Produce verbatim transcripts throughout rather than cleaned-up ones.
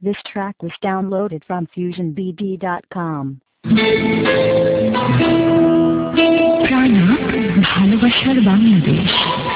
This track was downloaded from fusion b d dot com. প্রাণা ভালোবাসার Bangladesh.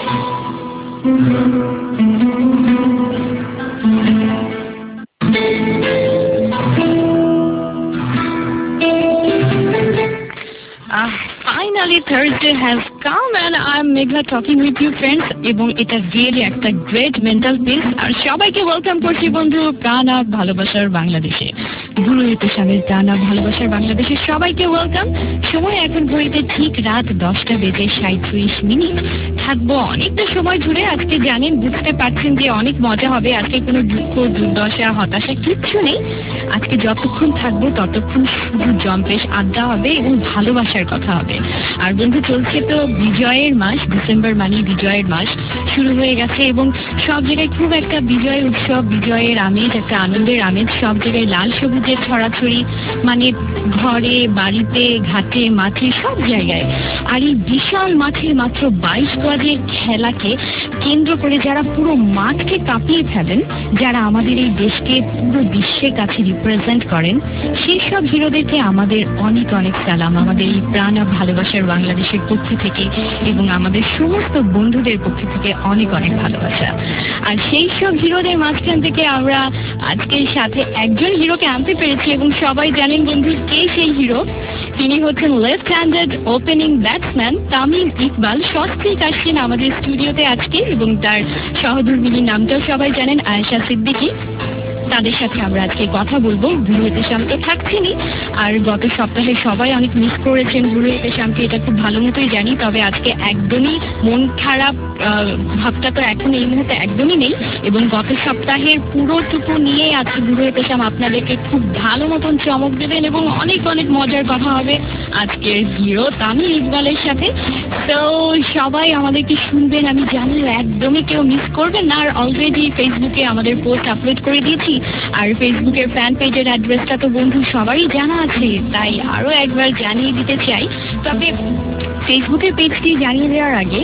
Uh, finally Thursday has come and I'm Meghla talking with you friends এবং এটা really একটা great mental peace আর সবাইকে welcome করছি বন্ধু প্রাণা ভালোবাসার বাংলাদেশে। গুরু এতেশামের প্রাণা ভালোবাসার বাংলাদেশে সবাইকে ওয়েলকাম। সময় এখন ঘড়িতে ঠিক রাত দশটা বেজে সাঁইত্রিশ মিনিট। থাকবো অনেকটা সময় জুড়ে। আজকে জানেন বুঝতে পারছেন যে অনেক মজা হবে। আজকে কোনো দুঃখ দুর্দশা হতাশা কিচ্ছু নেই। আজকে যতক্ষণ থাকবো ততক্ষণ শুধু জম্পেশ আড্ডা হবে এবং ভালোবাসার কথা হবে। আর বন্ধু চলছে তো বিজয়ের মাস, ডিসেম্বর মানে বিজয়ের মাস শুরু হয়ে গেছে এবং সব জায়গায় খুব একটা বিজয় উৎসব, বিজয়ের আমেজ, একটা আনন্দের আমেজ। সব জায়গায় লাল সবুজের ছড়াছড়ি, মানে ঘরে বাড়িতে ঘাটে মাঠে সব জায়গায়। আর এই বিশাল মাঠের মাত্র বাইশ গজের খেলাকে কেন্দ্র করে যারা পুরো মাঠকে কাঁপিয়ে ফেলেন, যারা আমাদের এই দেশকে পুরো বিশ্বের কাছে রিপ্রেজেন্ট করেন, সেই সব হিরোদেরকে আমাদের অনেক অনেক সালাম আমাদের এই প্রাণা ভালোবাসার বাংলাদেশের পক্ষ থেকে এবং আমাদের সমস্ত বন্ধুদের পক্ষ থেকে অনেক অনেক ভালোবাসা। আর সেই সব হিরোদের মাঝখান থেকে আমরা আজকের সাথে একজন হিরোকে আনতে পেরেছি এবং সবাই জানেন বন্ধু কে সেই হিরো। তিনি হচ্ছেন left handed opening batsman Tamim Iqbal. সস্ত্রীক আসছেন আমাদের স্টুডিওতে আজকে এবং তার সহধর্মিনীর নামটাও সবাই জানেন, আয়েশা সিদ্দিকী। তাদের সাথে আমরা আজকে কথা বলবো। গুরু এতেশাম তো থাকছেনই, আর গত সপ্তাহে সবাই অনেক মিস করেছেন গুরু এতেশামকে, এটা খুব ভালো মতোই জানি। তবে আজকে একদমই মন খারাপ ভাবটা তো এখন এই মুহূর্তে একদমই নেই এবং গত সপ্তাহের পুরোটুকু নিয়ে আজকে গুরু এতেশাম আপনাদেরকে খুব ভালো মতন চমক দেবেন এবং অনেক অনেক মজার কথা হবে আজকের হিরো তামিম ইকবালের সাথে। তো সবাই আমাদেরকে শুনবেন, আমি জানি একদমই কেউ মিস করবেন না। আর অলরেডি ফেসবুকে আমাদের পোস্ট আপলোড করে দিয়েছি, আর ফেসবুকের ফ্যান পেজের অ্যাড্রেসটা তো বন্ধু সবারই জানা আছে, তাই আরো একবার জানিয়ে দিতে চাই। তবে ফেসবুকের পেজটি জানিয়ে দেওয়ার আগে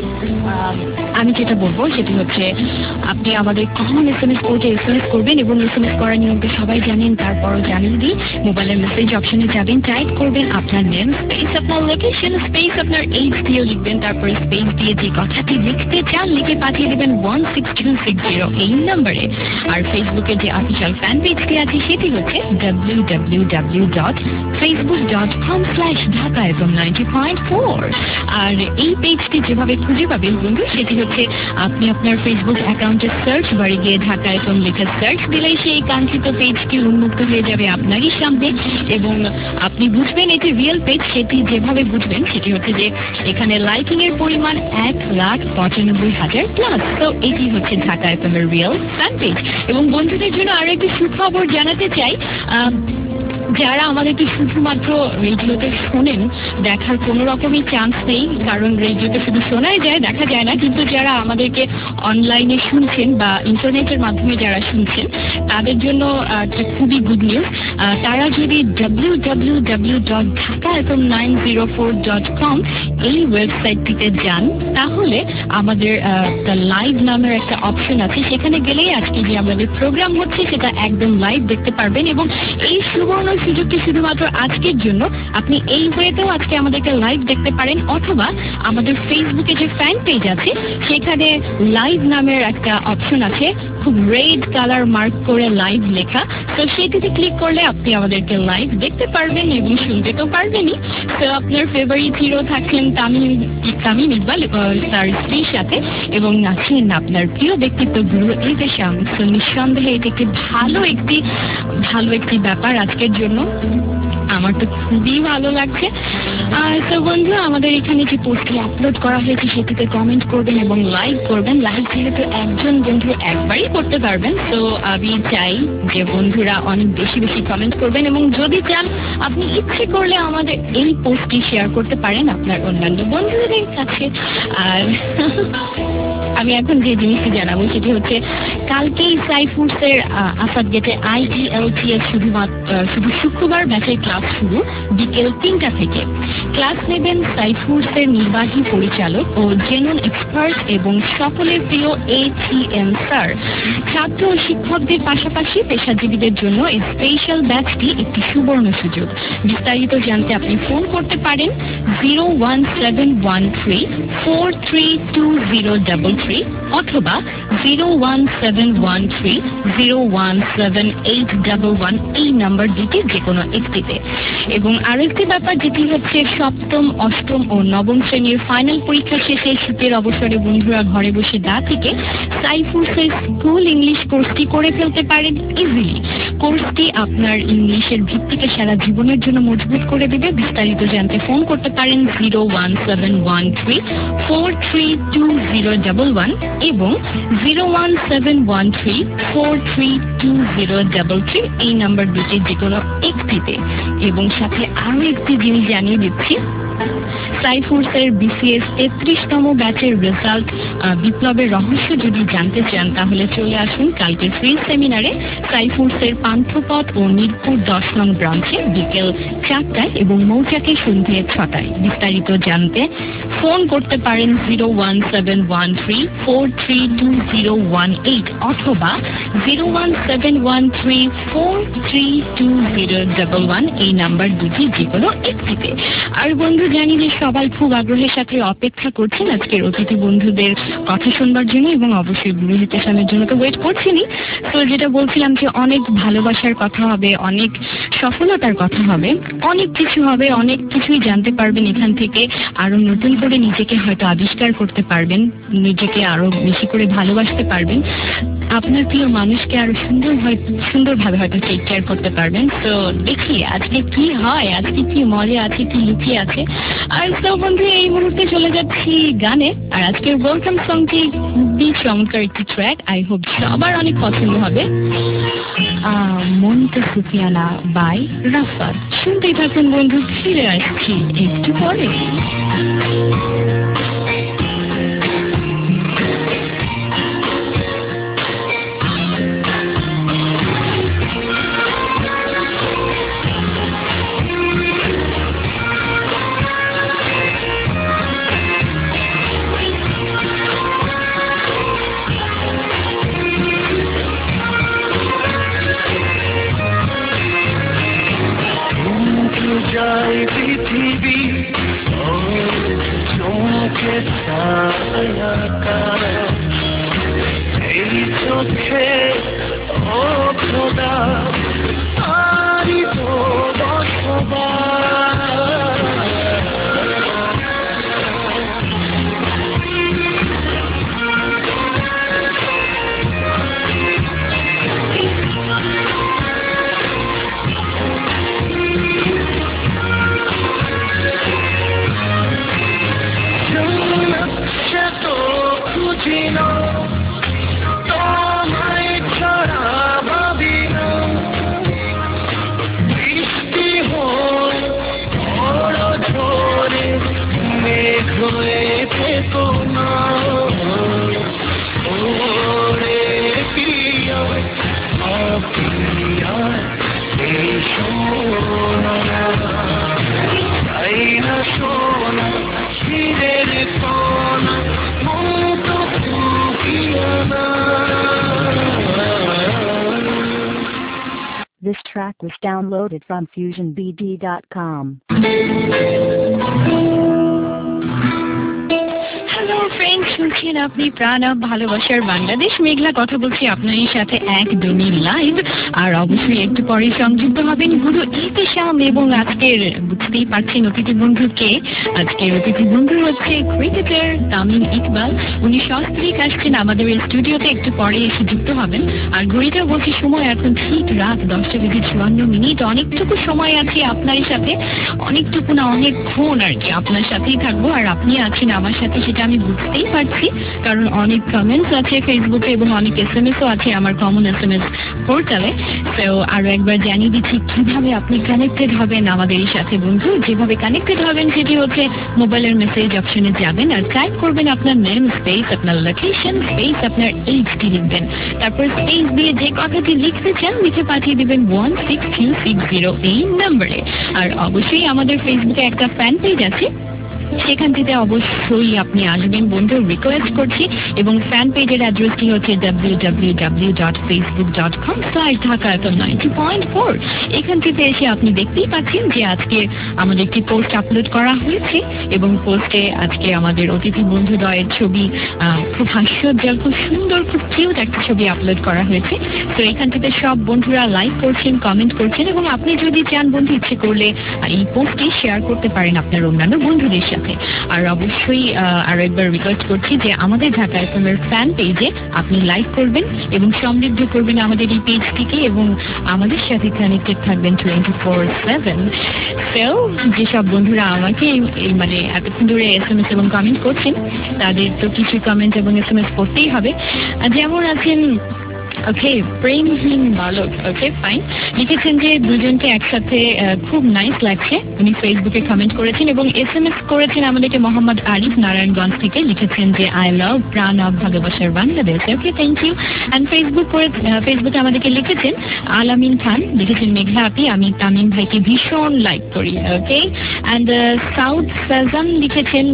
আমি যেটা বলবো সেটি হচ্ছে আপনি আমাদের কমন এস এম এস কোডে এস এম এস করবেন এবং এস এম এস করার নিয়মটা সবাই জানেন, তারপরও জানিয়ে দিই। মোবাইলের মেসেজ অপশনে যাবেন, টাইপ করবেন আপনার নেম স্পেস আপনার লোকেশন স্পেস আপনার এইজ দিয়ে লিখবেন, তারপরে স্পেস দিয়ে যে কথাটি লিখতে চান লিখে পাঠিয়ে দেবেন one six two six zero এই নাম্বারে। আর ফেসবুকের যে অফিসিয়াল ফ্যান পেজটি আছে সেটি হচ্ছে W W W dot Facebook dot com slash Dhaka FM ninety point four. আর এই পেজটি যেভাবে খুঁজে পাবেন বন্ধু সেটি হচ্ছে আপনি আপনার ফেসবুক অ্যাকাউন্টের সার্চ বারে গিয়ে ঢাকা এফএম লিখে সার্চ দিলেই সেই কাঙ্ক্ষিত পেজটি উন্মুক্ত হয়ে যাবে আপনারই সামনে এবং আপনি বুঝবেন এটি রিয়েল পেজ। সেটি যেভাবে বুঝবেন সেটি হচ্ছে যে এখানে লাইকিং এর পরিমাণ এক লাখ পঁচানব্বই হাজার প্লাস। তো এটি হচ্ছে ঢাকা এফএম এর রিয়েল ফ্যান পেজ। এবং বন্ধুদের জন্য আরো একটি সুখবর জানাতে চাই, যারা আমাদেরকে শুধুমাত্র রেডিওতে শোনেন দেখার কোনো রকমই চান্স নেই, কারণ রেডিওতে শুধু শোনাই যায়, দেখা যায় না। কিন্তু যারা আমাদেরকে অনলাইনে শুনছেন বা ইন্টারনেটের মাধ্যমে যারা শুনছেন তাদের জন্য একটা খুবই গুড নিউজ। তারা যদি W W W dot Dhaka FM nine zero four dot com এই ওয়েবসাইটটিতে যান, তাহলে আমাদের লাইভ নামের একটা অপশন আছে, সেখানে গেলেই আজকে যে আমাদের প্রোগ্রাম হচ্ছে সেটা একদম লাইভ দেখতে পারবেন। এবং এই সুবর্ণ সুযোগটি শুধুমাত্র আজকের জন্য, আপনি এই ওয়েতেও আজকে আমাদেরকে লাইভ দেখতে পারেন, অথবা আমাদের ফেসবুকে যে ফ্যান পেজ আছে সেখানে লাইভ নামের একটা অপশন আছে, খুব রেড কালার মার্ক করে লাইভ লেখা, তো সেটিতে ক্লিক করলে আপনি আমাদেরকে লাইভ দেখতে পারবেন এবং শুনতে তো পারবেনই। তো আপনার ফেভারিট হিরো থাকছেন তামিম তামিম ইকবাল তার স্ত্রীর সাথে এবং আছেন আপনার প্রিয় ব্যক্তিত্ব গুরু এতেশাম। তো নিঃসন্দেহে এটি একটি ভালো একটি ভালো একটি ব্যাপার আজকের জন্য। আমার তো খুবই ভালো লাগছে। আর তো বন্ধু আমাদের এখানে যে পোস্টটি আপলোড করা হয়েছে সেটিতে কমেন্ট করবেন এবং লাইক করবেন। লাইক যেহেতু একজন বন্ধু একবারই করতে পারবেন, তো আমি চাই যে বন্ধুরা অনেক বেশি বেশি কমেন্ট করবেন এবং যদি চান আপনি ইচ্ছে করলে আমাদের এই পোস্টটি শেয়ার করতে পারেন আপনার অন্যান্য বন্ধুদের কাছে। আর আমি এখন যে জিনিসটি জানাবো সেটি হচ্ছে কালকেই সাইফুডসের আসাদ গেটে আইইএলটিএস শুধুমাত্র শুধু শুক্রবার ব্যাচের ক্লাস শুরু বিকেল তিনটা থেকে। ক্লাস নেবেন সাইফুডসের নির্বাহী পরিচালক ও জেনুইন এক্সপার্ট এবং সকলের প্রিয় এটিএম স্যার। ছাত্র ও শিক্ষকদের পাশাপাশি পেশাজীবীদের জন্য এই স্পেশাল ব্যাচটি একটি সুবর্ণ সুযোগ। বিস্তারিত জানতে আপনি ফোন করতে পারেন zero one seven one three four three two zero double three অথবা zero one seven one three zero one seven eight double one এই নাম্বার দুটি যে কোনো একটিতে। এবং আরেকটি ব্যাপার যেটি হচ্ছে সপ্তম অষ্টম ও নবম শ্রেণীর ফাইনাল পরীক্ষা শেষে শীতের অবসরে বন্ধুরা ঘরে বসে দা থেকে সাইফুডসের স্কুল ইংলিশ কোর্সটি করে ফেলতে পারেন ইজিলি। কোর্সটি আপনার ইংলিশের ভিত্তিকে সারা জীবনের জন্য মজবুত করে দেবে। বিস্তারিত জানতে ফোন করতে পারেন zero one seven one three four three two zero double one এবং zero one seven one three four three two zero double three এই নাম্বার দুটি যে কোনো একটিতে। এবং সাথে আরো একটি জিনিস জানিয়ে দিচ্ছি, সাইফুডসের বিসিএস তেত্রিশতম ব্যাচের রেজাল্ট বিপ্লবের রহস্য যদি জানতে চান তাহলে চলে আসুন কালকের ফ্রি সেমিনারে সাইফুডসের পান্থপথ ও মিরপুর দশ নং ব্রাঞ্চে বিকেল চারটায় এবং মৌচাকে সন্ধ্যে ছটায়। বিস্তারিত জানতে ফোন করতে পারেন zero one seven one three four three two zero one eight অথবা zero one seven one three four three two zero double one এই নাম্বার দুটি যে কোনো একটিতে। আর বন্ধু জানি যে সবাই খুব আগ্রহের সাথে অপেক্ষা করছেন আজকের অতিথি বন্ধুদের কথা শুনবার জন্য এবং অবশ্যই গুরু হিতেশামের জন্য তো ওয়েট করছেনই। তো যেটা বলছিলাম যে অনেক ভালোবাসার কথা হবে, অনেক সফলতার কথা হবে, অনেক কিছু হবে, অনেক কিছুই জানতে পারবেন এখান থেকে। আরো নতুন করে নিজেকে হয়তো আবিষ্কার করতে পারবেন, নিজেকে আরো বেশি করে ভালোবাসতে পারবেন, আপনার প্রিয় মানুষকে আরো সুন্দর সুন্দরভাবে হয়তো টেক কেয়ার করতে পারবেন। তো দেখি আজকে কি হয়, আজকে কি মজা আছে, কি লুকিয়ে আছে। আর তো বন্ধু এই মুহূর্তে চলে যাচ্ছি গানে। আর আজকের ওয়েলকাম সংটি খুবই চমৎকার একটি ট্র্যাক, আই হোপ সবার অনেক পছন্দ হবে। মনটা সুফিয়ানা বাই রাফাত। শুনতেই থাকুন বন্ধু, ফিরে আসছি একটু পরে। যায় পৃথিবী চোখে এই চোখে ও খোদা আরি তো বসবাস তোমায় ছাড়া ভাবি না, বৃষ্টি হয় বড় ঝরে মেঘ হয়ে থেকো না ওরে প্রিয়া প্রিয়া এই সোনা চাই না সোনা শিরের সোনা মতো সুফিয়ানা। This track was downloaded from fusion b d dot com. Hello friends, শুনছেন আপনি প্রাণ ভালোবাসার বাংলাদেশ। মেঘলা কথা বলছি আপনাদের সাথে একদমই লাইভ। আর অবশ্যই একটু পরে সংযুক্ত হবেন গুরু ইতিশাম এবং আজকের বুঝতেই পারছেন অতিথি বন্ধুকে। আজকের অতিথি বন্ধু হচ্ছে ক্রিকেটার তামিম ইকবাল। উনি সস্ত্রীক আসছেন আমাদের এই স্টুডিওতে, একটু পরে এসে যুক্ত হবেন। আর ঘড়িটা বলছি সময় এখন ঠিক রাত দশটা বেজে চুয়ান্ন মিনিট। অনেকটুকু সময় আছে আপনার সাথে, অনেকটুকু না অনেকক্ষণ আর কি আপনার সাথেই থাকবো। আর আপনি আছেন আমার সাথে, সেটা আমি বুঝতেই পারছি। পারছি, কারণ অনেক কমেন্টস আছে ফেসবুকে এবং অনেক এস এম এসও আছে আমার কমন এস এম এস পোর্টালে। তো আরো একবার জানিয়ে দিচ্ছি কিভাবে আপনি কানেক্টেড হবেন আমাদের এই সাথে বন্ধু। যেভাবে কানেক্টেড হবেন সেটি হচ্ছে মোবাইলের মেসেজ অপশনে যাবেন আর টাইপ করবেন আপনার নেম স্পেস আপনার লোকেশন স্পেস আপনার এইচটি লিখবেন, তারপর স্পেস দিয়ে যে কথাটি লিখতে চান লিখে পাঠিয়ে দিবেন one six three six zero এই নাম্বারে। আর অবশ্যই আমাদের ফেসবুকে একটা ফ্যান পেজ আছে, সেখান থেকে অবশ্যই আপনি আসবেন বন্ধু, রিকোয়েস্ট করছি। এবং ফ্যান পেজের অ্যাড্রেসটি হচ্ছে W W W dot Facebook dot com slash Dhaka FM ninety point four. এখান থেকে এসে আপনি দেখতেই পাচ্ছেন যে আজকে আমাদের একটি পোস্ট আপলোড করা হয়েছে এবং পোস্টে আজকে আমাদের অতিথি বন্ধুদ্বয়ের ছবি, খুব হাস্যোজ্জ্বল, খুব সুন্দর, খুব কিউট একটা ছবি আপলোড করা হয়েছে। তো এখান থেকে সব বন্ধুরা লাইক করছেন, কমেন্ট করছেন এবং আপনি যদি চান বন্ধু ইচ্ছে করলে এই পোস্টটি শেয়ার করতে পারেন আপনার অন্যান্য বন্ধুদের সাথে। আর অবশ্যই আরো একবার রিকোয়েস্ট করছি যে আমাদের ঢাকা এফএম এর ফ্যান পেজে আপনি লাইক করবেন এবং সমৃদ্ধ করবেন আমাদের এই পেজটিকে এবং আমাদের সাথে কানেক্টেড থাকবেন টোয়েন্টি ফোর সেভেন। তো যেসব বন্ধুরা আমাকে এই মানে এতক্ষণ ধরে এস এম এস এবং কমেন্ট করছেন তাদের তো কিছু কমেন্ট এবং এস এম এস করতেই হবে। যেমন আছেন ওকে প্রেমহীন বালক, ওকে ফাইন, লিখেছেন যে দুজনকে একসাথে খুব নাইস লাগছে, উনি ফেসবুকে কমেন্ট করেছেন এবং এস এম এস করেছেন আমাদেরকে মোহাম্মদ আরিফ নারায়ণগঞ্জ থেকে, লিখেছেন যে আই লাভ প্রাণ অফ ভালোবাসার Bangladesh. Okay thank you. And Facebook করে ফেসবুকে আমাদেরকে লিখেছেন আলামিন খান, লিখেছেন মেঘলা আপি আমি তামিম ভাইকে ভীষণ লাইক করি। ওকে অ্যান্ড সাউথ সাজান লিখেছেন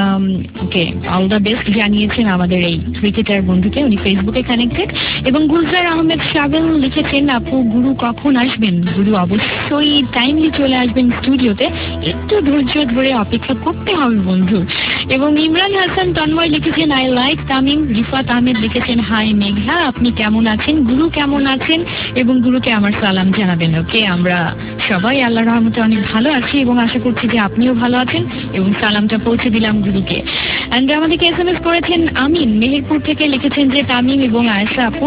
ওকে অল দ্য বেস্ট জানিয়েছেন আমাদের এই ক্রিকেটার বন্ধুকে, উনি ফেসবুকে কানেক্টেড। এবং গুলজার আহমেদ সাবেল লিখেছেন আপু গুরু কখন আসবেন? গুরু অবশ্যই টাইমলি চলে আসবেন স্টুডিওতে, একটু ধৈর্য ধরে অপেক্ষা করতে হবে বন্ধু। এবং ইমরান হাসান তন্ময় লিখেছেন আই লাইক তামিম। রিফাত আহমেদ লিখেছেন হাই মেঘলা আপনি কেমন আছেন? গুরু কেমন আছেন? এবং গুরুকে আমার সালাম জানাবেন। ওকে আমরা সবাই আল্লাহর রহমতে অনেক ভালো আছি এবং আশা করছি যে আপনিও ভালো আছেন এবং সালামটা পৌঁছে দিলাম গুরুকে। অ্যান্ড আমাদেরকে এস এম এস করেছেন আমিন মেহেরপুর থেকে, লিখেছেন যে তামিম এবং আয়েশা আপু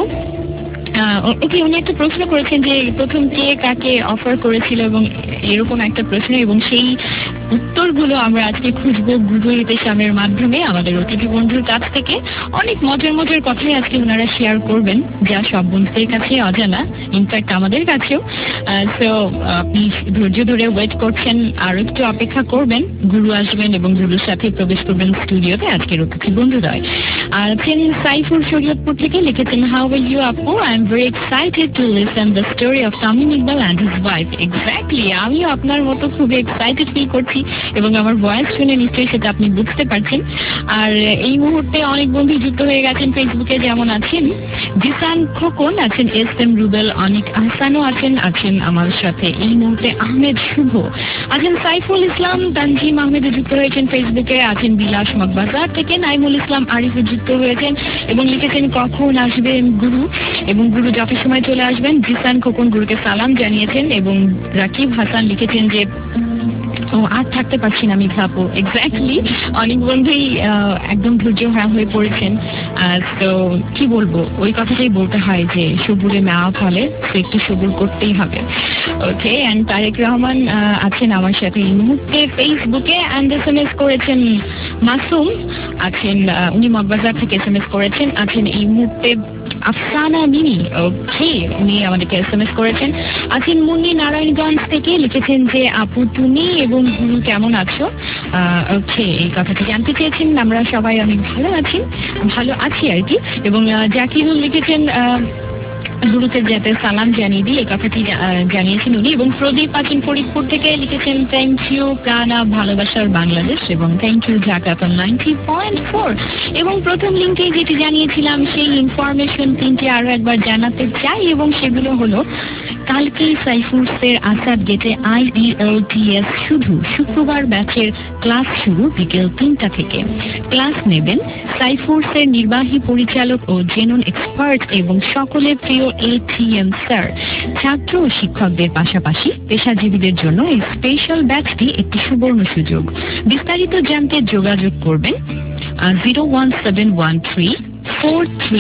ওকে উনি একটা প্রশ্ন করেছেন যে প্রথম কে কাকে অফার করেছিল এবং এরকম একটা প্রশ্ন, এবং সেই উত্তরগুলো আমরা আজকে খুঁজবো গুগল ইতিসামের মাধ্যমে আমাদের অতিথি বন্ধুর কাছ থেকে। অনেক মজার মজার কথাই আজকে ওনারা শেয়ার করবেন যা সব বন্ধুদের কাছে অজানা, ইনফ্যাক্ট আমাদের কাছেও। সো আপনি ধৈর্য ধরে ওয়েট করছেন, আর একটু অপেক্ষা করবেন, গুরু আসবেন এবং গুরুর সাথে প্রবেশ করবেন স্টুডিওতে আজকের অতিথি বন্ধুদ্বয়। আর আছেন সাইফুর শরীয়তপুর থেকে, লিখেছেন হাউ আর ইউ আপু I am very excited to listen the story of Tamim Iqbal and his wife. Exactly আমিও আপনার মতো খুব এক্সাইটেড ফিল করছি এবং আমার ভয়েস শুনে নিশ্চয়ই সেটা আপনি বুঝতে পারছেন। আর এই মুহূর্তে অনেক বন্ধু যুক্ত হয়ে গেছেন ফেসবুকে, যেমন আছেন জিসান খোকন, আছেন এস এম রুবেল, অনেক আহসানও আছেন আছেন আমার সাথে এই মুহূর্তে আহমেদ শুভ, আছেন সাইফুল ইসলাম, তানজিম আহমেদও যুক্ত হয়েছেন ফেসবুকে, আছেন বিলাস মগবাজার থেকে নাইমুল ইসলাম আরিফও যুক্ত হয়েছেন এবং লিখেছেন কখন আসবেন গুরু এবং গুরু যত সময় চলে আসবেন। জিসান খোকন গুরুকে সালাম জানিয়েছেন এবং রাকিব হাসান লিখেছেন যে ও আর থাকতে পারছি না আমি ভাবো। এক্স্যাক্টলি অনেক বন্ধুই একদম ধৈর্য হারা হয়ে পড়েছেন। তো কি বলবো, ওই কথাটাই বলতে হয় যে সবুরে মেওয়া ফলে, তো একটু সবুর করতেই হবে। ওকে অ্যান্ড তারেক রহমান আছেন আমার সাথে এই মুহূর্তে ফেসবুকে, অ্যান্ড এস এম এস করেছেন মাসুম, আছেন উনি মগবাজার থেকে এস এম এস করেছেন, আছেন এই মুহূর্তে আফসানা মিনি, ওকে উনি আমাদেরকে এস এম এস করেছেন, আছেন মুন্নি নারায়ণগঞ্জ থেকে, লিখেছেন যে আপু তুমি এবং গুরু কেমন আছো? ওকে এই কথাটা জানতে চেয়েছেন। আমরা সবাই অনেক ভালো আছি, ভালো আছি আর কি। এবং জাকিরুল লিখেছেন গুরুকে যাতে সালাম জানিয়ে দিই, এই কথাটি জানিয়েছেন উনি। এবং প্রদীপ আছেন ফরিদপুর থেকে, লিখেছেন থ্যাংক ইউ প্রাণ অফ ভালোবাসার বাংলাদেশ এবং thank you Dhaka FM ninety point four. এবং প্রথম লিঙ্কে যেটি জানিয়েছিলাম সেই ইনফরমেশন তিনটি আরো একবার জানাতে চাই এবং সেগুলো হলো কালকেই সাইফুরসের আসাদ গেটে I E L T S শুধু শুক্রবার ব্যাচের ক্লাস শুরু বিকেল তিনটা থেকে। ক্লাস নেবেন সাইফুরসের নির্বাহী পরিচালক ও জেনন এক্সপার্ট এবং সকলের প্রিয় এ টি এম স্যার। ছাত্র ও শিক্ষকদের পাশাপাশি পেশাজীবীদের জন্য এই স্পেশাল ব্যাচটি একটি সুবর্ণ সুযোগ। বিস্তারিত জানতে যোগাযোগ করবেন zero one seven one three four three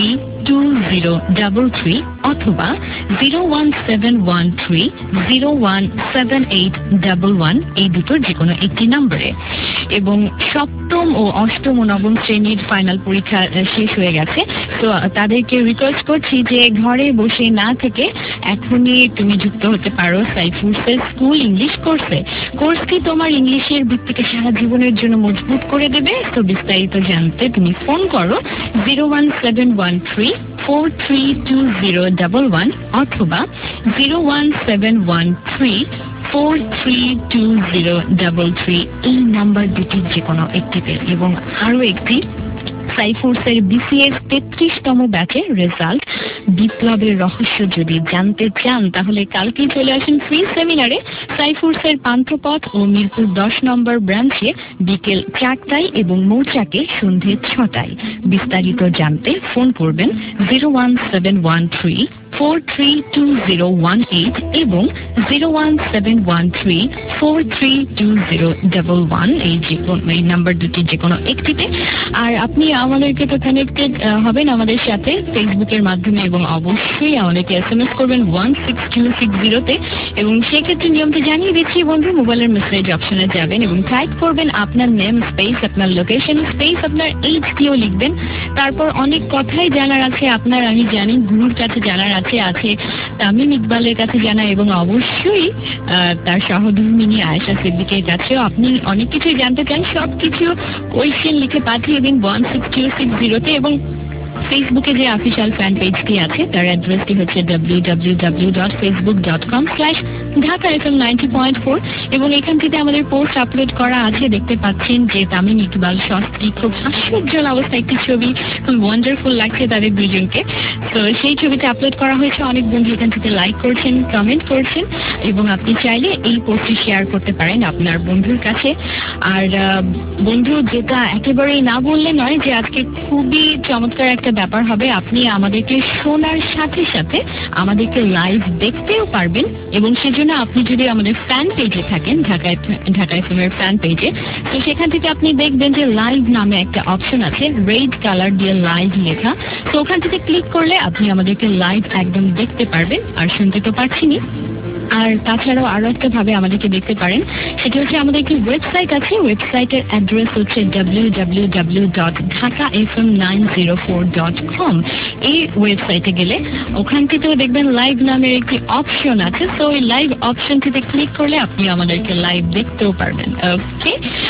two zero double three অথবা zero one seven one three zero one seven eight double one এই দুটোর যে কোনো একটি নম্বরে। এবং সপ্তম ও অষ্টম ও নবম শ্রেণীর ফাইনাল পরীক্ষা শেষ হয়ে গেছে, তো তাদেরকে রিকোয়েস্ট করছি যে ঘরে বসে না থেকে এখনই তুমি যুক্ত হতে পারো সাইফুরসের স্কুল ইংলিশ কোর্সে। কোর্সটি তোমার ইংলিশের ভিত্তিকে সারা জীবনের জন্য মজবুত করে দেবে। তো বিস্তারিত জানতে তুমি ফোন করো zero one seven one three four three two zero double one অথবা zero one seven one three four three two zero double three এই নাম্বার দুটির যে কোনো একটিতে। এবং আরো একটি, সাইফুরসের বিসিএস তেত্রিশতম ব্যাচের রেজাল্ট বিপ্লবের রহস্য যদি জানতে চান তাহলে কালকেই চলে আসেন ফ্রি সেমিনারে সাইফুরসের পান্থপথ ও মিরপুর দশ নম্বর ব্রাঞ্চে বিকেল চারটায় এবং মৌচাকে সন্ধে ছটায়। বিস্তারিত জানতে ফোন করবেন zero one seven one three four three two zero one eight এবং zero one seven one three four three two zero double one এই যে এই নাম্বার দুটি যে কোনো একটিতে। আর আপনি আমাদেরকে তো কানেক্টেড হবেন আমাদের সাথে ফেসবুকের মাধ্যমে এবং অবশ্যই আমাদেরকে এস এম এস করবেন ওয়ান সিক্স টু সিক্স জিরোতে। এবং সেক্ষেত্রে নিয়মটা জানিয়ে দিচ্ছি বন্ধু, মোবাইলের মেসেজ অপশনে যাবেন এবং টাইপ করবেন আপনার নেম স্পেস আপনার লোকেশন স্পেস আপনার এইচ ডিও লিখবেন। তারপর অনেক কথাই জানার আছে আপনার, আমি জানি গুরুর কাছে জানার আছে আছে তামিম ইকবালের কাছে জানা এবং অবশ্যই তার সহধর্মিনী আয়েশা সিদ্দিকের কাছেও আপনি অনেক কিছু জানতে চান। সব কিছু কোয়েশ্চেন লিখে পাঠিয়ে দিন ওয়ান সিক্স টু সিক্স জিরোতে। এবং ফেসবুকে যে অফিসিয়াল ফ্যান পেজটি আছে তার অ্যাড্রেসটি হচ্ছে W W W dot Facebook dot com slash Dhaka F M ninety point four. এবং এখান থেকে আমাদের পোস্ট আপলোড করা আছে, দেখতে পাচ্ছেন যে তামিম ইকবাল শাস্ত্রী খুব হাস্যোজ্জ্বল অবস্থায় একটি ছবি, খুব ওয়ান্ডারফুল লাগছে তাদের দুজনকে। তো সেই ছবিটা আপলোড করা হয়েছে, অনেক বন্ধু এখান থেকে লাইক করছেন, কমেন্ট করছেন এবং আপনি চাইলে এই পোস্টটি শেয়ার করতে পারেন আপনার বন্ধুর কাছে। আর বন্ধু, যেটা একেবারেই না বললে নয় যে আজকে খুবই চমৎকার একটা ব্যাপার হবে, আপনি আমাদেরকে শোনার সাথে সাথে আমাদেরকে লাইভ দেখতেও পারবেন। এবং সেজন্য আপনি যদি আমাদের ফ্যান পেজে থাকেন, ঢাকা ঢাকা এফএম এর ফ্যান পেজে, তো সেখান থেকে আপনি দেখবেন যে লাইভ নামে একটা অপশন আছে, রেড কালার দিয়ে লাইভ লেখা। তো ওখান থেকে ক্লিক করলে আপনি আমাদেরকে লাইভ একদম দেখতে পারবেন। আর শুনতে তো পারছিনি। আর তাছাড়াও আরো একটা ভাবে আমাদেরকে দেখতে পারেন, সেটা হচ্ছে আমাদের একটি ওয়েবসাইট আছে, ওয়েবসাইটের অ্যাড্রেস হচ্ছে W W W dot Dhaka F M nine zero four dot com. এই ওয়েবসাইটে গেলে ওখান থেকেও দেখবেন লাইভ নামের একটি অপশন আছে। তো ওই লাইভ অপশনটিতে ক্লিক করলে আপনি আমাদেরকে লাইভ দেখতেও পারবেন। Okay,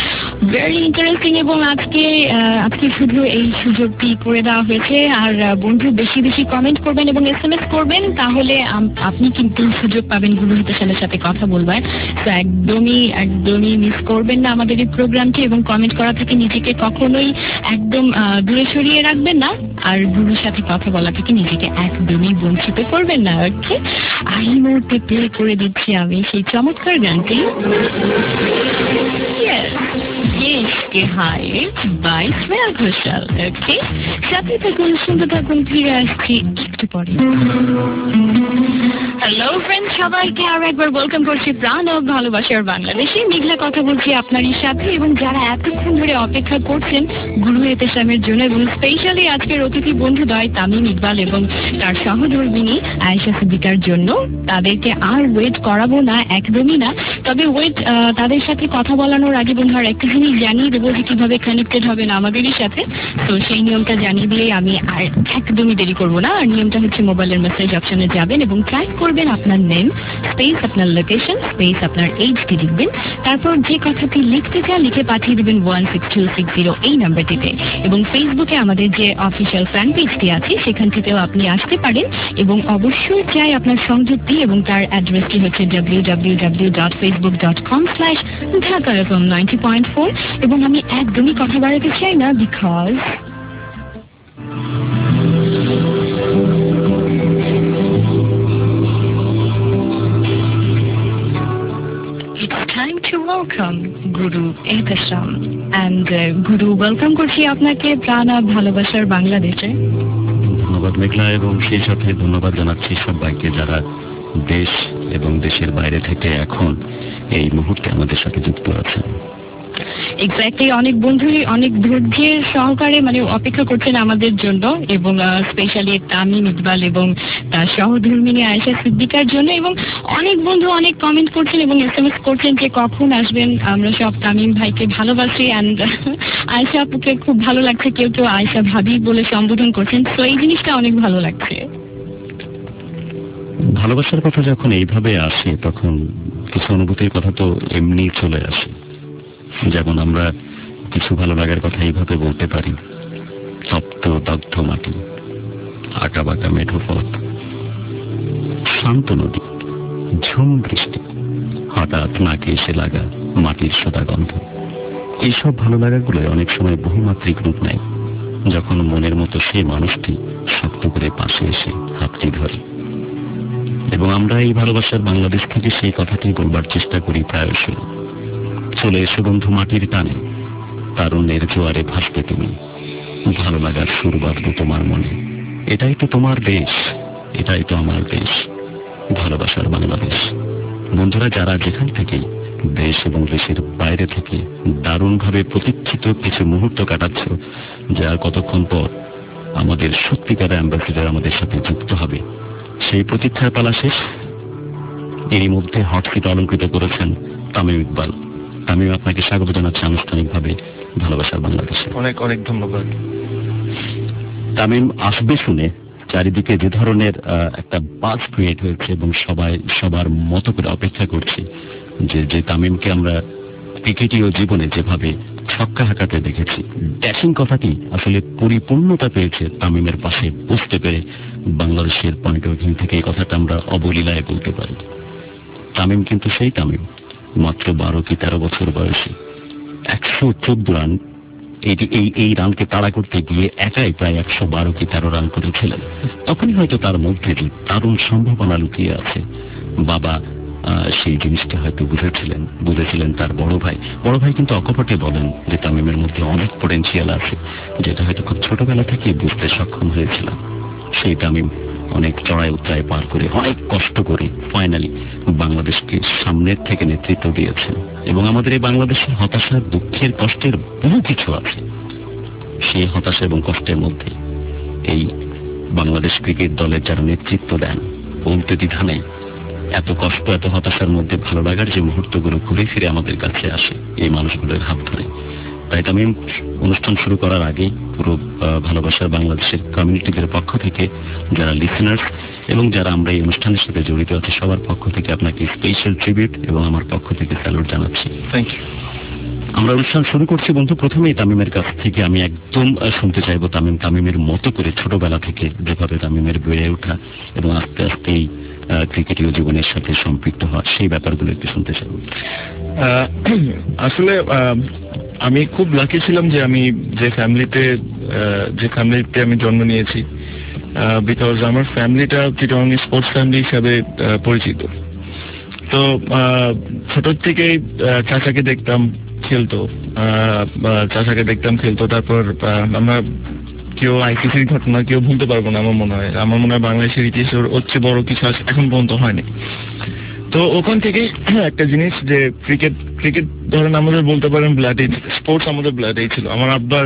very interesting. এবং আজকে আজকে শুধু এই সুযোগটি করে দেওয়া হয়েছে। আর বন্ধু, বেশি বেশি কমেন্ট করবেন এবং এস এম এস করবেন, তাহলে আপনি কিন্তু সুযোগ পাবেন গুরু হিতেশালের সাথে কথা বলবার। তো একদমই একদমই মিস করবেন না আমাদের এই প্রোগ্রামটি এবং কমেন্ট করা থেকে নিজেকে কখনোই একদম দূরে সরিয়ে রাখবেন না। আর গুরুর সাথে কথা বলা থেকে নিজেকে একদমই বঞ্চিত করবেন না। ওকে, আর এই মুহূর্তে প্লে করে দিচ্ছি আমি সেই চমৎকার গানটি বাই শ্রেয়া ঘোষাল। ওকে, সাথে থাকুন, শুনতে থাকুন, ফিরে আসছি একটু পরে। হ্যালো ফ্রেন্ড, সবাইকে আরো একবার ওয়েলকাম করছি প্রাণ ও ভালোবাসার বাংলাদেশে। মেঘলা কথা বলছি আপনারই সাথে। এবং যারা এতক্ষণ ধরে অপেক্ষা করছেন গুরু এতেশামের জন্য এবং স্পেশালি আজকের অতিথি বন্ধুদ্বয় তামিম ইকবাল এবং তার সহধর্মিনী আয়েশা সিদ্দিকার জন্য, তাদেরকে আর ওয়েট করাবো না, একদমই না। তবে ওয়েট তাদের সাথে কথা বলানোর আগে বন্ধু আর একটা জিনিস জানিয়ে দেবো যে কিভাবে কানেক্টেড হবেন আমাদেরই সাথে। তো সেই নিয়মটা জানিয়ে দিয়ে আমি আর একদমই দেরি করবো না। আর নিয়মটা হচ্ছে মোবাইলের মেসেজ অপশনে যাবেন এবং টাইপ করবেন আপনার নেম স্পেস আপনার লোকেশন স্পেস আপনার এইচ ডি লিখবেন। তারপর যে কথাটি লিখতে চান লিখে পাঠিয়ে দেবেন one six two six zero এই নাম্বারটিতে। এবং ফেসবুকে আমাদের যে অফিসিয়াল ফ্যান পেজটি আছে সেখান থেকেও আপনি আসতে পারেন। এবং অবশ্যই চাই আপনার সংযুক্তি, এবং তার অ্যাড্রেসটি হচ্ছে W W W dot Facebook dot com slash Dhaka F M ninety point four. এবং আমি একদমই কথা বাড়াতে চাই না, because time to welcome Guru Ehtesham and uh, Guru welcome করছি আপনাকে প্রাণ আর ভালোবাসার বাংলাদেশে। ধন্যবাদ মেঘলা, এবং সেই সাথে ধন্যবাদ জানাচ্ছি সবাইকে যারা দেশ এবং দেশের বাইরে থেকে এখন এই মুহূর্তে আমাদের সাথে যুক্ত আছেন। এক্স্যাক্টলি, অনেক বন্ধুই অনেক ধৈর্যের সহকারে মানে অপেক্ষা করছেন আমাদের জন্য, এবং স্পেশালি তামিম ইকবাল এবং তার সহধর্মিনী আয়েশা সিদ্দিকার জন্য। এবং অনেক বন্ধু অনেক কমেন্ট করছেন এবং এস এম এস করছেন যে কখন আসবেন। আমরা সব তামিম ভাইকে ভালোবাসি, অ্যান্ড আয়েশা আপুকে খুব ভালো লাগছে, কেউ কেউ আয়েশা ভাবি বলে সম্বোধন করছেন। তো এই জিনিসটা অনেক ভালো লাগছে। ভালোবাসার কথা যখন এইভাবে আসে তখন কিছু অনুভূতির কথা তো এমনি চলে আসে। যেমন আমরা কিছু ভালো লাগার কথা এইভাবে বলতে পারি: তপ্ত দগ্ধ মাটি, আঁকা বাঁকা মেঠো পথ, শান্ত নদী, ঝুম বৃষ্টি, হঠাৎ নাকে এসে লাগা মাটির সোদা গন্ধ। এইসব ভালো লাগাগুলো অনেক সময় বহুমাত্রিক রূপ নেয় যখন মনের মতো সেই মানুষটি শক্ত করে পাশে এসে হাতটি ধরে। এবং আমরা এই ভালোবাসার বাংলাদেশ থেকে সেই কথাটি বলবার চেষ্টা করি প্রায়শই। চলে এসো বন্ধু মাটির টানে, তারুণ্যের জোয়ারে ভাসবে তুমি, ভালো লাগার সুর বাঁধবে তোমার মনে। এটাই তো তোমার দেশ, এটাই তো আমার দেশ, ভালোবাসার বাংলাদেশ। বন্ধুরা, যারা যেখান থেকেই দেশ এবং দেশের বাইরে থেকে দারুণভাবে প্রতীক্ষিত কিছু মুহূর্ত কাটাচ্ছ, যা কতক্ষণ পর আমাদের সত্যিকার অ্যাম্বাসিডার আমাদের সাথে যুক্ত হবে, সেই প্রতীক্ষার পালা শেষ। এরই মধ্যে হটসিট অলঙ্কৃত করেছেন তামিম ইকবাল। তামিম, আপনাকে স্বাগত জানাচ্ছি আনুষ্ঠানিকভাবে ভালোবাসার বাংলাদেশে। অনেক অনেক ধন্যবাদ। তামিম আসবে শুনে চারিদিকে যে ধরনের একটা বাজ ক্রিয়েট হয়েছে এবং সবাই সবার মতো করে অপেক্ষা করছে যে যে তামিমকে আমরা ক্রিকেটীয় জীবনে যেভাবে ছক্কা হাঁকাতে দেখেছি, ড্যাশিং কথাটি আসলে পরিপূর্ণতা পেয়েছে তামিমের পাশে বুঝতে পেরে। বাংলাদেশের পয়েন্ট অফ ভিউ থেকে এই কথাটা আমরা অবলীলায় বলতে পারি। তামিম কিন্তু সেই তামিম, মাত্র বারো কি তেরো বছর বয়সে একশো চোদ্দ রান, এই এই রানকে তাড়া করতে গিয়ে একাই প্রায় একশো বারো কি তেরো রান করেছিলেন। তখনই হয়তো তার মধ্যে যে দারুণ সম্ভাবনা লুকিয়ে আছে, বাবা সেই জিনিসটা হয়তো বুঝেছিলেন বুঝেছিলেন তার বড় ভাই বড় ভাই কিন্তু অকপটে বলেন যে তামিমের মধ্যে অনেক পটেনশিয়াল আছে, যেটা হয়তো খুব ছোটবেলা থেকে বুঝতে সক্ষম হয়েছিলাম। সেই তামিম অনেক চড়াই উতরাই পার করে, অনেক কষ্ট করে ফাইনালি বাংলাদেশকে সামনের থেকে নেতৃত্ব দিয়েছেন। এবং আমাদের এই বাংলাদেশের হতাশার, দুঃখের, কষ্টের বহু কিছু আছে। সেই হতাশা এবং কষ্টের মধ্যে এই বাংলাদেশ ক্রিকেট দলের যারা নেতৃত্ব দেন, বলতে দ্বিধা নেই, এত কষ্ট এত হতাশার মধ্যে ভালো লাগার যে মুহূর্তগুলো ঘুরে ফিরে আমাদের কাছে আসে এই মানুষগুলোর হাত ধরে। তাই তামিম, অনুষ্ঠান শুরু করার আগেই পুরো ভালোবাসার বাংলাদেশের কমিউনিটিদের পক্ষ থেকে, যারা লিসেনার্স এবং যারা আমরা এই অনুষ্ঠানের সাথে জড়িত আছি, সবার পক্ষ থেকে আপনাকে স্পেশাল ট্রিবিউট এবং আমার পক্ষ থেকে স্যালুট জানাচ্ছি। Thank you. আমরা অনুষ্ঠান শুরু করছি বন্ধু। প্রথমেই তামিমের কাছ থেকে আমি একদম শুনতে চাইবো তামিম তামিমের মতো করে ছোটবেলা থেকে যেভাবে তামিমের বেড়ে ওঠা এবং আস্তে আস্তে এই ক্রিকেটীয় জীবনের সাথে সম্পৃক্ত হওয়া, সেই ব্যাপারগুলো একটু শুনতে চাইব। আসলে আমি খুব লাকি ছিলাম যে আমি যে ফ্যামিলিতে যে ফ্যামিলিতে আমি জন্ম নিয়েছি, বিকজ আমার ফ্যামিলিটা চিটাগং স্পোর্টস ফ্যামিলি হিসাবে পরিচিত। তো ছোট থেকেই চাচাকে দেখতাম খেলতো, চাচাকে দেখতাম খেলতো তারপর আমরা কেউ আইসিসির ঘটনা কেউ ভুলতে পারবো না আমার মনে হয়। আমার মনে হয় বাংলাদেশের ইতিহাসের হচ্ছে বড় কিছু এখন পর্যন্ত হয়নি। তো ওখান থেকে একটা জিনিস যে ক্রিকেট ক্রিকেট ধরেন আমাদের বলতে পারেন ব্লাডে, স্পোর্টস আমাদের ব্লাডেই ছিল। আমার আব্বার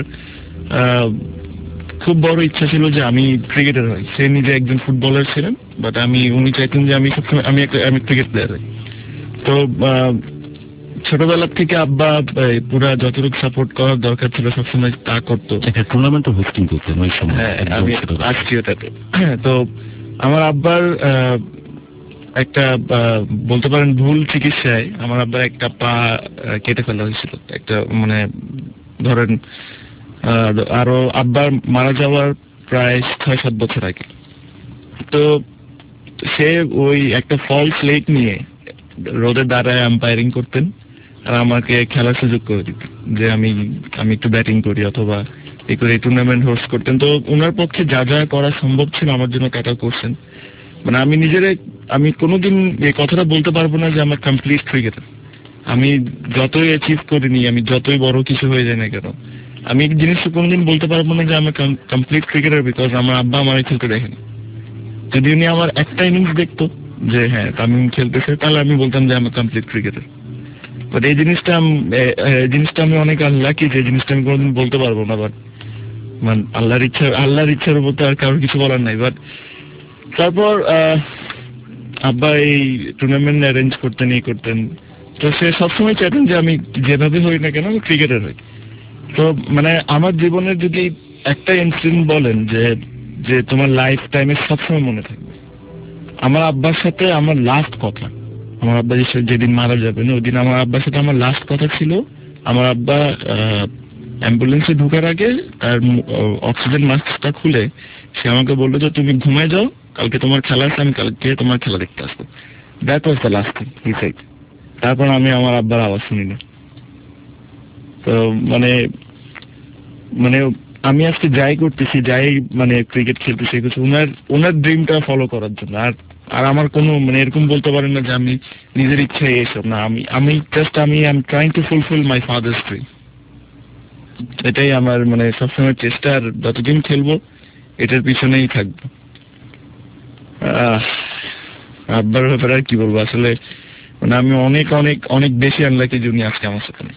খুব বড় ইচ্ছা ছিল যে আমি ক্রিকেটার হই। সে নিজে একজন ফুটবলার ছিলেন, বাট আমি উনি চাইতেন যে আমি সবসময় আমি একটা আমি ক্রিকেট প্লেয়ার হই। তো ছোটবেলা থেকে আব্বা পুরা যতটুকু সাপোর্ট করার দরকার ছিল সবসময় তা করতো। টুর্নামেন্টও হোস্টিং করতেন ওই সময়, আমি রাষ্ট্রীয়তাতে। তো আমার আব্বার একটা বলতে পারেন ভুল চিকিৎসায় আমার আব্বার একটা পা কেটে ফেলা হয়েছিল, একটা মানে ধরেন আরো আব্বার মারা যাওয়ার প্রায় ছয় সাত বছর আগে। তো সে ওই একটা ফলস লেগ নিয়ে রোদে দাঁড়ায় আম্পায়ারিং করতেন আর আমাকে খেলার সুযোগ করে দিত যে আমি আমি একটু ব্যাটিং করি অথবা এই করে টুর্নামেন্ট হোস্ট করতেন। তো ওনার পক্ষে যা যা করা সম্ভব ছিল আমার জন্য তা করছেন। মানে আমি নিজের আমি কোনোদিন এই কথাটা বলতে পারবো না যে আমার কমপ্লিট ক্রিকেটার। আমি যতই অ্যাচিভ করিনি, আমি যতই বড় কিছু হয়ে যায় না কেন, আমি এই জিনিসটা কোনোদিন বলতে পারবো না যে আমি কমপ্লিট ক্রিকেটার, বিকজ আমার আব্বা আমার খেলতে দেখেনি। যদি উনি আমার একটা ইনিংস দেখতো যে হ্যাঁ তামিম খেলতেছে, তাহলে আমি বলতাম যে আমি কমপ্লিট ক্রিকেটার। বাট এই জিনিসটা আম- এ- এ- জিনিসটা আমি অনেক আনলাকি, যে জিনিসটা আমি কোনোদিন বলতে পারবো না, বাট মানে আল্লাহর ইচ্ছা, আল্লাহর ইচ্ছার উপর তো আর কারোর কিছু বলার নাই। বাট তারপর আহ, আব্বা এই টুর্নামেন্ট অ্যারেঞ্জ করতেন, এই করতেন, তো সে সবসময় চাইতেন যে আমি যেভাবে হই না কেন আমি ক্রিকেটার হই। তো মানে আমার জীবনের যদি একটা ইনসিডেন্ট বলেন যে যে তোমার লাইফ টাইমে সবসময় মনে থাকবে, আমার আব্বার সাথে আমার লাস্ট কথা, আমার আব্বা যে- যেদিন মারা যাবেন ওই দিন আমার আব্বার সাথে আমার লাস্ট কথা ছিল, আমার আব্বা অ্যাম্বুলেন্সে ঢোকার আগে তার অক্সিজেন মাস্কটা খুলে সে আমাকে বললো যে তুমি ঘুমায় যাও, কালকে তোমার খেলা আছে, আমি কালকে তোমার খেলা দেখতে আসবো। That was the last thing he said. তারপর আমি আমার আব্বার আওয়াজ শুনি না। তো মানে মানে আমি আজকে যাই করতেছি, যাই মানে ক্রিকেট খেলতেছি, কিছু ওনার ওনার ড্রিমটা ফলো করার জন্য। আর আর আমার কোনো মানে এরকম বলতে পারেন না যে আমি নিজের ইচ্ছায় এসব না, আমি আমি জাস্ট আমি I am trying to fulfil my father's dream. এটাই আমার মানে সবসময় চেষ্টা, আর যতদিন খেলবো এটার পিছনেই থাকবো। আহ, আব্বার ব্যাপারে আর কি বলবো, আসলে মানে আমি অনেক অনেক অনেক বেশি আনলাকি যে উনি আজকে আমার সাথে নেই।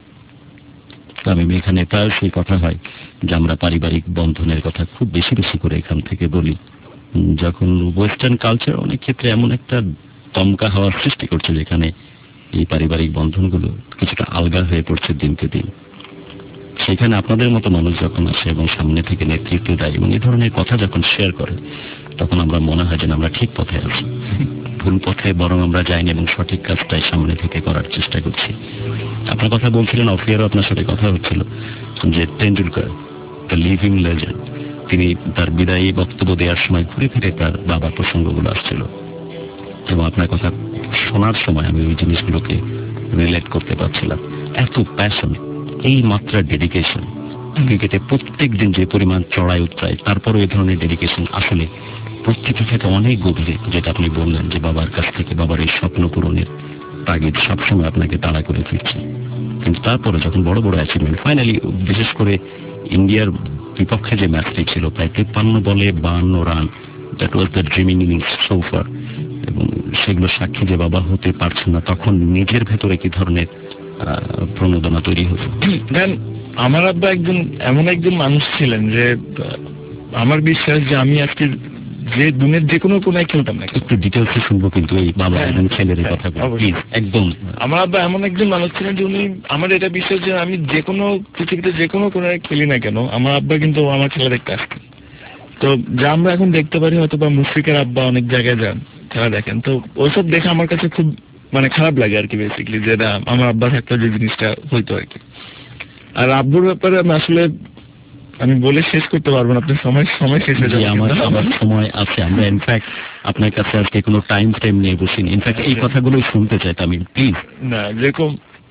আমি এখানে প্রায়শই কথা হয় যে আমরা পারিবারিক বন্ধনের কথা খুব বেশি বেশি করে এখান থেকে বলি, উম, যখন ওয়েস্টার্ন কালচার অনেক ক্ষেত্রে এমন একটা দমকা হওয়ার সৃষ্টি করছে যেখানে এই পারিবারিক বন্ধনগুলো কিছুটা আলগা হয়ে পড়ছে দিনকে দিন। সেখানে আপনাদের মতো মানুষ যখন আসে এবং সামনে থেকে নেতৃত্ব দেয় এবং এই ধরনের কথা যখন শেয়ার করে, তখন আমরা মনে হয় যেন আমরা ঠিক পথে আছি, ভুল পথে বরং আমরা যাইনি এবং সঠিক কাজটাই সামনে থেকে করার চেষ্টা করছি। আপনার কথা বলছিলেন, অফিয়ারও আপনার সাথে কথা হচ্ছিল যে টেন্ডুলকার দ্য লিভিং লেজেন্ড, তিনি তার বিদায়ী বক্তব্য দেওয়ার সময় ঘুরে ফিরে তার বাবার প্রসঙ্গগুলো আসছিল এবং আপনার কথা শোনার সময় আমি ওই জিনিসগুলোকে রিলেট করতে পারছিলাম। এত প্যাশন, এই মাত্রা ডেডিকেশন, ক্রিকেটে প্রত্যেক দিন যে পরিমাণ চড়াই উতরায়, তারপরও এই ধরনের ডেডিকেশন আসলে প্রকৃতি থেকে অনেক গভীরে। যেটা আপনি বললেন যে বাবার কাছ থেকে বাবার এই স্বপ্ন পূরণের তাগিদ সবসময় আপনাকে তাড়া করে ফিরছে, কিন্তু তারপরে যখন বড় বড় অ্যাচিভমেন্ট ফাইনালি, বিশেষ করে ইন্ডিয়ার বিপক্ষে যে ম্যাচটি ছিল প্রায় তিপ্পান্ন বলে বাহান্ন run, that was the dreaming innings so far, এবং সেগুলো সাক্ষী যে বাবা হতে পারছেন না, তখন নিজের ভেতরে কি ধরনের আহ, প্রণোদনা তৈরি হতো? দেন আমার আব্বা একজন এমন একজন মানুষ ছিলেন যে আহ, আমার বিশ্বাস যে আমি আজকে যে দুনিয়ার যে কোনো কোনায় খেলতাম না কেন, একটু ডিটেলসে শুনবো কিন্তু এই বাবা হ্যাঁ, এবং ছেলের এই হ্যাঁ, কথাগুলো অবশ্যই। প্লিজ একদম। আমার আব্বা এমন একজন মানুষ ছিলেন যে উনি, আমার এটা বিশ্বাস যে আমি যে কোনো পৃথিবীতে যে কোনো কোনায় খেলি না কেন, আমার আব্বা কিন্তু আমার খেলা দেখতে আসতেন। তো যা আমরা এখন দেখতে পারি হয়তো বা মুশফিকের আব্বা অনেক জায়গায় যান খেলা দেখেন, তো ওইসব দেখে আমার কাছে খুব মানে খারাপ লাগে আর কি, বেসিক্যালি যেটা আমার আব্বা থাকতো যে জিনিসটা হইতো আর কি। আর আব্বুর ব্যাপারে আমি আসলে আমি বলে শেষ করতে পারবো না, আপনার সময় সময় শেষ হয়ে জি, যাবে আমার কিন্তু। আমার সময় আছে। আমরা ইনফ্যাক্ট আপনার কাছে আজকে কোনো টাইম ফ্রেম নিয়ে বসিনি, ইনফ্যাক্ট এই কথাগুলোই শুনতে চাইতাম আমি, প্লিজ। না যেরকম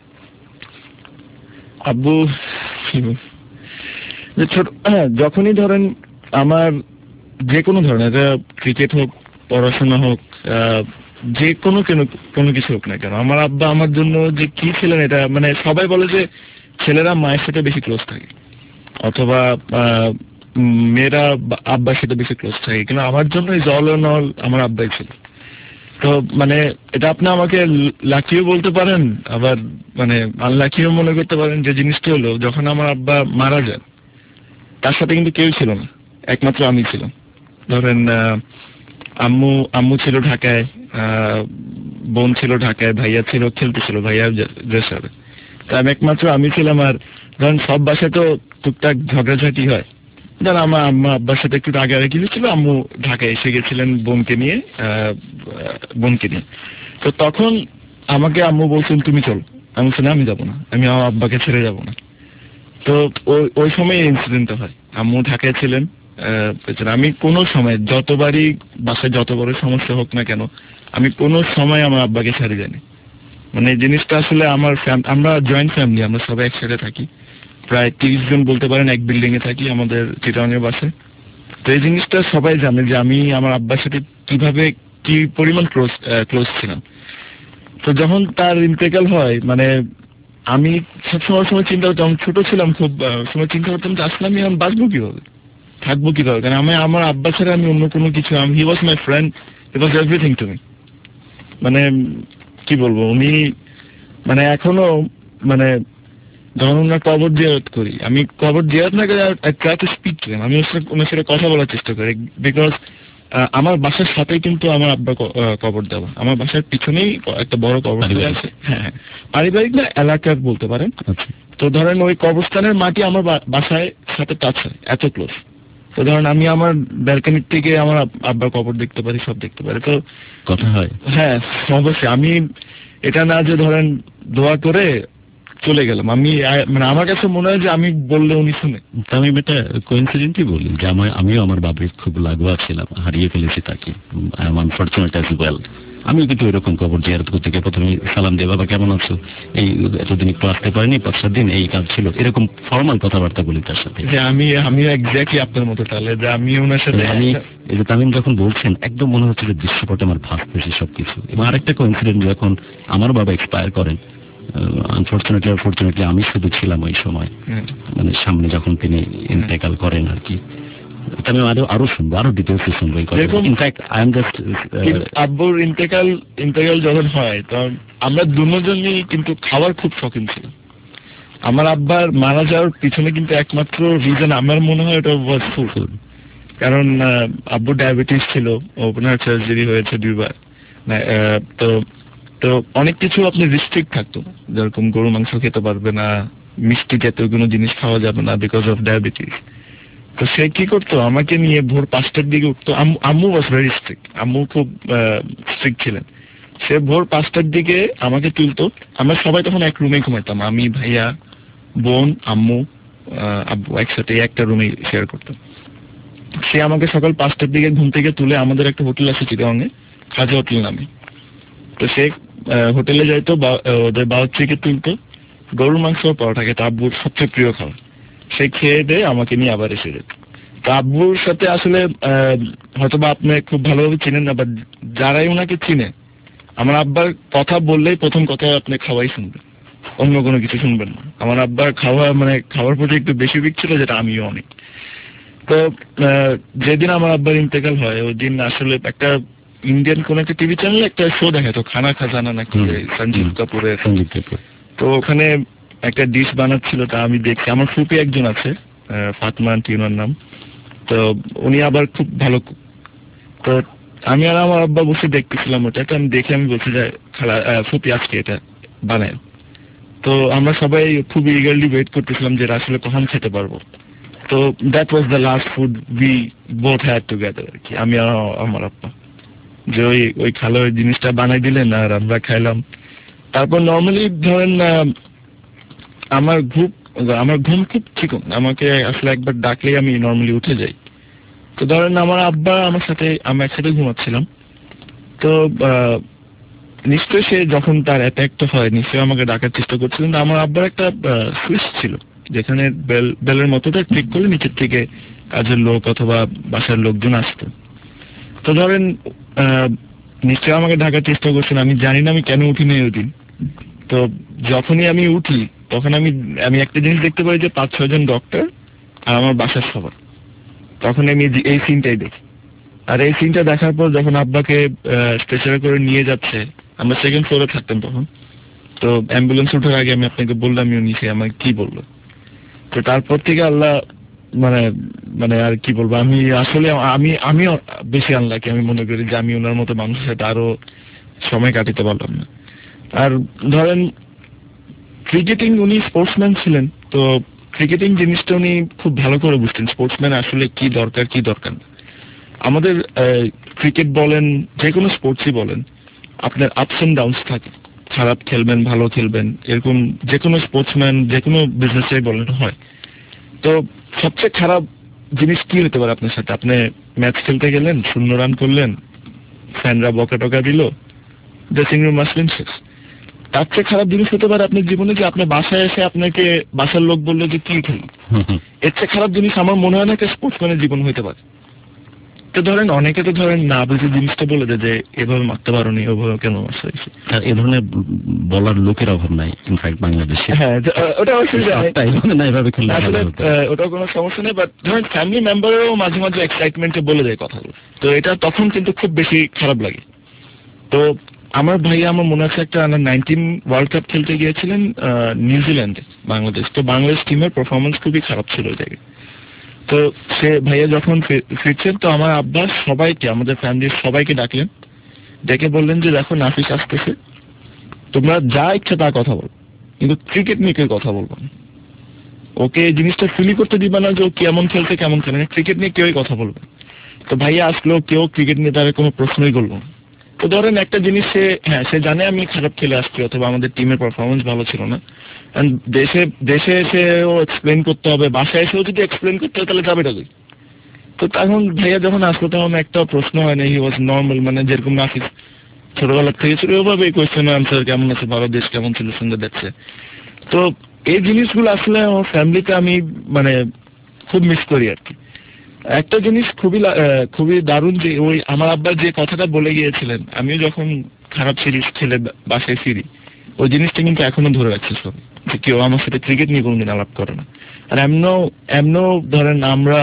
আব্বু কি বল- যে ছোট, হ্যাঁ, যখনই ধরেন আমার যে কোনো ধরনের ক্রিকেট হোক, পড়াশোনা হোক, আহ, যে কোনো কোনো কোনো কিছু হোক না কেন, আমার আব্বা আমার জন্য যে কি ছিলেন, এটা মানে সবাই বলে যে ছেলেরা মায়ের সাথে বেশি ক্লোজ থাকে অথবা আহ, উম, মেয়েরা বা- আব্বার সাথে বেশি ক্লোজ থাকে, কিন্তু আমার জন্য এই জল নল আমার আব্বাই ছিল। তো মানে এটা আপনি আমাকে লাকিও বলতে পারেন, আবার মানে আনলাকিও মনে করতে পারেন। যে জিনিসটা হলো, যখন আমার আব্বা মারা যান তার সাথে কিন্তু কেউ ছিল না, একমাত্র আমি ছিলাম। ধরেন আহ, আম্মু আম্মু ছিল ঢাকায়, আহ, বোন ছিল ঢাকায়, ভাইয়া ছিল খেলতেছিল, ভাইয়া ড্রেসারে, তো আমি একমাত্র আমি ছিলাম। আর ধরেন সব বাসায় তো টুকটাক ঝগড়াঝাটি হয়, ধর আমার আম্মা আব্বার সাথে একটু আগে আগে ছিল, আম্মু ঢাকায় এসে গেছিলেন বোনকে নিয়ে, আহ, বোনকে নিয়ে। তো তখন আমাকে আম্মু বলছেন তুমি চলো, আমি বলছি না আমি যাবো না, আমি আমার আব্বাকে ছেড়ে যাবো না। তো ওই ওই সময় ইনসিডেন্টটা হয়, আম্মু ঢাকায় ছিলেন, আহ, পেছনে আমি কোনো সময় যতবারই বাসায় যত বড় সমস্যা হোক না কেন, আমি কোনো সময় আমার আব্বাকে ছেড়ে যাইনি। মানে এই জিনিসটা আসলে আমার ফ্যাম- আমরা জয়েন্ট ফ্যামিলি, আমরা সবাই একসাথে থাকি, প্রায় তিরিশ জন বলতে পারেন, এক বিল্ডিং এ থাকি আমাদের চিটাগাংয়ের বাসায়। তো এই জিনিসটা সবাই জানে যে আমি আমার আব্বার সাথে কিভাবে কি পরিমাণ ক্লোজ ক্লোজ ছিলাম। তো যখন তার ইন্তেকাল হয়, মানে আমি সবসময় সময় চিন্তা করতাম, ছোট ছিলাম খুব, আহ, সময় চিন্তা করতাম যে আসলে আমি এখন বাঁচবো কিভাবে, থাকবো কিভাবে, কারণ আমি আমার আব্বা ছাড়া আমি অন্য কোনো কিছু, he was my friend, he was everything to me. মানে কি বলবো, উনি মানে এখনো মানে যখন আমরা কবর জিয়ারত করি, আমি কবর জিয়ারত না করে try to speak to them, আমি ওনার সাথে কথা বলার চেষ্টা করি, বিকজ আমার বাসার সাথেই কিন্তু আমার আব্বা কবর দেওয়া, আমার বাসার পিছনেই একটা বড় কবরস্থান আছে। হ্যাঁ, পারিবারিক না, এলাকার বলতে পারেন। তো ধরেন ওই কবরস্থানের মাটি আমার বাসায় সাথে টাচ হয়, এত ক্লোজ। তো ধরেন আমি আমার ব্যালকনির থেকে আমার আব্বার কবর দেখতে পারি, সব দেখতে পারি। তো কথা হয়। হ্যাঁ অবশ্যই, আমি এটা না যে ধরেন দোয়া করে চলে গেলাম, আমি মানে আমার কাছে মনে হয় যে আমি বললে উনি শুনে। আমি এটা কোইন্সিডেন্টলি বলি যে আমার আমিও আমার বাবার খুব লাগোয়া ছিলাম, হারিয়ে ফেলেছি তাকে, I am unfortunate as well. আমিও কিন্তু এরকম কবর জিয়ারত করতে গিয়ে প্রথমে সালাম দিয়ে বাবা কেমন আছো, এই এতদিন একটু আসতে পারিনি, পাঁচ সাত দিন এই কাজ ছিল, এরকম ফর্মাল কথাবার্তা বলি তার সাথে। আমি আমি এক্স্যাক্টলি আপনার মতো, তাহলে যে আমি ওনার সাথে আমি এই যে তামিম যখন বলছেন একদম মনে হচ্ছে যে দৃশ্যপটে আমার ভাসতেছে সবকিছু। এবং আরেকটা কোইন্সিডেন্ট, যখন আমার বাবা এক্সপায়ার করেন, আনফরচুনেটলি অনফরচুনেটলি আমি শুধু ছিলাম ওই সময়, মানে সামনে যখন তিনি ইন্তেকাল করেন আর কি। আমি আরো আরো শুনবো, আরো ডিটেলস শুনবো। ইনফ্যাক্ট আই এম জাস্ট আব্বুর ইন্তেকাল ইন্তেকাল যখন হয় তখন আমরা দুজনই কিন্তু খাবার খুব শৌখিন ছিল। আমার আব্বার মারা যাওয়ার পিছনে কিন্তু একমাত্র রিজন আমার মনে হয় এটা ওয়াজ ফুড। কারণ আব্বুর ডায়াবেটিস ছিল, ওপেনার সার্জারি হয়েছে দুইবার, তো তো অনেক কিছু আপনি রিস্ট্রিক্ট থাকতো, যেরকম গরু মাংস খেতে পারবে না, মিষ্টি জাতীয় কোনো জিনিস খাওয়া যাবে না বিকজ অফ ডায়াবেটিস। তো সে কি করতো, আমাকে নিয়ে ভোর পাঁচটার দিকে উঠতো। আম্মু ওয়াজ ভেরি স্ট্রিক্ট, আম্মু খুব স্ট্রিক্ট ছিলেন। সে ভোর পাঁচটার দিকে আমাকে তুলতো, আমরা সবাই তখন এক রুমে ঘুমাইতাম, আমি, ভাইয়া, বোন, আম্মু, আব্বু একসাথে একটা রুমে শেয়ার করতাম। সে আমাকে সকাল পাঁচটার দিকে ঘুম থেকে তুলে আমাদের একটা হোটেল আছে চিটাগাংয়ে, খাজা হোটেল নামে। তো সে হোটেলে যাইতো, ওদের বাউচিকে তুলতো, গরুর মাংস পরোটা খেতো, আব্বুর সবচেয়ে প্রিয় খাবার। সে খেয়ে দিয়ে আমাকে নিয়ে আবার এসে যেত। তো আব্বুর সাথে আসলে হয়তো বা আপনি খুব ভালোভাবে চিনেন না, বাট যারাই ওনাকে চিনে, আমার আব্বার কথা বললেই প্রথম কথা আপনি খাওয়াই শুনবেন, অন্য কোনো কিছু শুনবেন না। আমার আব্বার খাওয়া মানে খাওয়ার প্রতি একটু বেশি বিক ছিল, যেটা আমিও অনেক। তো যেদিন আমার আব্বার ইন্তেকাল হয় ওই দিন আসলে একটা ইন্ডিয়ান কোন একটা টিভি চ্যানেলে একটা শো দেখাতো, খানা খাজানা নাকি, সঞ্জীব কাপুরের। তো ওখানে একটা ডিশ বানাচ্ছিল, তা আমি দেখছি। আমার ফুপি একজন আছে, ফাতমা আন্টি ওনার নাম, তো উনি আবার খুব ভালো। তো আমি আর আমার আব্বা বসে দেখতেছিলাম ওটা, তো আমি দেখে আমি বলছি যে খালা ফুপি আজকে এটা বানায়। তো আমরা সবাই খুব ইগারলি ওয়েট করতেছিলাম যে আসলে কখন খেতে পারবো। তো that was the last food we both had together আর কি, আমি আর আমার আব্বা, যে ওই ওই খালা ওই জিনিসটা বানাই দিলেন আর আমরা খাইলাম। তারপর নর্মালি ধরেন আমার ঘুম আমার ঘুম খুব চিকন, আমাকে আসলে একবার ডাকলেই আমি নর্মালি উঠে যাই। তো ধরেন আমার আব্বা আমার সাথে, আমরা একসাথে ঘুমাচ্ছিলাম, তো নিশ্চয়ই সে যখন তার অ্যাটাকটা হয় নিশ্চয়ই আমাকে ডাকার চেষ্টা করছিলেন। আমার আব্বার একটা সুইচ ছিল যেখানে বেল বেলের মতোটা ক্লিক করলে নিচের থেকে কাজের লোক অথবা বাসার লোকজন আসতো। তো ধরেন নিশ্চয়ই আমাকে ঢাকার চেষ্টা করছেন, আমি জানি না আমি কেন উঠি নাই ওই দিন। তো যখনই আমি উঠি তখন আমি আমি একটা জিনিস দেখতে পাই যে পাঁচ ছয় জন ডক্টর আর আমার বাসার সবার। তখন আমি এই সিনটাই দেখি, আর এই সিনটা দেখার পর যখন আব্বাকে স্ট্রেচারে করে নিয়ে যাচ্ছে, আমরা সেকেন্ড ফ্লোরে থাকতাম তখন, তো অ্যাম্বুলেন্স ওঠার আগে আমি আপনাকে বললাম উনি সে আমাকে কি বললো। তো তারপর থেকে আল্লাহ মানে মানে আর কি বলবো, আমি আসলে আমি আমিও বেশি আনলাকি, আমি মনে করি যে আমি ওনার মতো মানুষের সাথে আরো সময় কাটাতে পারলাম না। আর ধরেন ক্রিকেটিং, উনি স্পোর্টসম্যান ছিলেন, তো ক্রিকেটিং জিনিসটা উনি খুব ভালো করে বুঝতেন, স্পোর্টসম্যান আসলে কি দরকার কি দরকার না। আমাদের ক্রিকেট বলেন, যে কোনো স্পোর্টসই বলেন, আপনার আপস এন্ড ডাউনস থাকে, খারাপ খেলবেন ভালো খেলবেন, এরকম যে কোনো স্পোর্টসম্যান যে কোনো বিজনেসে বলেন হয়। তো সবচেয়ে খারাপ জিনিস কি হতে পারে আপনার সাথে, আপনি ম্যাচ খেলতে গেলেন, শূন্য রান করলেন, ফ্যানরা বকা টকা দিল, ড্রেসিং রুম আসলেন, শেষ। তার চেয়ে খারাপ জিনিস হতে পারে আপনার জীবনে যে আপনার বাসায় এসে আপনাকে বাসার লোক বললো যে কি খেলি। এর চেয়ে খারাপ জিনিস আমার মনে হয় না একটা স্পোর্টসম্যানের জীবন হইতে পারে। তো ধরেন অনেকে তো ধরেন না বুঝে জিনিসটা বলে দেয় যে এভাবে মারতে পারো নি, ওভাবে কেন মারছো। আর এ ধরনের বলার লোকের অভাব নাই ইনফ্যাক্ট বাংলাদেশে। হ্যাঁ, ওটা অসুবিধা না, এভাবে খেললে আসলে ওটা কোনো সমস্যা নেই, বাট ধরেন ফ্যামিলি মেম্বারও মাঝে মাঝে এক্সাইটমেন্টে বলে দেয় কথাগুলো, তো এটা তখন কিন্তু খুব বেশি খারাপ লাগে। তো আমার ভাইয়া আমার মনে আছে একটা আন্ডার নাইনটিন ওয়ার্ল্ড কাপ খেলতে গিয়েছিলেন নিউজিল্যান্ডে বাংলাদেশ, তো বাংলাদেশ টিমের পারফরমেন্স খুবই খারাপ ছিল ওই জায়গায়। তো সে ভাইয়া যখন ফিরছেন তো আমার আব্বা সবাইকে, আমাদের ফ্যামিলির সবাইকে ডাকলেন, ডেকে বললেন যে দেখো নাফিস আসতেছে, তোমরা যা ইচ্ছা তা কথা বল, কিন্তু ক্রিকেট নিয়ে কেউ কথা বলবো না, ওকে এই জিনিসটা ফিল করতে দিবা না যে ও কেমন খেলছে কেমন খেলে না, ক্রিকেট নিয়ে কেউই কথা বলবে। তো ভাইয়া আসলো, কেউ ক্রিকেট নিয়ে তার কোনো প্রশ্নই করলো না। তো ধরেন একটা জিনিস সে, হ্যাঁ সে জানে আমি খারাপ খেলে আসছি অথবা আমাদের টিমের পারফরমেন্স ভালো ছিল না, দেশে দেশে এসে ও এক্সপ্লেন করতে হবে, বাসায় এসেও যদি এক্সপ্লেন করতে হয় তাহলে যাবেটা কই? তো তখন ভাইয়া যখন আসলো তখন একটা প্রশ্ন হয় না, হি ওয়াজ নর্মাল, মানে যেরকম নাফিস ছোটবেলার থেকে ছিল ওভাবে কোয়েশ্চেন আনসার, কেমন আছে ভালো, দেশ কেমন ছিল, সুন্দর দেখছে। তো এই জিনিসগুলো আসলে আমার ফ্যামিলিতে আমি মানে খুব মিস করি আর কি। একটা জিনিস খুবই খুবই দারুণ যে ওই আমার আব্বা যে কথাটা বলে গিয়েছিলেন, আমিও যখন খারাপ সিরিজ খেলে বাসায় ফিরি, ওই জিনিসটা কিন্তু এখনো ধরে রাখছে সব, যে কেউ আমার সাথে ক্রিকেট নিয়ে কোনোদিন আলাপ করে না। আর এমনও এমনও ধরেন আমরা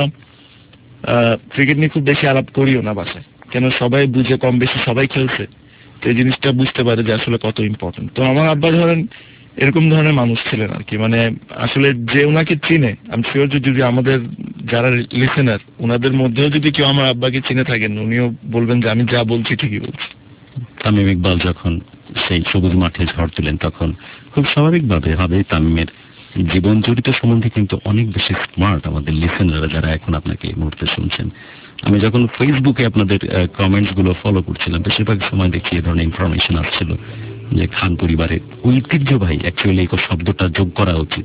ক্রিকেট নিয়ে খুব বেশি আলাপ করিও না বাসায়, কেন সবাই বুঝে কম বেশি সবাই খেলছে, তো এই জিনিসটা বুঝতে পারে যে আসলে কত ইম্পর্টেন্ট। তো আমার আব্বা ধরেন এরকম ধরনের মানুষ ছিলেন আর কি, মানে আসলে যে ওনাকে চিনে, আমি শিওর যদি আমাদের যারা লিসেনার ওনাদের মধ্যেও যদি কেউ আমার আব্বাকে চিনে থাকেন, উনিও বলবেন যে আমি যা বলছি ঠিকই বলছি। তামিম ইকবাল যখন সেই সবুজ মাঠে ঝড় তুলেন তখন খুব স্বাভাবিকভাবে হবে তামিমের জীবন জড়িত সম্বন্ধে কিন্তু অনেক বেশি স্মার্ট আমাদের লিসেনাররা যারা এখন আপনাকে এই মুহূর্তে শুনছেন। আমি যখন ফেসবুকে আপনাদের কমেন্টস গুলো ফলো করছিলাম, বেশিরভাগ সময় দেখি এই ধরনের ইনফরমেশন আসছিল যে খান পরিবারের ঐতিহ্যবাহী, অ্যাকচুয়ালি এই শব্দটা যোগ করা উচিত,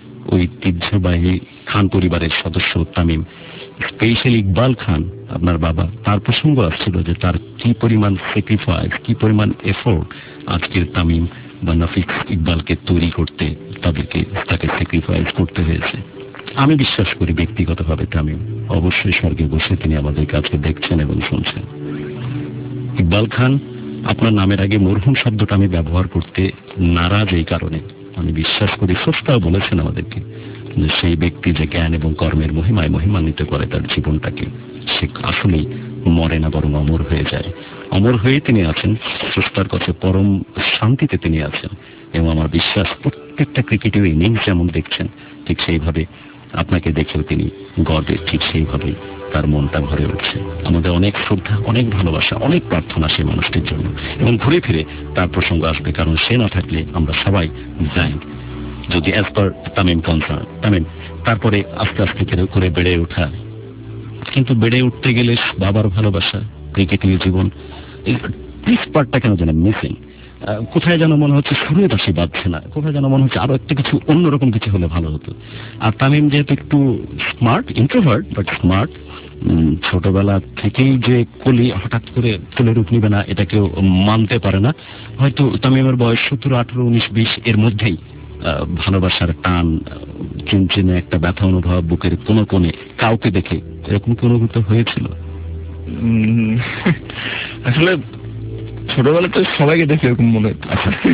ঐতিহ্যবাহী খান পরিবারের সদস্য তামিম, স্পেশালি ইকবাল খান আপনার বাবা, তার প্রসঙ্গ আসছিল যে তার কি পরিমাণ স্যাক্রিফাইস, কি পরিমাণ এফোর্ট আজকের তামিম বা নাফিস ইকবালকে তৈরি করতে তাদেরকে তাকে স্যাক্রিফাইস করতে হয়েছে। আমি বিশ্বাস করি ব্যক্তিগতভাবে তামিম অবশ্যই স্বর্গে বসে তিনি আমাদের কাছে দেখছেন এবং শুনছেন। ইকবাল খান, আপনার নামের আগে মরহুম শব্দটা আমি ব্যবহার করতে নারাজ এই কারণে, আমি বিশ্বাস করি স্রষ্টাও বলেছেন আমাদেরকে যে সেই ব্যক্তি যে জ্ঞান এবং কর্মের মহিমায় মহিমান্বিত করে তার জীবনটাকে, সে আসলেই মরে না বরং অমর হয়ে যায়। অমর হয়ে তিনি আছেন, স্রষ্টার কাছে পরম শান্তিতে তিনি আছেন, এবং আমার বিশ্বাস প্রত্যেকটা ক্রিকেটের ইনিংস যেমন দেখছেন ঠিক সেইভাবে আপনাকে দেখেও তিনি গর্বে ঠিক সেইভাবেই তার মনটা ভরে উঠছে। আমাদের অনেক শ্রদ্ধা, অনেক ভালোবাসা, অনেক প্রার্থনা সেই মানুষটির জন্য, এবং ঘুরে ফিরে তার প্রসঙ্গ আসবে, কারণ সে না থাকলে আমরা সবাই ব্ল্যাঙ্ক। যদি as per Tamim concern, Tamim তারপরে আস্তে আস্তে করে বেড়ে ওঠা, কিন্তু বেড়ে উঠতে গেলে বাবার ভালোবাসা, ক্রিকেটীয় জীবন, এই পার্টটা কেন যেন মিসিং। কোথায় যেন মনে হচ্ছে সুরে দাসী বাজছে না, কোথায় যেন মনে হচ্ছে আরো একটা কিছু অন্যরকম কিছু হলে ভালো হতো। আর তামিম যেহেতু একটু স্মার্ট, ইন্ট্রোভার্ট বাট স্মার্ট, ছোটবেলা থেকেই যে কলি হঠাৎ করে ফুলের রূপ নিবে না এটা কেউ মানতে পারে না। হয়তো তামিমের বয়স সতেরো আঠারো উনিশ বিশ এর মধ্যেই ভালোবাসার টান, চিনচিনে একটা ব্যথা অনুভব বুকের কোন কোণে কাউকে দেখে এরকম কি অনুভূত হয়েছিল? আসলে ছোটবেলাতে সবাইকে দেখে এরকম মনে হতো।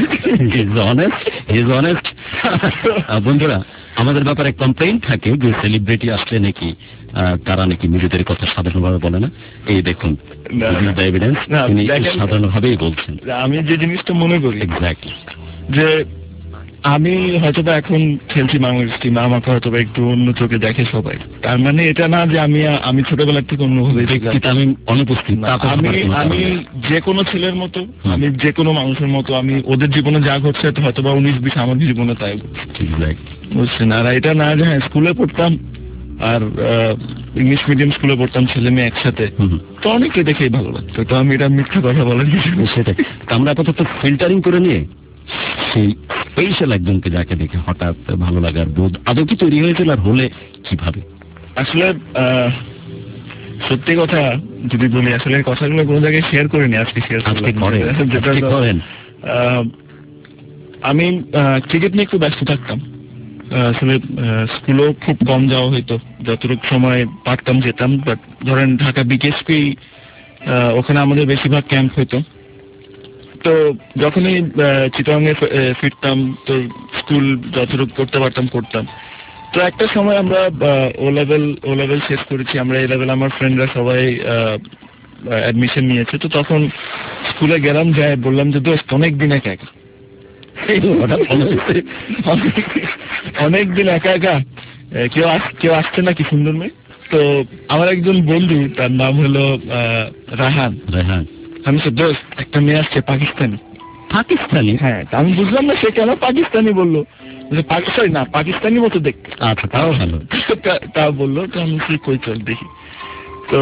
বন্ধুরা, আমাদের ব্যাপারে কমপ্লেইন থাকে যে সেলিব্রিটি আসলে নাকি তারা নাকি নিজেদের কথা সাধারণভাবে বলে না। এই দেখুন এভিডেন্স, তিনি সাধারণভাবেই বলছেন। আমি যে জিনিসটা মনে করি এক্স্যাক্টলি যে আমি হয়তোবা এখন খেলছি বাংলাদেশ টিম, আমাকে হয়তোবা একটু অন্য চোখে দেখে সবাই, তার মানে এটা না যে আমি আমি ছোটবেলার থেকে অন্যভাবে আমি অনুপস্থিত। আমি আমি যে কোনো ছেলের মতো, আমি যে কোনো মানুষের মতো, আমি ওদের জীবনে যা ঘটছে হয়তোবা উনিশ বিশ আমার জীবনে তাই বুঝছেন। আর এটা না যে হ্যাঁ স্কুলে পড়তাম আর ইংলিশ মিডিয়াম স্কুলে পড়তাম ছেলে মেয়ে একসাথে, তো অনেকে দেখেই ভালো লাগতো, তো আমি এটা মিথ্যা কথা বলার কিছু সেটাই। আমরা আপাতত ফিল্টারিং করে নিয়ে সেই স্পেশাল একজনকে যাকে দেখে হঠাৎ ভালো লাগার বোধ আদৌ কি তৈরি হয়েছিল, আর হলে কিভাবে? আসলে সত্যি কথা যদি বলি, আসলে কথাগুলো কোনো জায়গায় শেয়ার করিনি, আজকে শেয়ার করেন। আমি ক্রিকেট নিয়ে একটু ব্যস্ত থাকতাম, আসলে স্কুলেও খুব কম যাওয়া হইতো, যতটুকু সময় পারতাম যেতাম। বাট ধরেন ঢাকা বিকেএসপি, ওখানে আমাদের বেশিরভাগ ক্যাম্প হইতো, তো যখনই চিটাগাঙে ফিরতাম তো স্কুল যতটুকু করতে পারতাম করতাম। তো একটা সময় আমরা ও লেভেল ও লেভেল শেষ করেছি আমরা, এই লেভেল আমার ফ্রেন্ডরা সবাই অ্যাডমিশন নিয়েছে। তো তখন স্কুলে গেলাম, যাই বললাম যে দোস্ত অনেকদিন একা একা অনেকদিন একা একা কেউ কেউ আসছে নাকি সুন্দর মেয়ে। তো আমার একজন বন্ধু, তার নাম হলো রাহান রাহান আমি তো দোস্ত একটা মেয়ে আসছে পাকিস্তানি। পাকিস্তানি? হ্যাঁ, আমি বুঝলাম না সে কেন পাকিস্তানি বললো, পাকিস্তানি না পাকিস্তানি মতো দেখতে। আচ্ছা, তাও ভালো। তা বললো, তো আমি কি কই চল দেখি। তো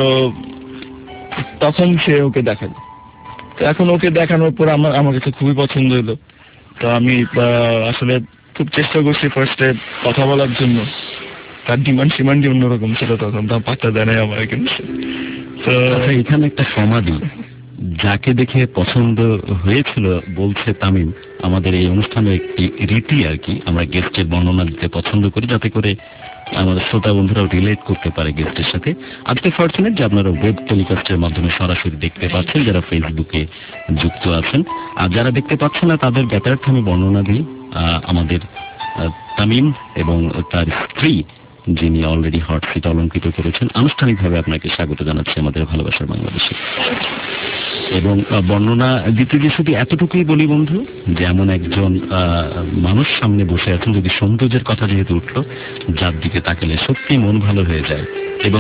তখন সে ওকে দেখালো। তো এখন ওকে দেখানোর পর আমার আমার কাছে খুবই পছন্দ হলো। তো আমি আসলে খুব চেষ্টা করছি ফার্স্টে কথা বলার জন্য। তার ডিমান্ড সিমান্ডই অন্যরকম ছিল, তখন তার পাত্তা দেয় নাই আমার। কিন্তু তো এখানে একটা সমাধি, যাকে দেখে পছন্দ হয়েছিল বলছে তামিম, আমাদের এই অনুষ্ঠানের একটি রীতি আর কি, আমরা গেস্টের বর্ণনা দিতে পছন্দ করি যাতে করে আমাদের শ্রোতা বন্ধুরাও রিলেট করতে পারে গেস্টের সাথে। আজকে ফরচুনেট যে আপনারা ওয়েব টেলিকাস্টের মাধ্যমে সরাসরি দেখতে পাচ্ছেন, যারা ফেসবুকে যুক্ত আছেন। আর যারা দেখতে পাচ্ছেন না তাদের জ্ঞাতার্থে আমি বর্ণনা দিই। আমাদের তামিম এবং তার স্ত্রী, যিনি অলরেডি হট সিট অলঙ্কৃত করেছেন, আনুষ্ঠানিকভাবে আপনাকে স্বাগত জানাচ্ছি আমাদের ভালোবাসার বাংলাদেশে। এবং বর্ণনা দিতে গিয়ে শুধু এতটুকুই বলি বন্ধু, যে এমন একজন মানুষ সামনে বসে আছেন, যদি সৌন্দর্যের কথা যেহেতু উঠলো, যার দিকে তাকালে সত্যি মন ভালো হয়ে যায় এবং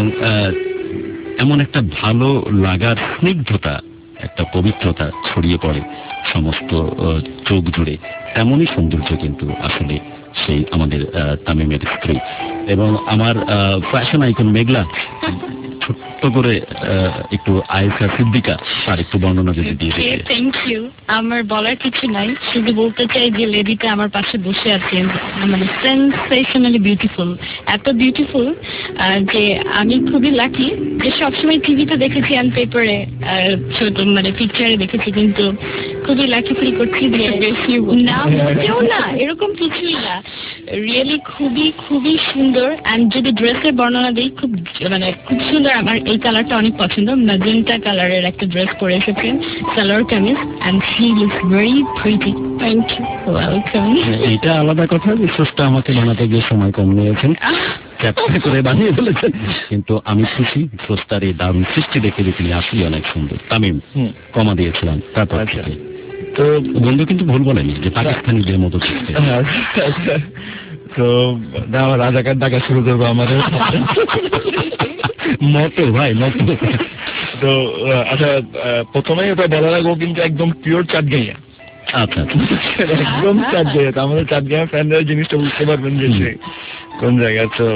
এমন একটা ভালো লাগার স্নিগ্ধতা, একটা পবিত্রতা ছড়িয়ে পড়ে সমস্ত চোখ জুড়ে। তেমনই সৌন্দর্য কিন্তু আসলে সেই আমাদের তামিমের স্ত্রী। এবং আমার ফ্যাশন আইকন মেঘলা, ছোট্ট করে একটু আয়েশা সিদ্দিকা, আর একটু বর্ণনা যদি দিয়ে দিতে। Thank you. আমার বলার কিছু নাই, শুধু বলতে চাই যে লেডিটা আমার পাশে বসে আছেন মানে সেন্সেশনালি বিউটিফুল, এত বিউটিফুল যে আমি খুবই লাকি যে সবসময় টিভিতে দেখেছি আর পেপারে ছোট মানে পিকচারে দেখেছি, কিন্তু খুবই লাকি ফিল করছি যে না মোটেও না, এরকম কিছুই না, রিয়েলি খুবই খুবই সুন্দর। অ্যান্ড যদি ড্রেসের বর্ণনা দিই, খুব মানে খুব সুন্দর। আমার এই কালারটা অনেক পছন্দ, ম্যাজেন্টা কালারের একটা ড্রেস পরে এসেছেন, salwar kameez, and she looks very pretty. Thank you, welcome. এটা আলাদা কথা যে স্রষ্টা আমাকে বানাতে গিয়ে সময় কম নিয়েছেন, ক্যাপচার করে বানিয়ে ফেলেছেন, কিন্তু আমি খুশি স্রষ্টার এই দারুণ সৃষ্টি দেখে যে তিনি আসলে অনেক সুন্দর। তামিম কমা দিয়েছিলাম তারপর থেকে। তো বন্ধু কিন্তু ভুল বলেনি যে পাকিস্তানিদের মতো দেখতে। তো আমার রাজাকার ডাকা শুরু করবো আমাদের মতো ভাই মতো। তো আচ্ছা, প্রথমেই ওটা বলার আগে কিন্তু একদম পিওর চাটগাঁইয়া। আচ্ছা, একদম চাটগাঁইয়া। তো আমাদের চাটগাঁইয়া ফ্যানরা জিনিসটা বুঝতে পারবেন যে সে কোন জায়গায়। তো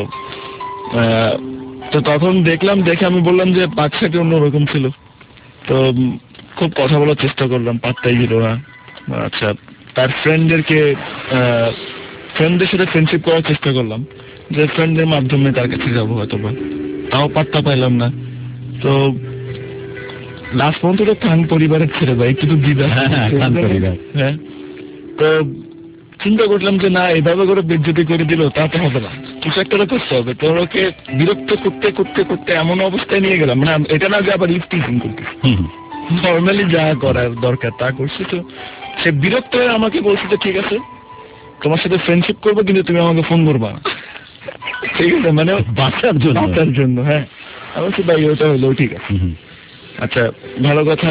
তো তখন দেখলাম, দেখে আমি বললাম যে পাকসাটি অন্যরকম ছিল। তো খুব কথা বলার চেষ্টা করলাম, পাত্তাই দিল না। আচ্ছা, তার ফ্রেন্ডদেরকে ফ্রেন্ডদের সাথে ফ্রেন্ডশিপ করার চেষ্টা করলাম, যে ফ্রেন্ডদের মাধ্যমে তার কাছে যাবো হয়তো বা, তাও পাত্তা পাইলাম না। তো লাস্ট পর্যন্ত তো খান পরিবারের ছেড়ে ভাই একটু তো দিদা। হ্যাঁ, তো চিন্তা করলাম যে না, এভাবে করে বেজ্জতি করে দিল তা তো হবে না, কিছু একটা করতে হবে। তো ওকে বিরক্ত করতে করতে করতে এমন অবস্থায় নিয়ে গেলাম, মানে এটা না যে আবার ইফটিজিং করতে, নর্মালি যা করার দরকার তা করছি। তো সে বিরক্ত হয়ে আমাকে বলছে যে ঠিক আছে, তোমার সাথে ফ্রেন্ডশিপ করবো, কিন্তু তুমি আমাকে ফোন করবা না, ঠিক আছে, মানে বাঁচার জন্য। বাঁচার জন্য হ্যাঁ। আমি বলছি ভাই ওটা হলো ঠিক আছে, আচ্ছা ভালো কথা।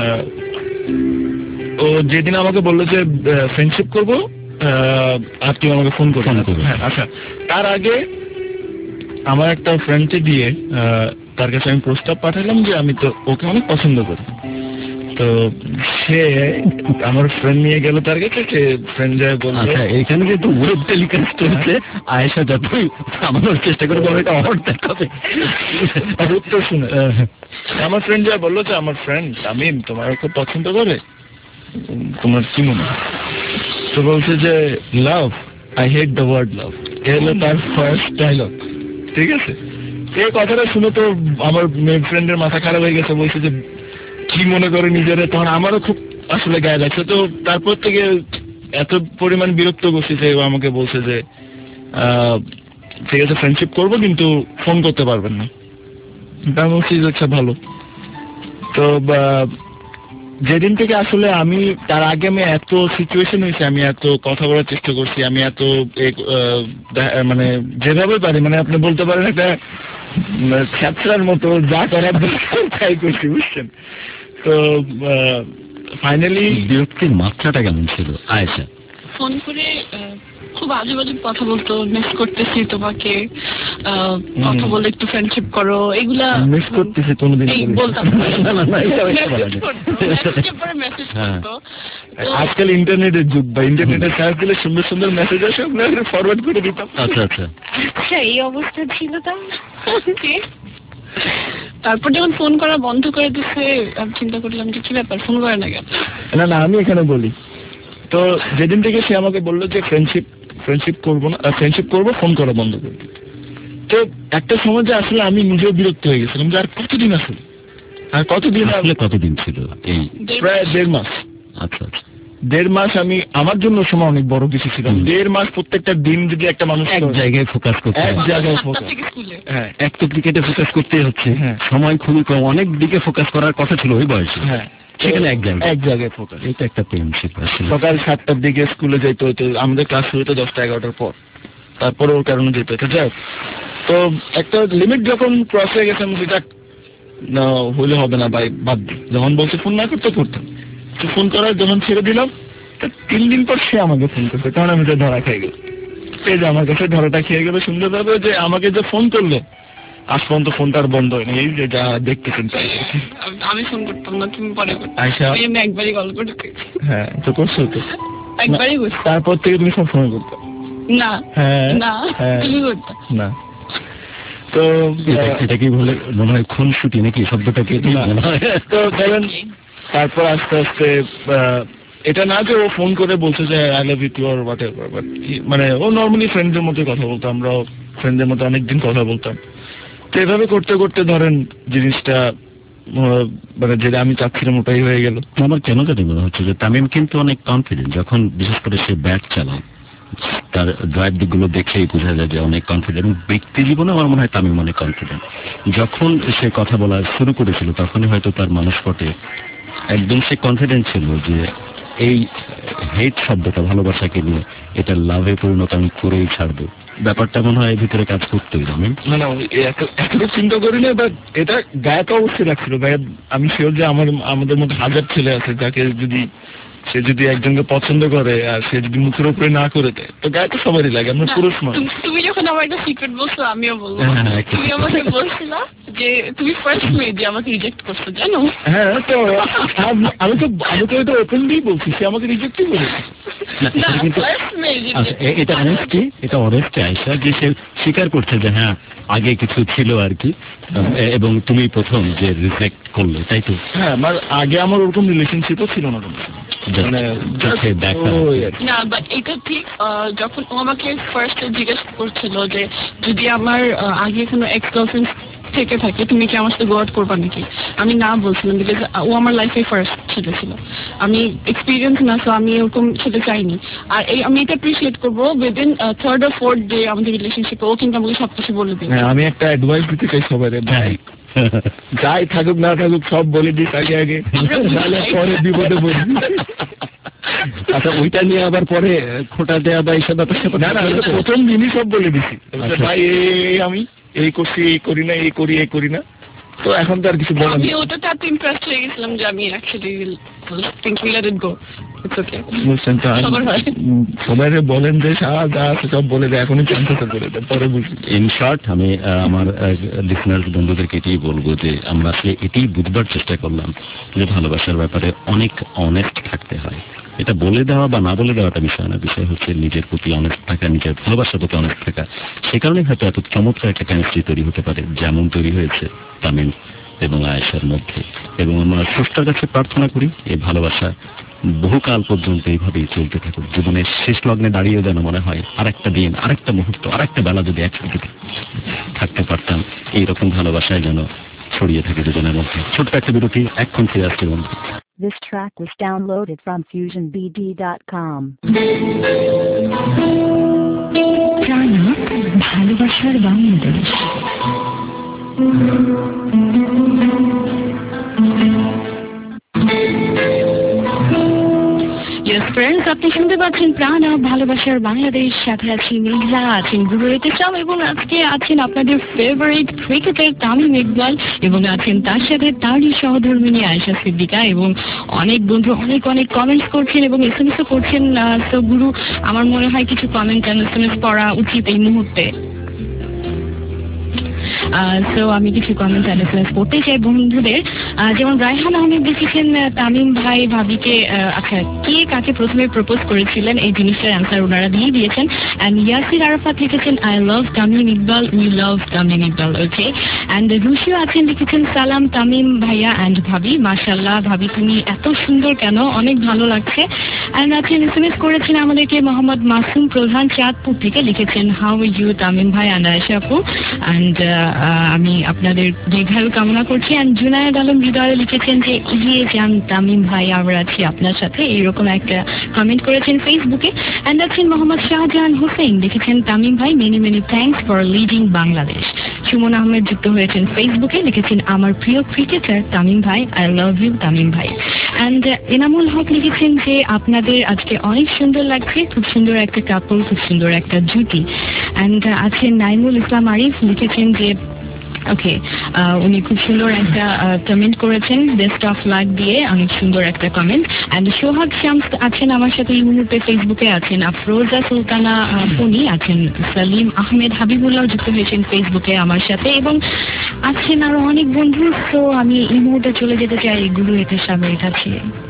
ও যেদিন আমাকে বললো যে ফ্রেন্ডশিপ করবো আর তুই আমাকে ফোন করবো, হ্যাঁ আচ্ছা, তার আগে আমার একটা ফ্রেন্ডকে দিয়ে তার কাছে আমি প্রস্তাব পাঠালাম যে আমি তো ওকে অনেক পছন্দ করি। তো সে আমার ফ্রেন্ড নিয়ে গেল তার কাছে, সে ফ্রেন্ড যায় বলল, এখানে যেহেতু ওয়েব টেলিকাস্ট হচ্ছে, আয়েশা যতই আমাদের চেষ্টা করে বলে এটা অহর দেখাবে, উত্তর শুনে আমার ফ্রেন্ড যা বললো যে আমার ফ্রেন্ড তামিম তোমার খুব পছন্দ করে, তোমার কি মনে হয়? তো বলছে যে love, I hate the word love. এ হলো তার ফার্স্ট ডায়লগ, ঠিক আছে। এই কথাটা শুনে তো আমার মেয়ে ফ্রেন্ডের মাথা খারাপ হয়ে গেছে, বলছে যে কি মনে করে নিজেরা। তখন আমারও খুব আসলে গায়ে লাগছে। তো তারপর থেকে এত পরিমাণ বিরক্ত করছি যে আমাকে বলছে যে ঠিক আছে ফ্রেন্ডশিপ করবো, কিন্তু ফোন করতে পারবেন না। আমি বলছি আচ্ছা ভালো। তো যেদিন থেকে আসলে আমি তার আগে আমি এত সিচুয়েশন হয়েছে, আমি এত কথা বলার চেষ্টা করছি, আমি এত মানে যেভাবে পারি মানে আপনি বলতে পারেন একটা ছাত্রার মতো যা করার তাই করছি, বুঝছেন? তো ফাইনালি বিরক্তির মাত্রাটা কেমন ছিল আয়েশা? ফোন করে খুব আজে বাজে কথা বলতো, মিস করতেছি তোমাকে, কথা বলে একটু ফ্রেন্ডশিপ করো, এগুলা মিস করতেছি কোনোদিন বলতাম। আজকাল ইন্টারনেটের যুগ, বা ইন্টারনেটে সার্চ দিলে সুন্দর সুন্দর মেসেজ আসে, আপনারা ফরওয়ার্ড করে দিতাম। আচ্ছা আচ্ছা আচ্ছা এই অবস্থা ছিল তা। তারপর যখন ফোন করা বন্ধ করে দিচ্ছে আমি চিন্তা করলাম যে কি ব্যাপার, ফোন করে না কেন? না না আমি এখানে বলি, তো যেদিন থেকে সে আমাকে বললো যে ফ্রেন্ডশিপ ফ্রেন্ডশিপ করবো না, ফ্রেন্ডশিপ করবো, ফোন করা বন্ধ করবো, তো একটা সময় যে আসলে আমি নিজেও বিরক্ত হয়ে গেছিলাম যে আর কতদিন আসলে আর কতদিন আসলে কতদিন ছিল? এই প্রায় দেড় মাস। আচ্ছা আচ্ছা দেড় মাস আমি আমার জন্য সময় অনেক বড় কিছু ছিল। দেড় মাস প্রত্যেকটা দিন যদি একটা মানুষ এক জায়গায় ফোকাস করতে, এক জায়গায় ফোকাস, হ্যাঁ এক তো ক্রিকেটে ফোকাস করতেই হচ্ছে, সময় খুবই কম, অনেক দিকে ফোকাস করার কথা ছিল ওই বয়সে, হ্যাঁ সেখানে এক জায়গায় এক জায়গায় ফোকাস, এটা একটা পেইনশিপ। সকাল সাতটার দিকে স্কুলে যেতে হতো, আমাদের ক্লাস শুরু হতো দশটা এগারোটার পর, তারপরে ওর কারণে যেতে হতো। যাই তো একটা লিমিট যখন ক্রস হয়ে গেছে আমি সেটা না হলে হবে না ভাই, বাদ দিই। যখন বলছে ফোন না করতে করতাম, তো ফোন করার যখন ছেড়ে দিলাম তিন দিন পর সে আমাকে ফোন করছে, তখন আমি তো ধরা খেয়ে গেল। সে যে আমার কাছে ধরাটা খেয়ে গেল সুন্দরভাবে, যে আমাকে যে ফোন করলো আজ পর্যন্ত ফোনটা আর বন্ধ হয়নি, এই যে যা দেখতেছেন তাই। আমি ফোন করতাম না, তুমি পরে করতে। আয়শা আমি একবারই কল করতে। হ্যাঁ তো করছো তো একবারই করছি, তারপর থেকে তুমি সব সময় করতে না? হ্যাঁ না তুমি করতে না। তো এটা কি বলে মনে হয় খুনসুটি নাকি শব্দটা কি মনে হয়? তো দেখেন তারপর আস্তে আস্তে এটা না যে ও ফোন করে বলছে যে I love you too or whatever, but মানে ও নর্মালি ফ্রেন্ডদের মতো কথা বলতো, আমরাও ফ্রেন্ডদের মতো অনেকদিন কথা বলতাম। তো এভাবে করতে করতে ধরেন জিনিসটা মানে যেটা আমি চাচ্ছিলাম ওটাই হয়ে গেল। আমার কেন জানি মনে হচ্ছে যে তামিম কিন্তু অনেক কনফিডেন্ট, যখন বিশেষ করে সে ব্যাট চালায় তার ড্রাইভ দিকগুলো দেখেই বোঝা যায় যে অনেক কনফিডেন্ট। ব্যক্তি জীবনে আমার মনে হয় তামিম অনেক কনফিডেন্ট। যখন সে কথা বলা শুরু করেছিল তখনই হয়তো তার মানসপটে একদম সে কনফিডেন্ট ছিল যে এই হেট শব্দটা ভালোবাসাকে নিয়ে এটা লাভে পরিণত আমি করেই ছাড়বো, ব্যাপারটা মনে হয় ভিতরে কাজ করতেই আমি না না এত চিন্তা করি না, বাট এটা গায়ে তো অবশ্যই লাগছিল। গায়ে আমি শিওর যে আমার আমাদের মধ্যে হাজার ছেলে আছে যাকে যদি সে যদি একজনকে পছন্দ করে আর সে যদি মুখের উপরে না করে দেয় তো গায়ে তো সবারই লাগে, আমরা পুরুষ মানুষ। তুমি যখন আমার একটা সিক্রেট বলছো আমিও বলবো, তুমি আমাকে বলছিলা যে তুমি ফার্স্ট মেয়ে যে আমাকে রিজেক্ট করছো, জানো? হ্যাঁ তো আমি তো আমি তো এটা ওপেনলি বলছি, সে আমাকে রিজেক্টই করেছে। এটা অনেস্টি, এটা অনেস্টি আয়েশা, যে সে স্বীকার করছে যে হ্যাঁ আগে কিছু ছিল আর কি, এবং তুমি প্রথম যে রিজেক্ট করলে, তাই তো? হ্যাঁ আমার আগে আমার ওরকম রিলেশনশিপও ছিল না। না বাট এটা ঠিক, যখন ও আমাকে ফার্স্ট জিজ্ঞেস করছিল যে যদি আমার আগে কোনো এক্স গার্লফ্রেন্ড থেকে থাকে তুমি কি আমার সাথে গো আউট করবা নাকি, আমি না বলছিলাম বিকজ ও আমার লাইফে ফার্স্ট ছেলে ছিল, আমি এক্সপিরিয়েন্স না, তো আমি এরকম ছেলে চাইনি। আর এই আমি এটা অ্যাপ্রিশিয়েট করবো উইদিন থার্ড আর ফোর্থ ডে আমাদের রিলেশনশিপে ও কিন্তু আমাকে সবকিছু বলে দিই। আমি একটা অ্যাডভাইস দিতে চাই সবাই, যাই থাকুক না থাকুক সব বলে দিস আগে আগে, পরে বিপদে পড়বি। আচ্ছা ওইটা নিয়ে আবার পরে খোটা দেওয়া বা এইসব ব্যাপার? না না প্রথম দিনই সব বলে দিছি, ভাই এই আমি এই করছি এই করি না এই করি এই করি না, তো এখন তো আর কিছু বলার নেই। আমি ওটাতে এত ইমপ্রেসড হয়ে গেছিলাম যে আমি actually thinking let it go, it's okay. সবাই বলেন যে সারা যা আছে সব বলে দেয়, এখনই চান্সটা করে দেয়, পরে বুঝি। ইন শর্ট আমি আমার লিসনার বন্ধুদেরকে এটাই বলবো যে আমরা আসলে এটাই বুঝবার চেষ্টা করলাম যে ভালোবাসার ব্যাপারে অনেক অনেস্ট থাকতে হয়। এটা বলে দেওয়া বা না বলে দেওয়াটা বিষয় না, বিষয় হচ্ছে নিজের প্রতি অনেস্ট থাকা, নিজের ভালোবাসার প্রতি অনেস্ট থাকা। সে কারণে হয়তো এত চমৎকার একটা কেমিস্ট্রি তৈরি হতে পারে যেমন তৈরি হয়েছে তামিম এবং আয়েশার মধ্যে। এবং আমরা স্রষ্টার কাছে প্রার্থনা করি এই ভালোবাসা বহুকাল পর্যন্ত এইভাবেই চলতে থাকুক, জীবনের শেষ লগ্নে দাঁড়িয়ে যেন মনে হয় আরেকটা দিন, আরেকটা মুহূর্ত, আরেকটা বেলা যদি একসাথে থাকতে পারতাম, এইরকম ভালোবাসায় যেন ছড়িয়ে থাকে দুজনের মধ্যে। ছোট্ট একটা বিরতি, এখন ফিরে আসছে বন্ধু। This track was downloaded from fusion b d dot com. ভালোবাসার বাংলাদেশ। ফ্রেন্ডস, আপনি শুনতে পাচ্ছেন প্রাণ ও ভালোবাসার বাংলাদেশ, সাথে আছি মেঘলা, আছেন গুরু ইসলাম এবং আজকে আছেন আপনাদের ফেভারিট ক্রিকেটার তামিম ইকবাল এবং আছেন তার সাথে তারই সহধর্মিনী আয়েশা সিদ্দিকা এবং অনেক বন্ধু অনেক অনেক কমেন্টস করছেন এবং এস এম এস করছেন। তো গুরু, আমার মনে হয় কিছু কমেন্ট এস এম এস পড়া উচিত এই মুহূর্তে। তো আমি কিছু কমেন্ট অ্যানালাইজ করতে চাই বন্ধুদের। যেমন রায়হান আহমেদ লিখেছেন তামিম ভাই ভাবিকে, আচ্ছা কে কাকে প্রথমে প্রপোজ করেছিলেন এই জিনিসটার অ্যান্সার ওনারা দিয়ে দিয়েছেন। অ্যান্ড ইয়াসির আরাফাত লিখেছেন I love Tamim Iqbal, we love Tamim Iqbal. Okay, and রুশিও আছেন লিখেছেন সালাম তামিম ভাইয়া অ্যান্ড ভাবি, মাশাল্লাহ ভাবি তুমি এত সুন্দর কেন, অনেক ভালো লাগছে। অ্যান্ড আছেন এস এম এস করেছেন আমাদেরকে মোহাম্মদ মাসুম প্রধান চাঁদপুর থেকে, লিখেছেন হাউ ইউ তামিম ভাই অ্যান্ড আয়েশা আপু, অ্যান্ড আমি আপনাদের দীর্ঘায়ু কামনা করছি। অ্যান্ড জুনায়েদ আলম হৃদয়ে লিখেছেন যে এগিয়ে যান তামিম ভাই, আমরা আছি আপনার সাথে, এইরকম একটা কমেন্ট করেছেন ফেসবুকে। অ্যান্ড আছেন মোহাম্মদ শাহজাহান হোসেন, লিখেছেন তামিম ভাই many many thanks for leading Bangladesh. Suman Ahmed যুক্ত হয়েছেন ফেসবুকে, লিখেছেন আমার প্রিয় ক্রিকেটার তামিম ভাই, আই লাভ ইউ তামিম ভাই। অ্যান্ড এনামুল হক লিখেছেন যে আপনাদের আজকে অনেক সুন্দর লাগছে, খুব সুন্দর একটা কাপল, খুব সুন্দর একটা জুটি। অ্যান্ড আছেন নাইমুল ইসলাম আরিফ, লিখেছেন যে ওকে উনি খুব সুন্দর একটা কমেন্ট করেছেন, বেস্ট অফ লাক দিয়ে অনেক সুন্দর একটা কমেন্ট। অ্যান্ড সোহাগ শামস আছেন আমার সাথে এই মুহূর্তে ফেসবুকে, আছেন আফরোজা সুলতানা ফোনি, আছেন সালিম আহমেদ হাবিবুল্লাহ যুক্ত হয়েছেন ফেসবুকে আমার সাথে এবং আছেন আরো অনেক বন্ধু। তো আমি এই মুহূর্তে চলে যেতে চাই গুরু এদের সামনের কাছে।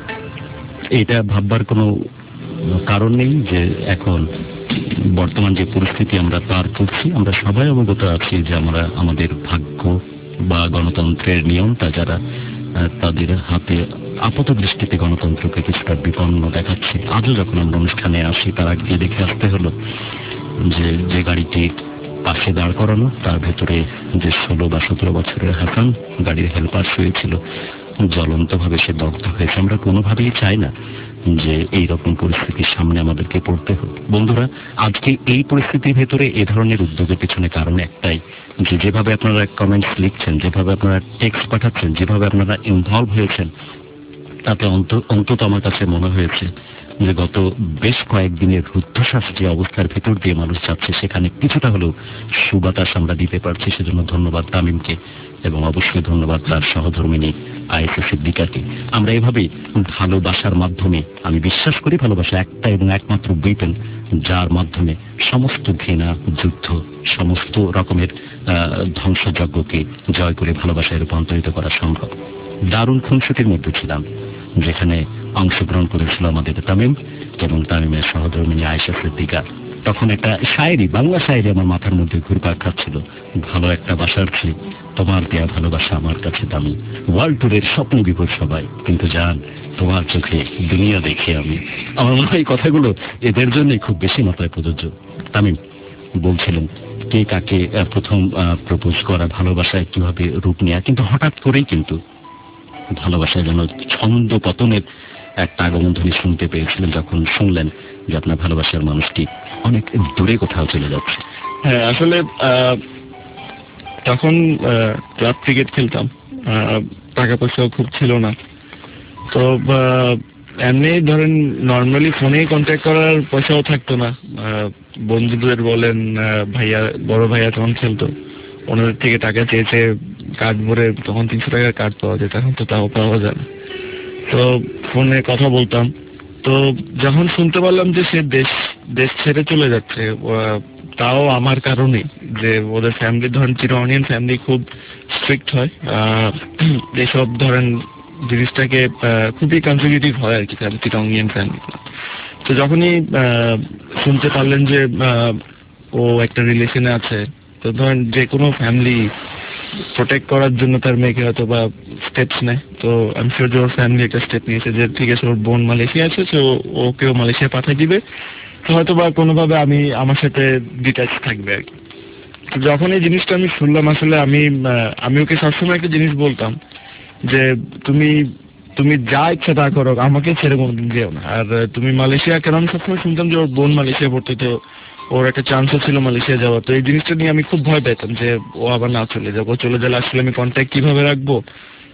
এটা ভাববার কোনো কারণ নেই যে এখন বর্তমান যে পরিস্থিতি আমরা পার করছি, আমরা সবাই অবগত আছি যে আমরা আমাদের ভাগ্য বা গণতন্ত্রের নিয়মটা যারা তাদের হাতে আপাত দৃষ্টিতে গণতন্ত্রকে কিছুটা বিপন্ন দেখাচ্ছে। আজও যখন আমরা অনুষ্ঠানে আসি তার আগে দেখে আসতে হলো যে যে গাড়িটি পাশে দাঁড় করানো তার ভেতরে যে ষোলো বা সতেরো বছরের হাসান গাড়ির হেল্পার শুয়েছিল, জ্বলন্ত ভাবে সে দগ্ধ হয়েছে। আমরা কোনোভাবেই চাই না যে এই রকম পরিস্থিতির সামনে আমাদেরকে পড়তে হোক। বন্ধুরা, আজকে এই পরিস্থিতির ভেতরে এ ধরনের উদ্যোগের পিছনে কারণ একটাই, যে যেভাবে আপনারা কমেন্টস লিখছেন, যেভাবে আপনারা টেক্সট পাঠাচ্ছেন, যেভাবে আপনারা ইনভলভ হয়েছেন, তাতে অন্তত আমার কাছে মনে হয়েছে যে গত বেশ কয়েকদিনের রুদ্ধশ্বাস যে অবস্থার ভেতর দিয়ে মানুষ যাচ্ছে সেখানে কিছুটা হলেও সুবাতাস আমরা দিতে পারছি। সেজন্য ধন্যবাদ তামিমকে এবং অবশ্যই ধন্যবাদ তার সহধর্মিনী আয়েশা সিদ্দিকাকে। আমরা এভাবেই ভালোবাসার মাধ্যমে, আমি বিশ্বাস করি ভালোবাসা একটা এবং একমাত্র উইপেন যার মাধ্যমে সমস্ত ঘৃণা, যুদ্ধ, সমস্ত রকমের ধ্বংসযজ্ঞকে জয় করে ভালোবাসায় রূপান্তরিত করা সম্ভব। দারুণ খুনসুটির মধ্যে ছিলাম যেখানে অংশগ্রহণ করেছিল আমাদের তামিম এবং তামিমের সহধর্মিনী আয়েশা সিদ্দিকা। তখন একটা শায়েরি, বাংলা শায়েরি আমার মাথার মধ্যে ঘুরপাক খাচ্ছিল, ভালো একটা বাসার ছিল তোমার দেয়া ভালোবাসা আমার কাছে দামি, ওয়ার্ল্ড ট্যুরের স্বপ্ন বিভোর সবাই, কিন্তু জান তোমার চোখে দুনিয়া দেখে আমি। আমার মনে হয় এই কথাগুলো এদের জন্যই খুব বেশি মাত্রায় প্রযোজ্য। তামিম বলছিলেন কে কাকে প্রথম প্রপোজ করা, ভালোবাসায় কিভাবে রূপ নেয়া, কিন্তু হঠাৎ করেই কিন্তু ভালোবাসায় যেন ছন্দ পতনের একটা আগমনধ্বনি শুনতে পেয়েছিলেন যখন শুনলেন যে আপনার ভালোবাসার মানুষটি অনেক দূরে কোথাও চলে যাচ্ছে। হ্যাঁ, আসলে তখন ক্লাব ক্রিকেট খেলতাম, টাকা পয়সাও খুব ছিল না, তো এমনি ধরেন নর্মালি ফোনে কন্ট্যাক্ট করার পয়সাও থাকতো না। বন্ধুদের বলেন, ভাইয়া বড় ভাইয়া তখন খেলতো, ওনাদের থেকে টাকা চেয়েছে কার্ড ভরে, তখন তিনশো টাকার কার্ড পাওয়া যেত, এখন তো তাও পাওয়া যায় না। তো ফোনে কথা বলতাম, তো যখন শুনতে পারলাম যে সে দেশ দেশ ছেড়ে চলে যাচ্ছে, তাও আমার কারণে, যে ওদের ফ্যামিলি ধরেন চিরনিয়ান ফ্যামিলি খুব স্ট্রিক্ট হয়, যেসব ধরেন জিনিসটাকে খুবই কনজারভেটিভ হয় আর কি চিরনিয়ান ফ্যামিলি। তো যখনই শুনতে পারলেন যে ও একটা রিলেশনে আছে, তো ধরেন যে কোনো ফ্যামিলি প্রোটেক্ট করার জন্য তার মেয়েকে হয়তো বা স্টেপস নেয়, তো আমি শিওর যে ওর ফ্যামিলি একটা স্টেপ নিয়েছে যে ঠিক আছে ওর বোন মালয়েশিয়া আছে, তো ওকেও মালয়েশিয়া পাঠিয়ে দিবে, তো হয়তো বা কোনোভাবে আমি আমার সাথে ডিটাচ থাকবে আর কি। যখন এই জিনিসটা আমি শুনলাম, আসলে আমি আমি ওকে সবসময় একটা জিনিস বলতাম যে তুমি তুমি যা ইচ্ছা তা করো, আমাকে ছেড়ে কোনোদিন যেও না। আর তুমি মালয়েশিয়া, কেন আমি সবসময় শুনতাম যে ওর বোন মালয়েশিয়া পড়তো, তো ওর একটা চান্সও ছিল মালয়েশিয়া যাওয়ার, তো এই জিনিসটা নিয়ে আমি খুব ভয় পেতাম যে ও আবার না চলে যাবো, চলে গেলে আসলে আমি কন্ট্যাক্ট কিভাবে রাখবো,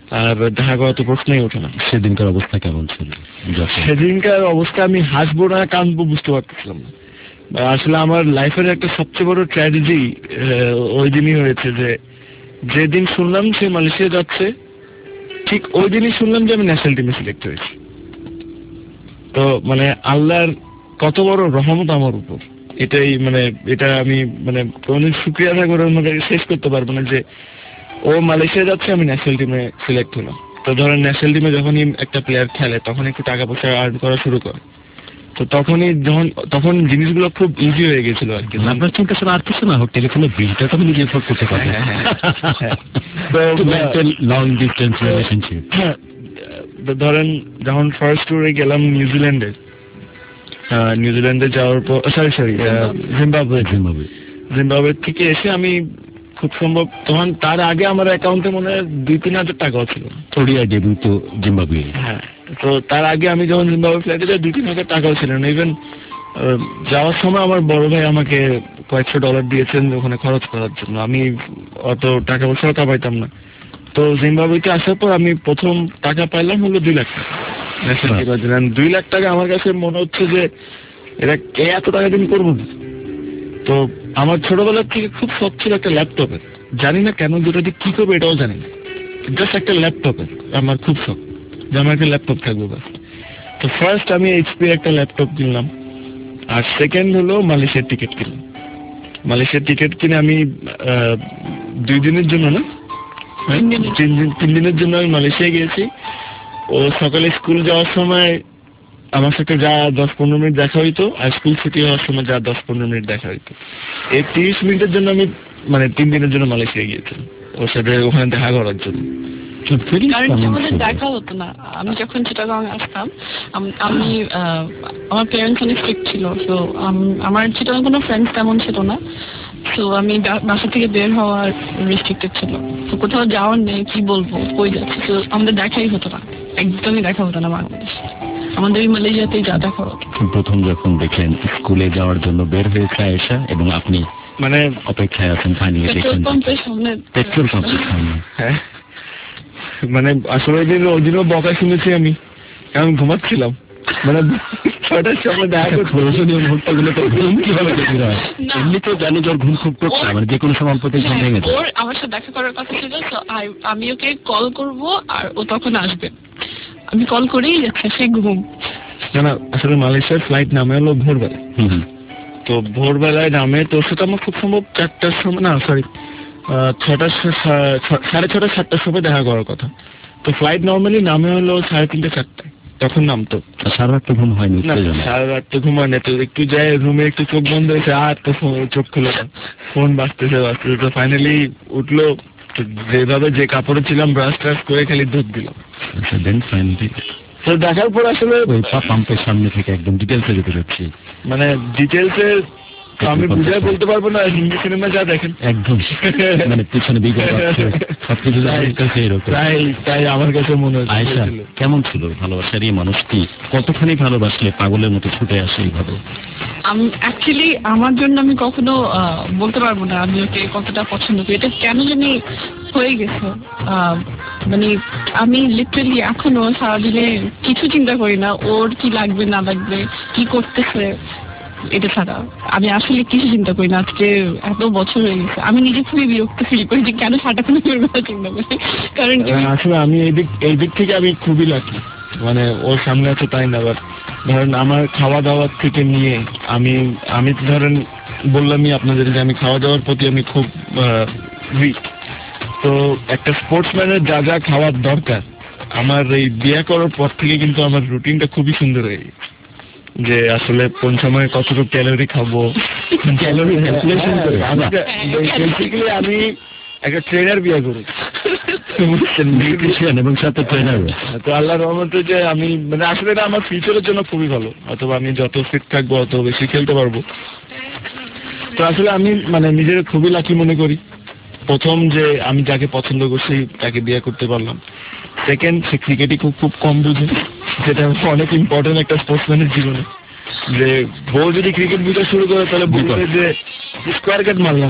আর দেখা করা তো প্রশ্নই ওঠে না। সেদিনকার অবস্থা কেমন ছিল? সেদিনকার অবস্থা আমি হাসবো না কাঁদবো বুঝতে পারতেছিলাম না। আসলে আমার লাইফের একটা সবচেয়ে বড় ট্র্যাজেডি ওই দিনই হয়েছে যে যেদিন শুনলাম সে মালয়েশিয়া যাচ্ছে ঠিক ওই দিনই শুনলাম যে আমি ন্যাশনাল টিমে সিলেক্ট হয়েছি। তো মানে আল্লাহর কত বড় রহমত আমার উপর, এটাই মানে এটা আমি মানে কোনদিন শুকরিয়া আদায় করে আমাকে শেষ করতে পারবো না যে ও মালয়েশিয়া যাচ্ছে আমি ন্যাশনাল টিমে সিলেক্ট হলাম। তো ধরেন ন্যাশনাল টিমে যখনই একটা প্লেয়ার খেলে তখন একটু টাকা পয়সা আর্ন করা শুরু করে, তো তখনই যখন তখন জিনিসগুলো খুব ইজি হয়ে গেছিল আর কি। আপনার চিন্তা ছিল আর কিছু না হোক, টেলিফোনের বিলটা তো নিজে এফোর্ড করতে পারবেন। Long distance relationship. ধরেন যখন ফার্স্ট ট্যুরে গেলাম নিউজিল্যান্ডে, নিউজিল্যান্ডে যাওয়ার পর sorry sorry Zimbabwe Zimbabwe Zimbabwe থেকে এসে আমি খুব সম্ভব তখন তার আগে আমার অ্যাকাউন্টে মনে হয় দুই তিন হাজার টাকাও ছিল। ওডিআই ডেবিউ তো জিম্বাবুয়ে। হ্যাঁ, তো তার আগে আমি যখন জিম্বাবুয়ে ফ্লাইটে যাই দুই তিন হাজার টাকাও ছিল না। ইভেন যাওয়ার সময় আমার বড় ভাই আমাকে কয়েকশো ডলার দিয়েছেন ওখানে খরচ করার জন্য, আমি অত টাকা পয়সাও কামাইতাম না। তো জিম্বাবুয়েতে আসার পর আমি প্রথম টাকা পাইলাম হলো দুই লাখ টাকা। দুই লাখ টাকা আমার কাছে মনে হচ্ছে যে এটা কে এত টাকা দিন করবো না। তো আমার ছোটবেলার থেকে খুব শখ ছিল একটা ল্যাপটপের, জানি না কেন দুটো দিয়ে কি করবো এটাও জানি না, জাস্ট একটা ল্যাপটপের আমার খুব শখ যে আমার একটা ল্যাপটপ থাকবে বাস। তো ফার্স্ট আমি এইচপি একটা ল্যাপটপ কিনলাম, আর সেকেন্ড হলো মালয়েশিয়ার টিকিট কিনলাম। মালয়েশিয়ার টিকিট কিনে আমি দুই দিনের জন্য না তিন দিন তিন দিনের জন্য আমি মালয়েশিয়া গিয়েছি। ও সকালে স্কুল যাওয়ার সময় আমার সাথে যা দশ পনেরো মিনিট দেখা হইতো, আর স্কুল ছুটি হওয়ার সময় যা দশ পনেরো মিনিট দেখা হইতো, এই তিরিশ মিনিটের জন্য আমি মানে তিন দিনের জন্য মালয়েশিয়া গিয়েছিলাম ওর সাথে ওখানে দেখা করার জন্য। কারণ আমাদের দেখা হতো না। আমি যখন চিটাগাং আসতাম আমি আমার প্যারেন্টস অনেক স্ট্রিক্ট ছিল, তো আমার চিটাগাং কোনো ফ্রেন্ডস তেমন ছিল না, তো আমি বাসা থেকে বের হওয়ার রেস্ট্রিক্টেড ছিল। তো কোথাও যাওয়ার নেই, কি বলবো কই যাচ্ছি, তো আমাদের দেখাই হতো না, একদমই দেখা হতো না বাংলাদেশ, আমাদের মালয়েশিয়াতেই যা দেখা হতো। প্রথম যখন দেখলেন স্কুলে যাওয়ার জন্য বের হয়েছে আয়েশা এবং আপনি মানে অপেক্ষায় আছেন পানি পেট্রোল পাম্পের সামনে পেট্রোল পাম্পের সামনে, হ্যাঁ মানে আসলে ওই দিন ওই দিনও বকা শুনেছি আমি, কারণ ঘুমাচ্ছিলাম মানে ছটার সময় দেখা করতে প্রয়োজনীয় মুহূর্তগুলো তো ঘুম কিভাবে দেখতে হয়, এমনি তো জানি যে ওর ঘুম খুব টোটকা, মানে যে কোনো সময় অল্পতেই ঘুম ভেঙে যায়। ওর আমার সাথে দেখা করার কথা ছিল, তো আমি ওকে কল করব আর ও তখন আসবে, আমি কল করেই যাচ্ছি সে ঘুম। না না আসলে মালয়েশিয়ার ফ্লাইট নামে হলো ভোরবেলা, তো ভোরবেলায় নামে তো সেটা আমার খুব সম্ভব চারটার সময় না সরি ছটা সাড়ে ছটা সাতটার সময় দেখা করার কথা। তো ফ্লাইট নর্মালি নামে হলো সাড়ে তিনটে চারটায়, তখন নামতো। সারা রাত ঘুম হয়নি? সারা রাত তো ঘুম হয়নি, তো একটু যায় রুমে একটু চোখ বন্ধ হয়েছে আর তো চোখ খুলে ফোন বাজতেছে বাজতেছে, তো ফাইনালি উঠলো, যেভাবে যে কাপড়ে ছিলাম ব্রাশ ট্রাশ করে খালি দুধ দিলাম। দেন ফাইনালি তো দেখার পর আসলে ওই পাম্পের সামনে থেকে একদম ডিটেলসে যেতে যাচ্ছি, মানে ডিটেলসে আমি বুঝাই বলতে পারবো না, হিন্দি সিনেমা যা দেখেন একদম মানে পিছনে বিগত সবকিছু তাই তাই আমার কাছে মনে হয়। আয়েশা কেমন ছিল ভালোবাসার এই মানুষটি, কতখানি ভালোবাসলে পাগলের মতো ছুটে আসে এইভাবে? অ্যাকচুয়ালি আমার জন্য আমি কখনো বলতে পারবো না আমি ওকে কতটা পছন্দ করি, এটা কেন জানি হয়ে গেছে। মানে আমি লিটারালি এখনো সারাদিনে কিছু চিন্তা করি না ওর কি লাগবে না লাগবে কি করতেছে, এটা ছাড়া আমি আসলে কিছু চিন্তা করি না। আজকে এত বছর হয়ে গেছে আমি নিজে খুবই বিরক্ত ফিল করি যে কেন সারাক্ষণ কথা চিন্তা করি, কারণ আসলে আমি এই দিক এই দিক থেকে আমি খুবই লাকি, মানে ওর সামনে আছে তাই না। আবার ধরেন আমার খাওয়া দাওয়ার থেকে নিয়ে আমি আমি ধরেন বললামই আপনাদের যে আমি খাওয়া দাওয়ার প্রতি আমি খুব উইক, তো একটা স্পোর্টসম্যানের যা যা খাওয়ার দরকার আমার এই বিয়ে করার পর থেকে কিন্তু আমার রুটিনটা খুবই সুন্দর হয়ে গেছে, যে আসলে কোন সময় কতটুকু ক্যালোরি খাবো ক্যালোরি ক্যালকুলেশন করে। বেসিক্যালি আমি একটা ট্রেনার বিয়ে করি এবং সাথে ট্রেনার, তো আল্লাহর রহমতে যে আমি মানে আসলে এটা আমার ফিউচারের জন্য খুবই ভালো, অথবা আমি যত ফিট থাকবো অত বেশি খেলতে পারবো। তো আসলে আমি মানে নিজের খুবই লাকি মনে করি, প্রথম যে আমি যাকে পছন্দ করছি তাকে বিয়ে করতে পারলাম। সেকেন্ড, সে ক্রিকেটই খুব খুব কম বুঝে, যেটা অনেক ইম্পর্টেন্ট একটা স্পোর্টসম্যানের জীবনে, যে বউ যদি ক্রিকেট বুঝা শুরু করে তাহলে বুঝবে যে স্কোয়ার কাট মারলাম।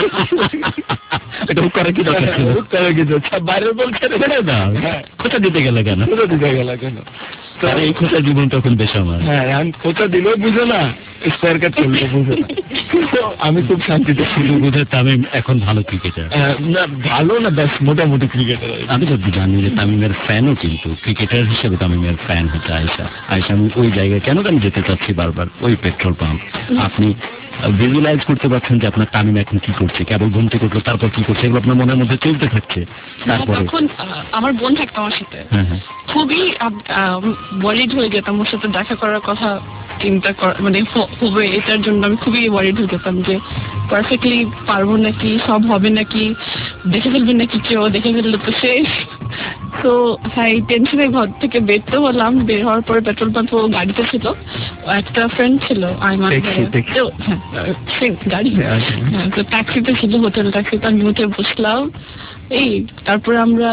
এটা করে কি দরকার ছিল? করে কি দরকার? বাইরের বল ছেড়ে দেয় না, খোঁচা দিতে গেলে কেন? খোঁচা দিতে গেল কেন? তার এই খোঁচা জীবন তখন বেশ আমার। হ্যাঁ, আমি খোঁচা দিলেও বুঝে না, স্কোয়ার কাট করলেও বুঝে না। আমি খুব শান্তিতে শুধু বোধ তামিম এখন ভালো ক্রিকেটার। না, ভালো না, ব্যাস মোটামুটি ক্রিকেটার। আমি তো জানি যে তামিমের ফ্যানও, কিন্তু ক্রিকেটার হিসেবে তামিমের ফ্যান হচ্ছে আয়েশা। আয়েশা, আমি ওই জায়গায় কেন আমি যেতে চাচ্ছি বারবার, ওই পেট্রোল পাম্প। আপনি ভিজুয়ালাইজ করতে পারছেন যে আপনার তামিম এখন কি করছে, কেবল ঘুম থেকে উঠলো তারপর কি করছে, এগুলো আপনার মনের মধ্যে চলতে থাকছে। তারপরে তখন আমার বোন থাকতো আমার সাথে, হ্যাঁ হ্যাঁ খুবই ওয়ারিড হয়ে যেতাম ওর সাথে দেখা করার কথা চিন্তা মানে হবে, এটার জন্য আমি খুবই ওয়ারিড হয়ে যেতাম যে পারফেক্টলি পারবো নাকি, সব হবে নাকি, দেখে ফেলবেন নাকি কেউ, দেখে ফেললে তো শেষ। তো হ্যাঁ, এই টেনশনে ঘর থেকে বেরতে হলাম। বের হওয়ার পরে পেট্রোল পাম্প ও গাড়িতে ছিল, একটা ফ্রেন্ড ছিল আইমান, গাড়ি হ্যাঁ, তো ট্যাক্সিতে ছিল, হোটেল ট্যাক্সিতে আমি উঠে বসলাম। এই তারপরে আমরা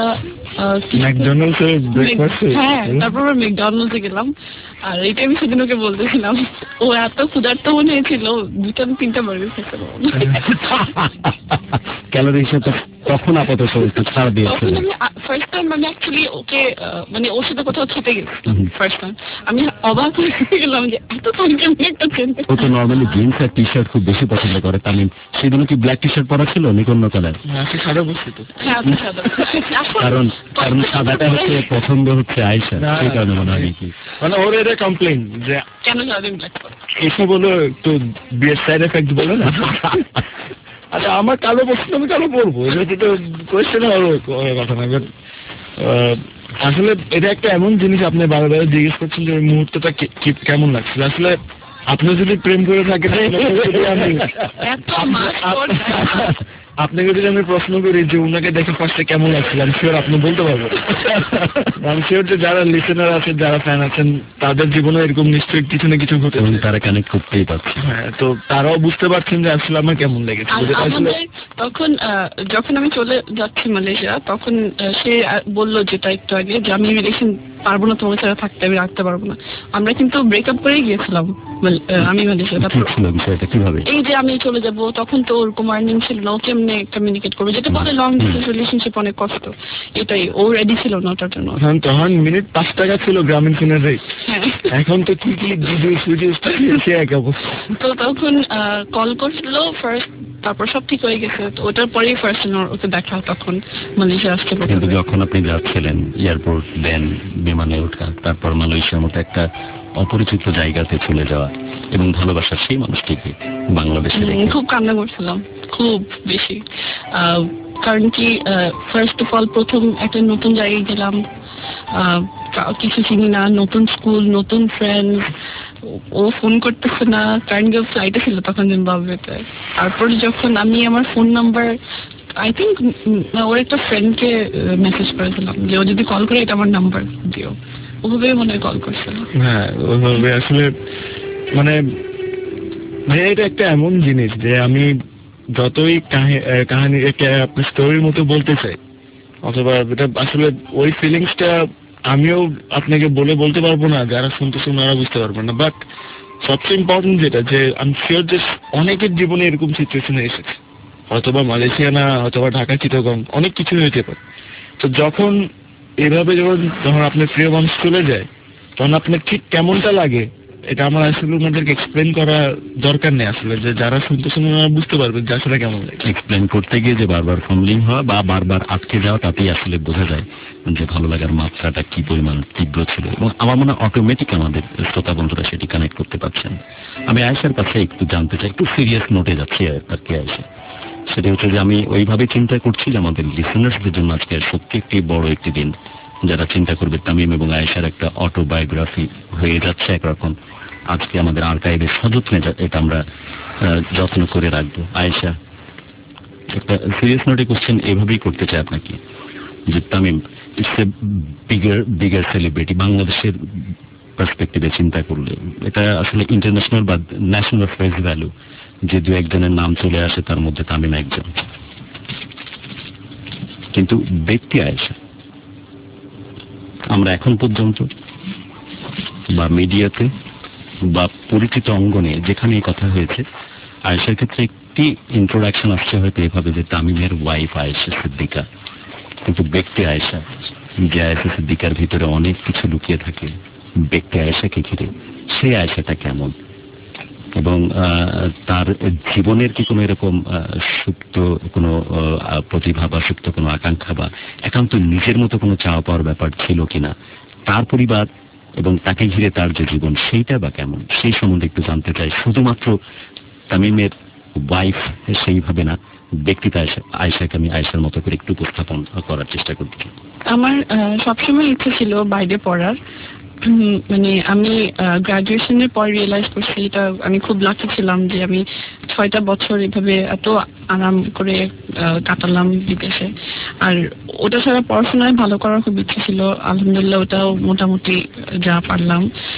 হ্যাঁ তারপর আমরা ম্যাকডোনাল্ডসে গেলাম। আর এইটা আমি সেদিন ওকে বলতেছিলাম, ও এত ক্ষুধার্ত মনে হয়েছিল, দুটা তিনটা বার্গার খেতে পারবো। ক্যালোরি হিসেবে তখন আপাতত ছাড় দিয়েছিল। ফার্স্ট টাইম আমি অ্যাকচুয়ালি ওকে মানে ওর সাথে কোথাও খেতে গেছি ফার্স্ট টাইম, আমি অবাক হয়ে গেলাম যে এত তামিম একটা চেঞ্জ। ও তো নর্মালি জিন্স আর টি শার্ট খুব বেশি পছন্দ করে তামিম। সেদিন কি ব্ল্যাক টি শার্ট পরা ছিল নিকন্য কালার? সাদা বসছে তো, কারণ কারণ সাদাটা হচ্ছে পছন্দ হচ্ছে আয়েশা, সেই কারণে মনে হয় কি মানে ওর এটা কমপ্লেন যে কেন সারাদিন ব্ল্যাক পরা, এসব বলো একটু বিয়ের সাইড এফেক্ট বলে না। আচ্ছা, আমার কালো বস্তু আমি কালো পরবো, এটা তো কোয়েশ্চেন হওয়ার কথা না। আসলে এটা একটা এমন জিনিস, আপনি বারবার জিজ্ঞেস করছেন যে ওই মুহূর্তটা কেমন লাগছিল। আসলে আপনি যদি প্রেম করে থাকেন, আপনাকে যদি আমি প্রশ্ন করি যে উনাকে দেখে ফার্স্টে কেমন লাগছিল, আমি শিওর আপনি বলতে পারবেন। আমি শিওর যে যারা লিসেনার আছেন, যারা ফ্যান আছেন, তাদের জীবনে এরকম নিশ্চয়ই কিছু না কিছু ঘটে, তারা কানেক্ট করতেই পারছে। হ্যাঁ, তো তারাও বুঝতে পারছেন যে আসলে আমার কেমন লেগেছে। তখন যখন আমি চলে যাচ্ছি মালয়েশিয়া, তখন সে বললো যেটা একটু আগে যে আমি রিলেশন পারবো না, তোমার ছাড়া থাকতে, আমি রাখতে পারবো না। আমরা কিন্তু ব্রেকআপ করেই গিয়েছিলাম আমি মালয়েশিয়া। বিষয়টা কিভাবে? এই যে আমি চলে যাব, তখন তো ওরকম আর্নিং ছিল না, ও কেমনে কমিউনিকেট করবে, যেটা বলে লং ডিস্টেন্স রিলেশনশিপ অনেক কষ্ট, এটাই ও রেডি ছিল না ওটার জন্য। তখন মিনিট পাঁচ টাকা ছিল গ্রামীণ ফোনের রেট, এখন তো কি কি ভিডিও ভিডিও এক অবস্থা। তো তখন কল করছিল ফার্স্ট, তারপর সব ঠিক হয়ে গেছে। তো ওটার পরেই ফার্স্ট ওকে দেখা, তখন মালয়েশিয়া আসতে। কিন্তু যখন আপনি যাচ্ছিলেন এয়ারপোর্ট, দেন বিমানে ওঠা, তারপর মালয়েশিয়ার মতো একটা অপরিচিত জায়গাতে চলে যাওয়া এবং ভালোবাসার সেই মানুষটিকে বাংলাদেশে খুব কান্না করছিলাম, খুব বেশি। কারণ কি ফার্স্ট অফ অল প্রথম একটা নতুন জায়গায় গেলাম, কিছু চিনি না, নতুন স্কুল, নতুন ফ্রেন্ড, ও ফোন করতেছে না, কারণ কি ফ্লাইটে ছিল তখন জিম্বাবুয়েতে। তারপর যখন আমি আমার ফোন নাম্বার আই থিঙ্ক ওর একটা ফ্রেন্ডকে মেসেজ করেছিলাম যে ও যদি কল করে এটা আমার নাম্বার দিও, ওভাবে মনে হয় কল করছিল। হ্যাঁ, ওভাবে আসলে মানে ভাইয়া এটা একটা এমন জিনিস যে আমি যতই কাহিনী আপনি স্টোরির মতো বলতে চাই, অথবা এটা আসলে ওই ফিলিংসটা আমিও আপনাকে বলে বলতে পারবো না, যারা শুনতেছে ওনারা বুঝতে পারবেন না। বাট সবচেয়ে ইম্পর্টেন্ট যেটা, যে আমি শিওর যে অনেকের জীবনে এরকম সিচুয়েশনে এসেছে, হয়তোবা মালয়েশিয়া না, হয়তোবা ঢাকা, চিটাগং, অনেক কিছু হইতে পারে। তো যখন এভাবে যখন যখন আপনার প্রিয় মানুষ চলে যায়, তখন আপনার ঠিক কেমনটা লাগে, এটা আমার আসলে ওনাদেরকে এক্সপ্লেন করা দরকার নেই। আসলে যে যারা শুনতেছেন ওনারা বুঝতে পারবেন যে আসলে কেমন লাগে। এক্সপ্লেন করতে গিয়ে যে বারবার ফোনলিং হওয়া বা বারবার আটকে যাওয়া, তাতেই আসলে বোঝা যায় যে ভালো লাগার মাত্রাটা কি পরিমাণ তীব্র ছিল। এবং আমার মনে হয় অটোমেটিক আমাদের শ্রোতা বন্ধুরা সেটি কানেক্ট করতে পারছেন। আমি আয়েশার কাছে একটু জানতে চাই, একটু সিরিয়াস নোটে যাচ্ছি আর কি আয়েশা, সেটা হচ্ছে যে আমি ওইভাবে চিন্তা করছি যে আমাদের লিসেনার্সদের জন্য আজকে সত্যি একটি বড় একটি দিন, যারা চিন্তা করবে তামিম এবং আয়েশার একটা অটোবায়োগ্রাফি হয়ে যাচ্ছে একরকম। আজকে আমাদের আর্কাইভে সযত্নে এটা আমরা যত্ন করে রাখবো। আয়েশা, একটা সিরিয়াস নোটে কোশ্চেন এভাবেই করতে চাই আপনাকে, যে Tamim it's a bigger bigger celebrity, বাংলাদেশের পার্সপেক্টিভে চিন্তা করলে এটা আসলে ইন্টারন্যাশনাল বা ন্যাশনাল ফেস ভ্যালু, যে দু একজনের নাম চলে আসে, তার মধ্যে তামিম একজন। কিন্তু ব্যক্তি আয়েশা, আমরা এখন পর্যন্ত বা মিডিয়াতে বা পরিচিত অঙ্গনে যেখানে কথা হয়েছে, আয়েশার ক্ষেত্রে একটি ইন্ট্রোডাকশন আসছে হয়তো এভাবে যে তামিমের ওয়াইফ আয়েশা সিদ্দিকা, কিন্তু ব্যক্তি আয়েশা, যে আয়েশা সিদ্দিকার ভিতরে অনেক কিছু লুকিয়ে থাকে ব্যক্তি আয়েশাকে ঘিরে, সেই আয়েশাটা কেমন এবং তার জীবনের কি কোনো এরকম সুপ্ত কোনো প্রতিভা বা সুপ্ত কোনো আকাঙ্ক্ষা বা একান্ত নিজের মতো কোনো চাওয়া পাওয়ার ব্যাপার ছিল কিনা, তার পরিবার এবং তাকে ঘিরে তার যে জীবন সেইটা বা কেমন, সেই সম্বন্ধে একটু জানতে চাই। শুধুমাত্র তামিমের ওয়াইফ সেইভাবে না, ব্যক্তিতা আয়েশাকে আমি আয়েশার মতো করে একটু উপস্থাপন করার চেষ্টা করছি। আমার সবসময় ইচ্ছে ছিল বাইরে পড়ার, মানে আমি গ্রাজুয়েশনের পর রিয়েলাইজ করছি এটা আমি খুব লাকি ছিলাম যে আমি ছয়টা বছর এভাবে এত আরাম করে কাটালাম বিদেশে। আর ওটা ছাড়া পড়াশোনায় ভালো করার খুব ইচ্ছে ছিল, আলহামদুলিল্লাহ ওটাও মোটামুটি যা পারলাম।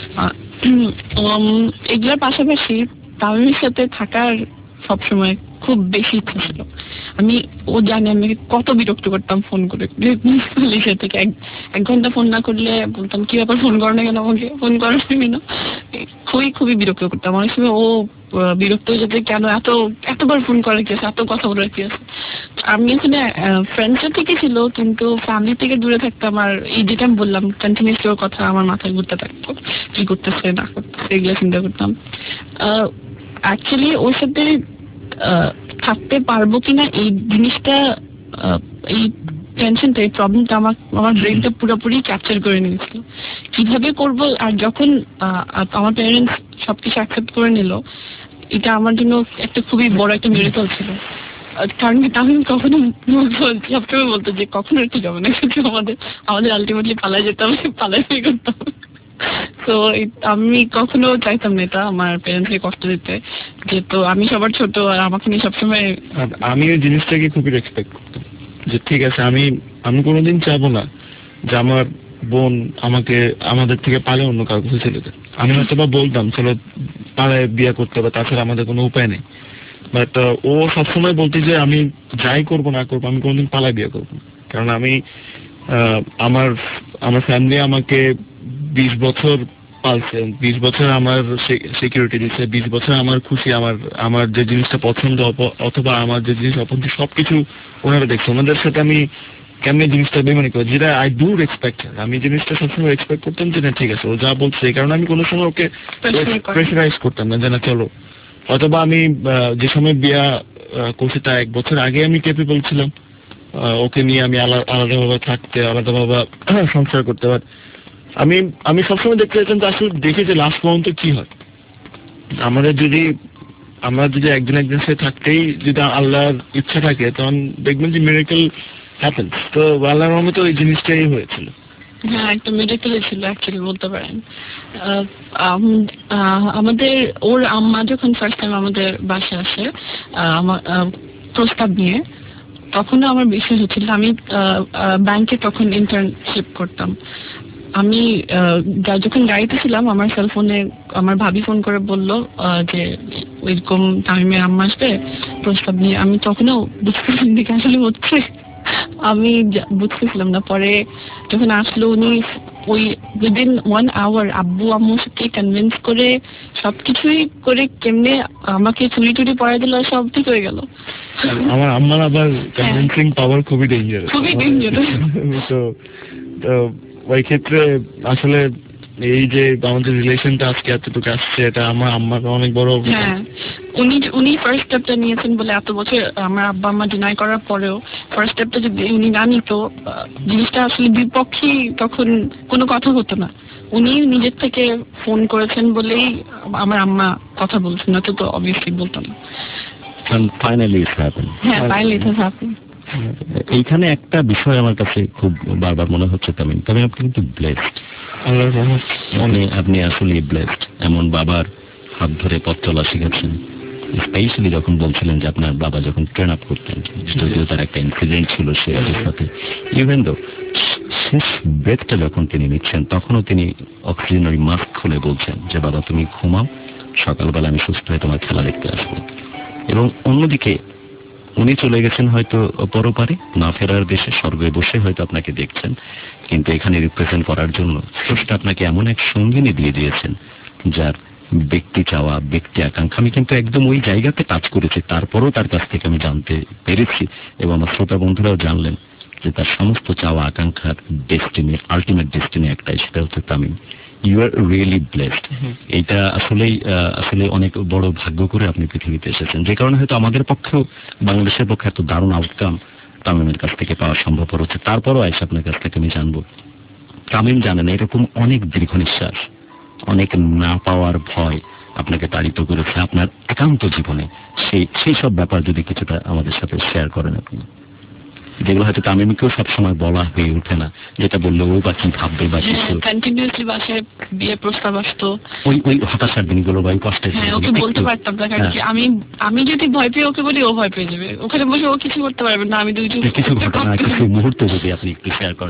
এগুলোর পাশাপাশি তামিমের সাথে থাকার সবসময় খুব বেশি ইচ্ছে ছিল। আমি ও জানে আমি কত বিরক্ত করতাম ফোন করে, সে থেকে এক ঘন্টা ফোন না করলে বলতাম কি ব্যাপার ফোন করো না কেন, আমাকে ফোন করার কেন, খুবই খুবই বিরক্ত করতাম। অনেক সময় ও বিরক্ত হয়ে যেতে, কেন এত এতবার ফোন করার কি আছে, এত কথা বলার কি আছে। আমি এখানে ফ্রেন্ডসের থেকে ছিল কিন্তু ফ্যামিলি থেকে দূরে থাকতাম, আর এই যেটা আমি বললাম কন্টিনিউস ওর কথা আমার মাথায় ঘুরতে থাকতো, কি করতেছে না করতেছে এগুলো চিন্তা করতাম। অ্যাকচুয়ালি ওর সাথে থাকতে পারবো কিনা এই জিনিসটা, এই টেনশনটা, এই প্রবলেমটা আমার আমার ব্রেনটা পুরোপুরি ক্যাপচার করে নিয়েছিল কিভাবে করব। আর যখন আমার প্যারেন্টস সবকিছু অ্যাকসেপ্ট করে নিল, এটা আমার জন্য একটা খুবই বড় একটা মিরাকল ছিল। কারণ আমি কখনো সবসময় বলতো যে কখনো একটু যাবো না, কিন্তু আমাদের আমাদের আলটিমেটলি পালাই যেতাম, পালাই বিয়ে করতাম। তো আমি কখনো চাইতাম না এটা আমার প্যারেন্টসকে কষ্ট দিতে, যেহেতু আমি সবার ছোট আর আমাকে নিয়ে সবসময়। আমি ওই জিনিসটাকে খুবই রেসপেক্ট করতাম যে ঠিক আছে, আমি আমি কোনোদিন চাইবো না যে আমার বোন আমাকে আমাদের থেকে পালে অন্য কারো কাছে চলে যায়। আমি হয়তো বা বলতাম চলো পালায় বিয়ে করতে হবে, তাছাড়া আমাদের কোনো উপায় নেই। বাট ও সবসময় বলতে যে আমি যাই করবো না করবো আমি কোনোদিন পালায় বিয়ে করবো না। কারণ আমি আমার আমার ফ্যামিলি আমাকে বিশ বছর পালছে, বিশ বছর আমার সিকিউরিটি দিচ্ছে, বিশ বছর আমার খুশি, আমার আমার যে জিনিসটা পছন্দ অথবা আমার যে জিনিস অপছন্দ সবকিছু ওনারা দেখছে। ওনাদের সাথে আমি কেমনি জিনিসটা বেমানি করি, যেটা আই ডু রেসপেক্ট। আমি জিনিসটা সবসময় রেসপেক্ট করতাম যে না ঠিক আছে ও যা বলছে, এই কারণে আমি কোনো সময় ওকে প্রেশারাইজ করতাম না যে না চলো। অথবা আমি যে সময় বিয়া করছি তার এক বছর আগে আমি ক্যাপেবল ছিলাম ওকে নিয়ে আমি আলাদাভাবে থাকতে, আলাদাভাবে সংসার করতে। পার আমি আমি সবসময় দেখতে চাইতাম যে আসলে দেখি যে লাস্ট পর্যন্ত কি হয়। আমাদের যদি আমরা যদি একজন একজন সাথে থাকতেই যদি আল্লাহর ইচ্ছা থাকে তখন দেখবেন যে মিরাকেল হ্যাপেন্স। তো আল্লাহর রহমতে ওই জিনিসটাই হয়েছিল। হ্যাঁ, একটা মেডিকেলে ছিল অ্যাকচুয়ালি বলতে পারেন। আমাদের ওর আম্মা যখন ফার্স্ট টাইম আমাদের বাসায় আসে আমার প্রস্তাব নিয়ে, তখনও আমার বিশ্বাস হচ্ছিল। আমি ব্যাংকে তখন ইন্টার্নশিপ করতাম। আমি যখন গাড়িতে ছিলাম আমার সেলফোনে আমার ভাবি ফোন করে বলল যে ওইরকম তামিমের আম্মা আসবে প্রস্তাব নিয়ে। আমি তখনও বুঝতেছিলাম দেখে আসলে হচ্ছে, আমি বুঝতেছিলাম না। পরে যখন আসলো উনি ওই উইদিন ওয়ান আওয়ার আব্বু আম্মুর সাথে কনভিন্স করে সবকিছুই করে কেমনে আমাকে চুরি টুরি পড়াই দিল, সব ঠিক হয়ে গেল। আমার আম্মার আবার কনভিন্সিং পাওয়ার খুবই ডেঞ্জারাস, খুবই ডেঞ্জারাস। তো তো ওই ক্ষেত্রে আসলে এই যে আমাদের রিলেশনটা আজকে এতটুকু আসছে, এটা আমার আম্মার অনেক বড়। হ্যাঁ, উনি উনি ফার্স্ট স্টেপটা নিয়েছেন বলে এত বছর আমার আব্বা আম্মা ডিনাই করার পরেও ফার্স্ট স্টেপটা যদি উনি না নিত, জিনিসটা আসলে বিপক্ষে তখন কোনো কথা হতো না। উনি নিজের থেকে ফোন করেছেন বলেই আমার আম্মা কথা বলছেন, না তো অবভিয়াসলি বলতো না। Finally it's happen. হ্যাঁ, ফাইনালি ইটস হ্যাপেন। এইখানে একটা বিষয় আমার কাছে খুব বারবার মনে হচ্ছে তামিম, তবে আপনি কিন্তু ব্লেসড। আপনি আপনি আসলে ব্লেসড। এমন বাবার হাত ধরে পথ চলা শিখেছেন, স্পেশালি যখন বলছিলেন যে আপনার বাবা যখন ট্রেন আপ করতেন, যদিও তার একটা ইনসিডেন্ট ছিল সে অবস্থাতে, ইভেন দো শেষ ব্রেথটা যখন তিনি নিচ্ছেন তখনও তিনি অক্সিজেনারি মাস্ক খুলে বলছেন যে বাবা তুমি ঘুমাও, সকালবেলা আমি সুস্থ হয়ে তোমার খেলা দেখতে আসবো। এবং অন্যদিকে উনি চলে গেছেন হয়তো পরপারে, না ফেরার দেশে, স্বর্গে বসে হয়তো আপনাকে দেখছেন, কিন্তু এখানে রিপ্রেজেন্ট করার জন্য স্রষ্টা আপনাকে এমন এক সঙ্গিনী দিয়ে দিয়েছেন যার ব্যক্তি চাওয়া, ব্যক্তি আকাঙ্ক্ষা, আমি কিন্তু একদম ওই জায়গাতে টাচ করেছি। তারপরও তার কাছ থেকে আমি জানতে পেরেছি এবং আমার শ্রোতা বন্ধুরাও জানলেন যে তার সমস্ত চাওয়া আকাঙ্ক্ষার ডেস্টিনি, আলটিমেট ডেস্টিনি একটাই, সেটা হচ্ছে Tamim. You are really blessed. এইটা আসলেই আসলে অনেক বড় ভাগ্য করে আপনি পৃথিবীতে এসেছেন, যে কারণে হয়তো আমাদের পক্ষেও, বাংলাদেশের পক্ষে এত দারুণ আউটকাম তামিমের কাছ থেকে পাওয়া সম্ভবপর হচ্ছে। তারপরও আইসা আপনার কাছ থেকে আমি জানবো, তামিম জানেন এরকম অনেক দীর্ঘ নিঃশ্বাস, অনেক না পাওয়ার ভয় আপনাকে তাড়িত করেছে আপনার একান্ত জীবনে। সেই সেই সব ব্যাপার যদি কিছুটা আমাদের সাথে শেয়ার করেন আপনি, যেগুলো হয়তো তামিমকেও সবসময় বলা হয়ে ওঠে না, যেটা বললে ও বা কি ভাববে বা কিছু, কন্টিনিউয়াসলি বাসায় বিয়ে প্রস্তাব আসতো, ওই ওই হতাশার দিনগুলো বা ওই কষ্টের হ্যাঁ ওকে বলতে পারতাম না, কারণ কি আমি আমি যদি ভয় পেয়ে ওকে বলি ও ভয় পেয়ে যাবে, ওখানে বসে ও কিছু করতে পারবে না, আমি দুইজন কিছু ঘটনা, কিছু মুহূর্ত যদি আপনি একটু শেয়ার করেন।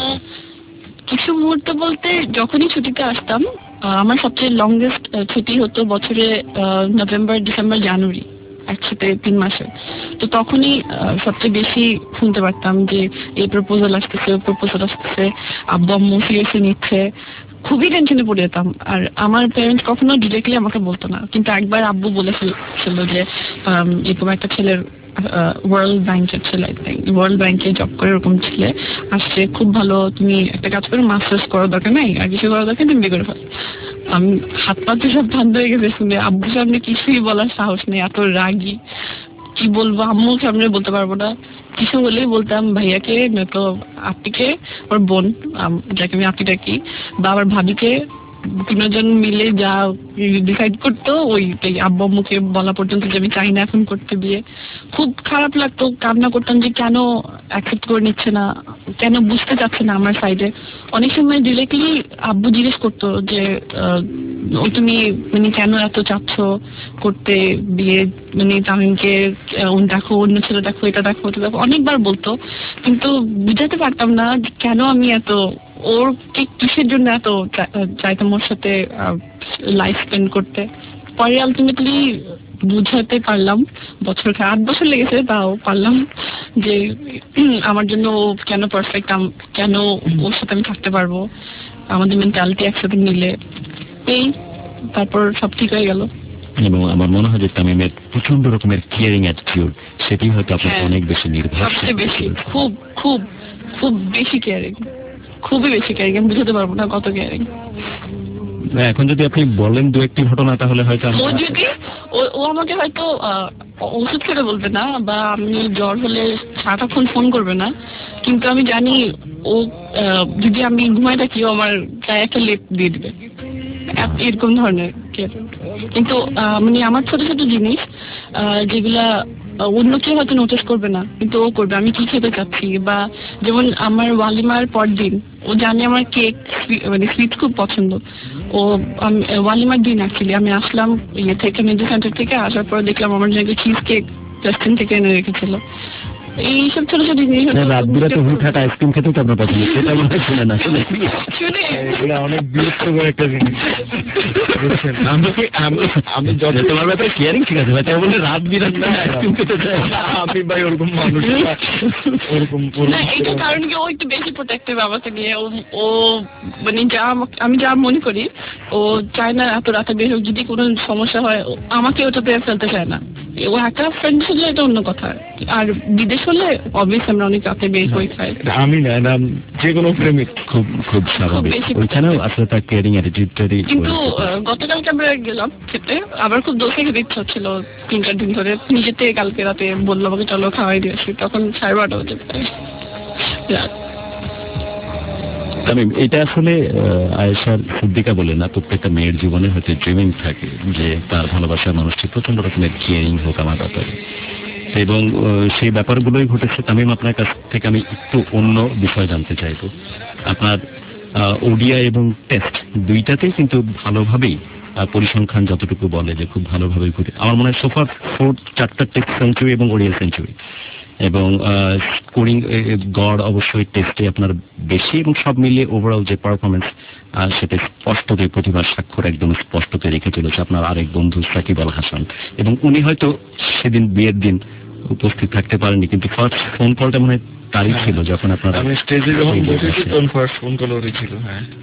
কিছু মুহূর্ত বলতে, যখনই ছুটিতে আসতাম, আমার সবচেয়ে লংগেস্ট ছুটি হতো বছরে নভেম্বর, ডিসেম্বর, জানুয়ারি, একসাথে তিন মাসে। তো তখনই সবচেয়ে বেশি শুনতে পারতাম যে এই প্রপোজাল আসতেছে, ওই প্রপোজাল আসতেছে, আব্বু আম্মু সিরিয়াসলি নিচ্ছে, খুবই টেনশনে পড়ে যেতাম। আর আমার প্যারেন্টস কখনো ডিরেক্টলি আমাকে বলতো না, কিন্তু একবার আব্বু বলেছিল যে এরকম একটা ছেলের ওয়ার্ল্ড ব্যাংকের ছেলে, ওয়ার্ল্ড ব্যাংকে জব করে এরকম ছেলে আসছে, খুব ভালো, তুমি একটা কাজ করে মাস্টার্স করার দরকার নাই, আর কিছু করার দরকার, তুমি বিয়ে করে ফেলো। আমি হাত পাতে সব ঠান্ডা হয়ে গেছে শুনে, আব্বুর সামনে কিছুই বলার সাহস নেই, এত রাগি, কি বলবো, আম্মুর সামনে বলতে পারবো না। কিছু হলেই বলতাম ভাইয়াকে, নয়তো আপিকে, ওর বোন যাকে আমি আপি ডাকি, বা আবার ভাবিকে, তিনজন মিলে যা ডিসাইড করতো ওইটাই আব্বু আম্মুকে বলা পর্যন্ত যে আমি চাই না এখন করতে বিয়ে। খুব খারাপ লাগতো, কান্না করতাম যে কেন অ্যাকসেপ্ট করে নিচ্ছে না, কেন বুঝতে চাচ্ছে না আমার সাইডে। অনেক সময় ডিরেক্টলি আব্বু জিজ্ঞেস করতো যে ও তুমি মানে কেন এত চাচ্ছ করতে বিয়ে, মানে তামিমকে দেখো, অন্য ছেলে দেখো, এটা দেখো, ওটা দেখো, অনেকবার বলতো, কিন্তু বুঝাতে পারতাম না কেন আমি এত, ওর কিসের জন্য এত চাইতাম ওর সাথে লাইফ স্পেন্ড করতে। পরে আলটিমেটলি বুঝাতে পারলাম, বছর আট বছর লেগেছে, তাও পারলাম যে আমার জন্য ও কেন পারফেক্ট, কেন ওর সাথে আমি থাকতে পারবো, আমাদের মেন্টালিটি একসাথে মিলে, এই তারপর সব ঠিক হয়ে গেল। এবং আমার মনে হয় যে তামিমের প্রচন্ড রকমের কেয়ারিং অ্যাটিটিউড, সেটি হয়তো আপনাকে অনেক বেশি নির্ভরশীল, বেশি, খুব খুব খুব বেশি কেয়ারিং, খুবই বেশি কেয়ারিং, আমি বুঝাতে পারবো না কত কেয়ারিং। এখন যদি আপনি বলেন দু একটি ঘটনা, তাহলে হয়তো ও যদি ও আমাকে হয়তো ওষুধ খেতে বলবে না, বা আমি জ্বর হলে সারাক্ষণ ফোন করবে না, কিন্তু আমি জানি ও যদি আমি ঘুমাই থাকি ও আমার গায়ে একটা লেপ দিয়ে দিবে, এরকম ধরনের। কিন্তু মানে আমার ছোট ছোট জিনিস যেগুলা অন্য কেউ হয়তো নোটিস করবে না, কিন্তু ও করবে, আমি কি খেতে চাচ্ছি, বা যেমন আমার ওয়ালিমার পর দিন ও জানে আমার কেক মানে সুইট খুব পছন্দ, ও ওয়ালিমার দিন অ্যাকচুয়ালি আমি আসলাম ইয়ে থেকে, মেডিকেল সেন্টার থেকে আসার পর দেখলাম আমার জায়গায় চিজ কেক রেস্টুরেন্ট থেকে এনে রেখেছিল। এইসব ছোট ছোট জিনিস, রাত বিরাতে হুটহাট আইসক্রিম খেতে তো আপনার পছন্দ, সেটা মনে হয় শুনে না, শুনে শুনে এগুলো অনেক বিরক্তিকর একটা জিনিস। আমি আমি যত তোমার ব্যাপারে কেয়ারিং ঠিক আছে ভাই, তাই বলে রাত বিরাত না আইসক্রিম খেতে চাই, আমি ভাই ওরকম মানুষ ওরকম না। এটা কারণ কি ও একটু বেশি প্রোটেক্টিভ আমাকে নিয়ে, ও মানে যা আমি যা মনে করি ও চায় না এত রাতে বের হোক, যদি কোনো সমস্যা হয় আমাকে ওটাতে ফেলতে চায় না। ও একটা ফ্রেন্ড হলে এটা অন্য কথা, আর বিদেশ হলে অবভিয়াসলি আমরা অনেক রাতে বের হয়ে খাই। আমি না না যে কোনো প্রেমিক খুব খুব স্বাভাবিক, ওইখানেও আসলে তার কেয়ারিং অ্যাটিটিউডটারই। কিন্তু গতকালকে আমরা গেলাম খেতে, আবার খুব দোষে খেতে ইচ্ছা হচ্ছিল তিন চার দিন ধরে, নিজেতে কালকে রাতে বললো আমাকে চলো খাওয়াই দিয়ে আসি, তখন সাড়ে বারোটা বাজে প্রায়। তামিম, এটা আসলে আয়েশার সিদ্দিকা বলে না, প্রত্যেকটা মেয়ের জীবনে হয়তো ড্রিমিং থাকে যে তার ভালোবাসার মানুষটি প্রচন্ড রকমের কেয়ারিং হোক আমার ব্যাপারে, এবং সেই ব্যাপারগুলোই ঘটেছে। তামিম, আপনার কাছ থেকে আমি একটু অন্য বিষয় জানতে চাইবো। আপনার ওডিআই এবং টেস্ট দুইটাতেই কিন্তু ভালোভাবেই পরিসংখ্যান যতটুকু বলে যে খুব ভালোভাবেই ঘটে, আমার মনে হয় সোফার ফোর্থ চারটা টেস্ট সেঞ্চুরি এবং ওডিআই সেঞ্চুরি, এবং স্কোরিং গড় অবশ্যই টেস্টে আপনার বেশি, এবং সব মিলিয়ে ওভারঅল যে পারফরমেন্স সেটা স্পষ্টতই প্রতিভার স্বাক্ষর একদম স্পষ্টতে রেখে চলেছে আপনার আরেক বন্ধু সাকিব আল হাসান। এবং উনি হয়তো সেদিন বিয়ের দিন উপস্থিত থাকতে পারেননি, কিন্তু ফার্স্ট ফোন কলটা মনে হয় তারই ছিল যখন আপনার আমি স্টেজে যখন বসেছি তখন ফার্স্ট ফোন কল ওরই ছিল। হ্যাঁ,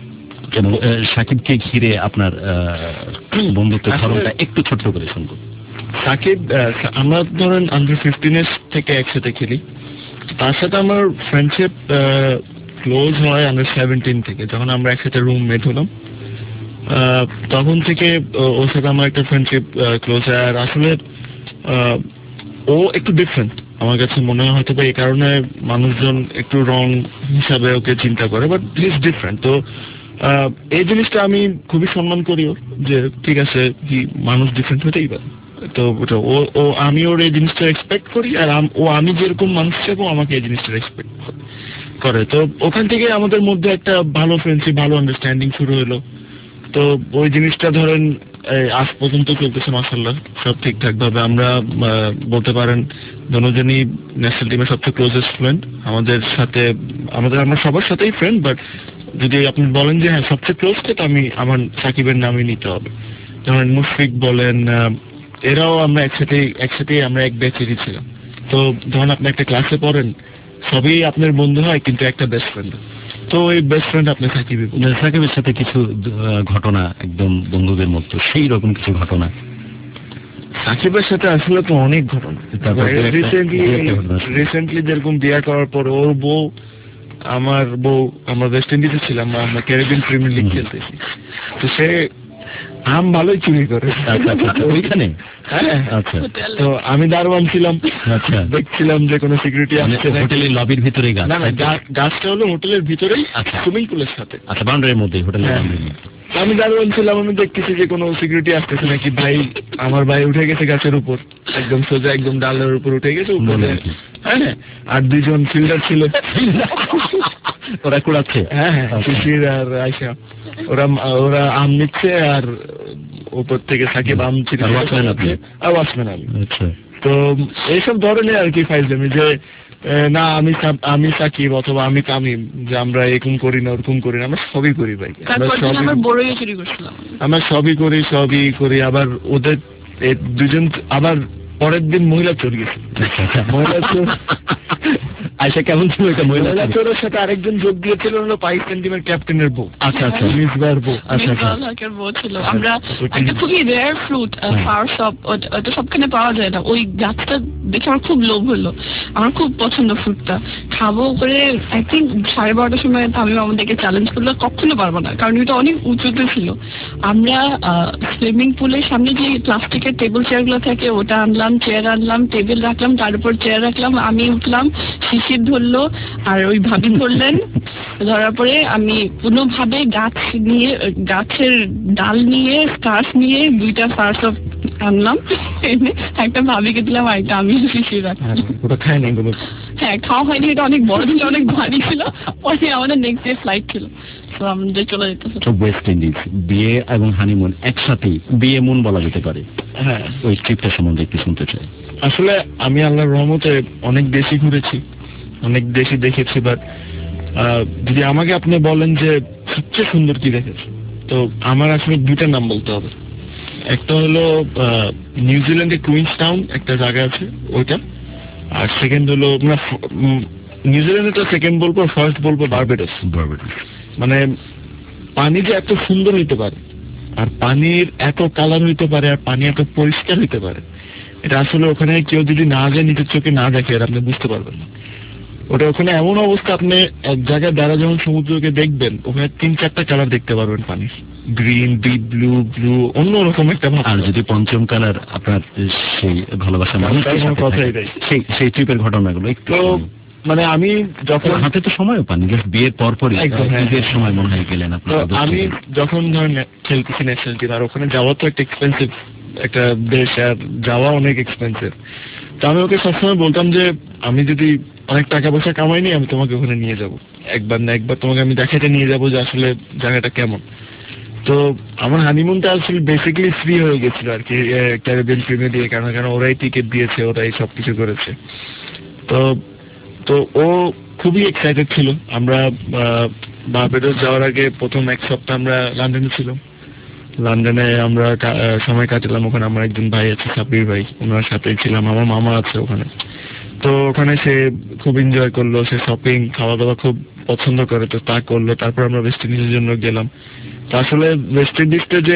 এবং আহ, সাকিবকে ঘিরে আপনার আহ, বন্ধুত্বের ধরনটা একটু ছোট্ট করে শুনবো। সাকিব আহ, আমরা ধরেন আন্ডার ফিফটিনের থেকে একসাথে খেলি, তার সাথে আমার ফ্রেন্ডশিপ ক্লোজ হয় আন্ডার সেভেন্টিন থেকে, যখন আমরা একসাথে রুমমেট হলাম আহ, তখন থেকে ও- ওর সাথে আমার একটা ফ্রেন্ডশিপ ক্লোজ হয়। আর আসলে আহ, ও একটু ডিফারেন্ট আমার কাছে মনে হয়, হয়তো বা এই কারণে মানুষজন একটু রং হিসাবে ওকে চিন্তা করে, বাট হি ইজ ডিফারেন্ট। তো আহ, এই জিনিসটা আমি খুবই সম্মান করি ওর, যে ঠিক আছে কি মানুষ ডিফারেন্ট হতেই পারে। তো ওটা ও ও আমি ওর এই জিনিসটা এক্সপেক্ট করি, আর আম- ও আমি যেরকম মানুষ চাইবো আমাকে এই জিনিসটা এক্সপেক্ট করে। তো ওখান থেকে আমাদের মধ্যে একটা ভালো ফ্রেন্ডশিপ, ভালো আন্ডারস্ট্যান্ডিং শুরু হলো। তো ওই জিনিসটা ধরেন এই আজ পর্যন্ত চলতেছে মাশাআল্লাহ, সব ঠিকঠাক ভাবে। আমরা আহ, বলতে পারেন দুজনই ন্যাশনাল টিমের সবচেয়ে ক্লোজেস্ট ফ্রেন্ড। আমাদের সাথে আমাদের আমরা সবার সাথেই ফ্রেন্ড, বাট যদি আপনি বলেন যে হ্যাঁ সবচেয়ে ক্লোজ, তো আমি আমার সাকিবের নামই নিতে হবে। যেমন মুশফিক বলেন, আহ, এরাও আমরা একসাথে একসাথে আমরা এক ব্যাচেরই ছিলাম। তো ধরুন আপনি একটা ক্লাসে পড়েন, সবই আপনার বন্ধু হয় কিন্তু একটা বেস্ট ফ্রেন্ড, তো ওই বেস্ট ফ্রেন্ড আপনার সাকিবই। সাকিবের সাথে কিছু আহ, ঘটনা একদম বন্ধুদের মতো, সেই রকম কিছু ঘটনা। সাকিবের সাথে আসলে তো অনেক ঘটনা। তারপর দু একটা- রিসেন্টলি দু একটা ঘটনা শুনি। রিসেন্টলি যেরকম বিয়ে করার পর ওর বউ, আমার বউ, আমরা ওয়েস্ট ইন্ডিজে ছিলাম, আমরা ক্যারিবিয়ান প্রিমিয়ার লিগ খেলতেছি, তো সে আম ভালোই চুরি করে। আচ্ছা আচ্ছা আচ্ছা, ওইখানে হ্যাঁ, আচ্ছা তো আমি দারোয়ান ছিলাম, আচ্ছা, দেখছিলাম যে কোনো সিকিউরিটি মানে আসছে নাকি। হোটেলের লবির ভিতরেই গাছ? না না, গা- গাছটা হলো হোটেলের ভিতরেই, আচ্ছা। সুইমিং পুলের সাথে। আচ্ছা, বাউন্ডারির মধ্যে, হোটেলের হ্যাঁ। বাউন্ডারির মধ্যে। আমি দারোয়ান ছিলাম, আমি দেখতেছি যে কোনো সিকিউরিটি আসতেছে নাকি। ভাই আমার ভাই উঠে গেছে গাছের উপর, একদম সোজা একদম ডালের উপর উঠে গেছে উপরে। বলেন কি? হ্যাঁ, আর দুইজন ফিল্ডার ছিল। ওরা কুড়াচ্ছে? হ্যাঁ হ্যাঁ, আচ্ছা। শিশির আর আয়শা, ওরা ওরা আম নিচ্ছে, আর উপর থেকে সাকিব আম ছিল। আর watchman আপনি? আর ওয়াচম্যান আমি। আচ্ছা, তো এইসব ধরনের আর কি ফাইজলামি, যে এ, না আমি সাব- আমি সাকিব অথবা আমি তামিম, যে আমরা এরকম করি না ওরকম করি না, আমরা সবই করি ভাই। আমরা তারপর দিন সবই আবার বড়ই চুরি করছিলাম। আমরা সবই করি সবই করি আবার ওদের এই দুজন আবার পরের দিন মহিলা চোর গেছে। মহিলা চোর আয়শা কেমন ছিল এটা? মহিলা মহিলা ছিল? চোরের সাথে আরেকজন যোগ দিয়েছিল, হলো পাকিস্তান টিমের ক্যাপ্টেনের বউ, আচ্ছা আচ্ছা মিসবার বউ। আচ্ছা আচ্ছা মিসবাহ হকের বউ ছিল। আমরা ওটা- একটা খুবই রেয়ার ফ্রুট, ফারসব, ওটা সবখানে পাওয়া যায় না। ওই গাছটা দেখে আমার খুব লোভ হলো, আমার খুব পছন্দ ফ্রুটটা, খাবো করে। আই থিঙ্ক সাড়ে বারোটার সময় তামিম আমাদেরকে চ্যালেঞ্জ করলো, কখনো পারবো না, কারণ এটা অনেক উঁচুতে ছিল। আমরা সুইমিং পুলের সামনে যে প্লাস্টিকের টেবিল চেয়ার গুলো থাকে, ওটা আনলাম, চেয়ার আনলাম, টেবিল রাখলাম, তার উপর চেয়ার রাখলাম, আমি উঠলাম, শিশির ধরলো, আর ওই ভাবি ধরলেন। ধরার পরে আমি কোনোভাবে গাছ নিয়ে, গাছের ডাল নিয়ে, স্কার্ফ নিয়ে দুইটা স্কার্ফ আনলাম, এনে একটা ভাবিকে দিলাম, আর একটা আমি শিশির রাখলাম। ওটা খায় না এগুলো। হ্যাঁ, খাওয়া হয়নি, এটা অনেক বড় ছিল, অনেক ভারী ছিল। পরে আমাদের নেক্সট ডে ফ্লাইট ছিল, তো আমাদের চলে যেতে হতো। তো ওয়েস্ট ইন্ডিজ বিয়ে এবং হানিমুন একসাথেই, বিয়ে মুন বলা যেতে পারে। হ্যাঁ, ওই ট্রিপটা সম্বন্ধে একটু শুনতে চাই। আসলে আমি আল্লাহর রহমতে অনেক দেশই ঘুরেছি, অনেক দেশই দেখেছি, বাট যদি আমাকে আপনি বলেন যে সবচেয়ে সুন্দর কি দেখেছি, তো আমার আসলে দুইটা নাম বলতে হবে। একটা হলো আহ, নিউজিল্যান্ডে কুইন্স টাউন একটা জায়গা আছে, ওইটা। আর সেকেন্ড হলো না, উম, নিউজিল্যান্ডে তো সেকেন্ড বলবো, ফার্স্ট বলবো বারবেডোস। বারবাডোস। মানে পানি যে এত সুন্দর হইতে পারে, আর পানির এত কালার হইতে পারে, আর পানি এত পরিষ্কার হইতে পারে, এটা আসলে ওখানে কেউ যদি না যায়, নিজের চোখে না দেখে, আর আপনি বুঝতে পারবেন না। ওটা ওখানে এমন অবস্থা, আপনি এক জায়গায় দাঁড়া যখন সমুদ্রকে দেখবেন, ওখানে তিন চারটা কালার দেখতে পারবেন পানির, গ্রিন, ডিপ ব্লু, ব্লু, অন্যরকম একটা ভাব। আর যদি পঞ্চম কালার আপনার সেই ভালোবাসা মানুষ তার কোনো কথাই নেই। সেই সেই ট্রিপের ঘটনাগুলো একটু তো মানে আমি যখন হাতে তো সময়ও পান, জাস্ট বিয়ের পর পরই একদম, হ্যাঁ, ঈদের হ্যাঁ। সময় মনে হয় গেলেন তো আপনার আমি যখন ধরেন খেলতেছি ন্যাশনাল টিম, আর ওখানে যাওয়া তো একটা এক্সপেন্সিভ একটা দেশ, আর যাওয়া অনেক এক্সপেন্সিভ। তো আমি ওকে সবসময় বলতাম যে আমি যদি অনেক টাকা পয়সা কামাইনি, আমি তোমাকে ওখানে নিয়ে যাব, একবার না একবার তোমাকে আমি দেখাতে নিয়ে যাব যে আসলে জায়গাটা কেমন। তো আমার হানিমুনটা আসলে বেসিক্যালি ফ্রি হয়ে গেছিল আর কি, ক্যারিবিয়ান প্রিমিয়ার দিয়ে, কারণ কারণ ওরাই টিকিট দিয়েছে, ওরাই সবকিছু করেছে। তো তো ও খুবই এক্সাইটেড ছিল। আমরা বারবাডোস যাওয়ার আগে প্রথম এক সপ্তাহ আমরা লন্ডনে ছিলাম। লন্ডনে আমরা কা- আহ, সময় কাটালাম। ওখানে আমার একজন ভাই আছে, সাব্বির ভাই, ওনার সাথেই ছিলাম। আমার মামা আছে ওখানে। তো ওখানে সে খুব এনজয় করলো, সে শপিং, খাওয়া দাওয়া খুব পছন্দ করে, তো তা করলো। তারপর আমরা ওয়েস্ট ইন্ডিজের জন্য গেলাম। তো আসলে ওয়েস্ট ইন্ডিজটা যে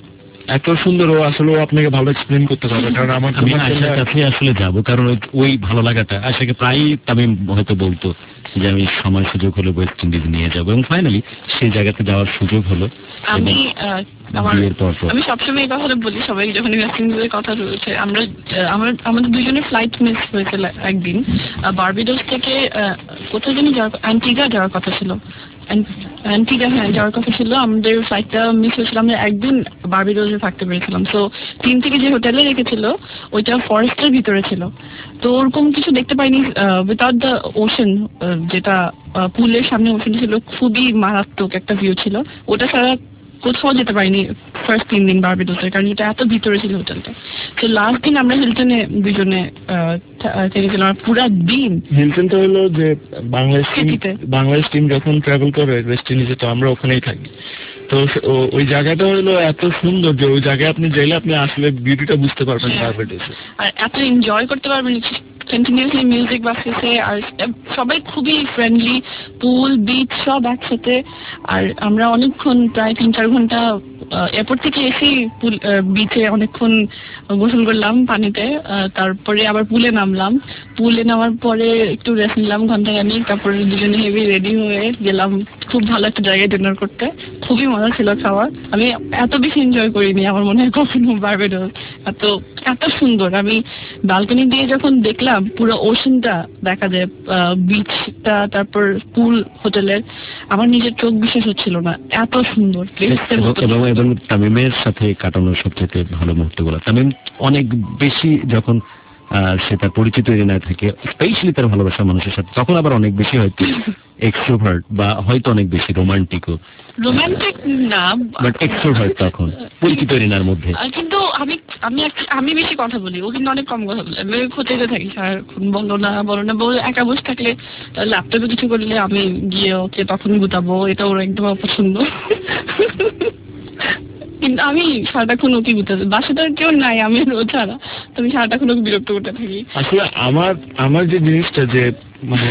এত সুন্দর, ও আসলে ও আপনাকে ভালো এক্সপ্লেন করতে পারবে, কারণ আমার আমি আশার কাছে আসলে যাব, কারণ ওই- ওই ভালো লাগাটা আশাকে প্রায় তামিম হয়তো বলতো যে আমি সময় সুযোগ হলে ওয়েস্ট ইন্ডিজ নিয়ে যাবো, এবং ফাইনালি সেই জায়গাতে যাওয়ার সুযোগ হলো। আমি আহ, আমার বিয়ের পর পর আমি সবসময় এই কথাটা বলি সবাই যখন ওয়েস্ট ইন্ডিজের কথা রয়েছে, আমরা আহ, আমার আমাদের দুজনের ফ্লাইট মিস হয়েছিল একদিন। বার্বাডোস থেকে আহ, কোথায় জানি যাওয়ার, অ্যান্টিগা যাওয়ার কথা ছিল। অ্যান্টিগা হ্যাঁ যাওয়ার কথা ছিল, আমাদের ফ্লাইটটা মিস হয়েছিল। আমরা একদিন বার্বাডোসে থাকতে পেরেছিলাম। সো তিন থেকে যে হোটেলে রেখেছিল ওইটা ফরেস্টের ভিতরে ছিল, তো ওরকম কিছু দেখতে পাইনি উইথাউট দ্য ওশান, যেটা পুলের সামনে ওশান ছিল, খুবই মারাত্মক একটা ভিউ ছিল। ওটা ছাড়া কোথাও যেতে পারিনি ফার্স্ট তিন দিন বার্বাডোসের, কারণ এটা এত ভিতরে ছিল হোটেলটা। তো লাস্ট দিন আমরা হিলটনে দুজনে আহ, থা- থেকেছিলাম, আর পুরা দিন হিলটনটা হলো যে বাংলাদেশ টিম, সিটিতে। বাংলাদেশ টিম যখন ট্রাভেল করে ওয়েস্ট ইন্ডিজে, তো আমরা ওখানেই থাকি। তো সে- ও- ওই জায়গাটা হলো এত সুন্দর যে ওই জায়গায় আপনি গেলে আপনি আসলে বিউটিটা বুঝতে পারবেন হ্যাঁ। বার্বাডোসে। আর এত এনজয় করতে পারবেন, কন্টিনিউসলি মিউজিক বাজতেছে, আর সবাই খুবই ফ্রেন্ডলি, পুল বিচ সব একসাথে। আর আমরা অনেকক্ষণ প্রায় তিন চার ঘন্টা এয়ারপোর্ট থেকে এসেই পুল বিচে অনেকক্ষণ গোসল করলাম পানিতে, আহ, তারপরে আবার পুলে নামলাম। পুলে নামার পরে একটু রেস্ট নিলাম ঘন্টা খানিক, তারপরে দুজনে হেভি রেডি হয়ে গেলাম খুব ভালো একটা জায়গায় ডিনার করতে। খুবই মজা ছিল খাওয়া। আমি এত বেশি এনজয় করিনি আমার মনে হয় কখনো বার্বাডোস। এত এত সুন্দর, আমি ব্যালকনি দিয়ে যখন দেখলাম পুরো ওশানটা দেখা যায়, বিচটা, তারপর পুল হোটেলের, আমার নিজের চোখ বিশ্বাস হচ্ছিল না, এত সুন্দর প্লেসের এবং মতো। এবং- এবং তামিমের সাথে কাটানোর সবচেয়ে ভালো মুহূর্তগুলো, তামিম অনেক বেশি যখন আহ, সে তার পরিচিত এরিয়ায় থাকে, স্পেশালি তার ভালোবাসার মানুষের সাথে, তখন আবার অনেক বেশি হয়তো এক্সট্রোভার্ট বা হয়তো অনেক বেশি রোমান্টিকও, রোমান্টিক না, বাট এক্সট্রোভার্ট তখন পরিচিত এরিয়ার মধ্যে। আহ, কিন্তু আমি আমি এক- আমি বেশি কথা বলি, ও কিন্তু অনেক কম কথা বলে। আমি খোঁজাতে থাকি সারাক্ষণ, বলো না বলো না বলে। একা বসে থাকলে ল্যাপটপে কিছু করলে আমি গিয়ে ওকে তখন গুতাবো, এটা ওর একদম অপছন্দ। কিন্তু আমি সারাটাক্ষণ ওকে গুতাবো, বাসাতে আর কেউ নাই আমি আর ও ছাড়া, তো আমি সারাটাক্ষণ ওকে বিরক্ত করতে থাকি। আসলে আমার আমার যে জিনিসটা যে মানে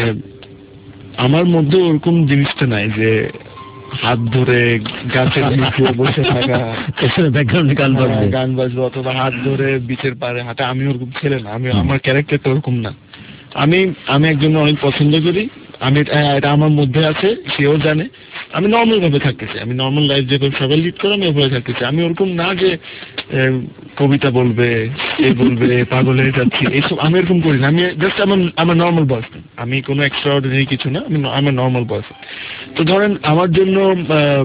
আমার মধ্যে ওরকম জিনিসটা নাই যে হাত ধরে গাছের নিচে বসে থাকা, ব্যাকগ্রাউন্ডে গান বাজবে। হ্যাঁ, গান বাজবে, অথবা হাত ধরে বিচের পাড়ে হাঁটা। আমি ওরকম ছেলে না, আমি আমার ক্যারেক্টারটা ওরকম না। আমি আমি একজন অনেক পছন্দ করি, আমি এটা- এটা আমার মধ্যে আছে, সেও জানে। আমি নর্মাল ভাবে থাকতেছি, আমি নর্মাল লাইফ যেভাবে সবাই লিড করে আমি ওভাবে থাকতেছি। আমি ওরকম না যে আহ, কবিতা বলবে, এ বলবে, পাগল হয়ে যাচ্ছি, এইসব আমি এরকম করি না। আমি জাস্ট আমার আমার নর্মাল বয়ফ্রেন্ড, আমি কোনো এক্সট্রা অর্ডিনারি কিছু না, আমি আমার নর্মাল বয়ফ্রেন্ড। তো ধরেন আমার জন্য আহ,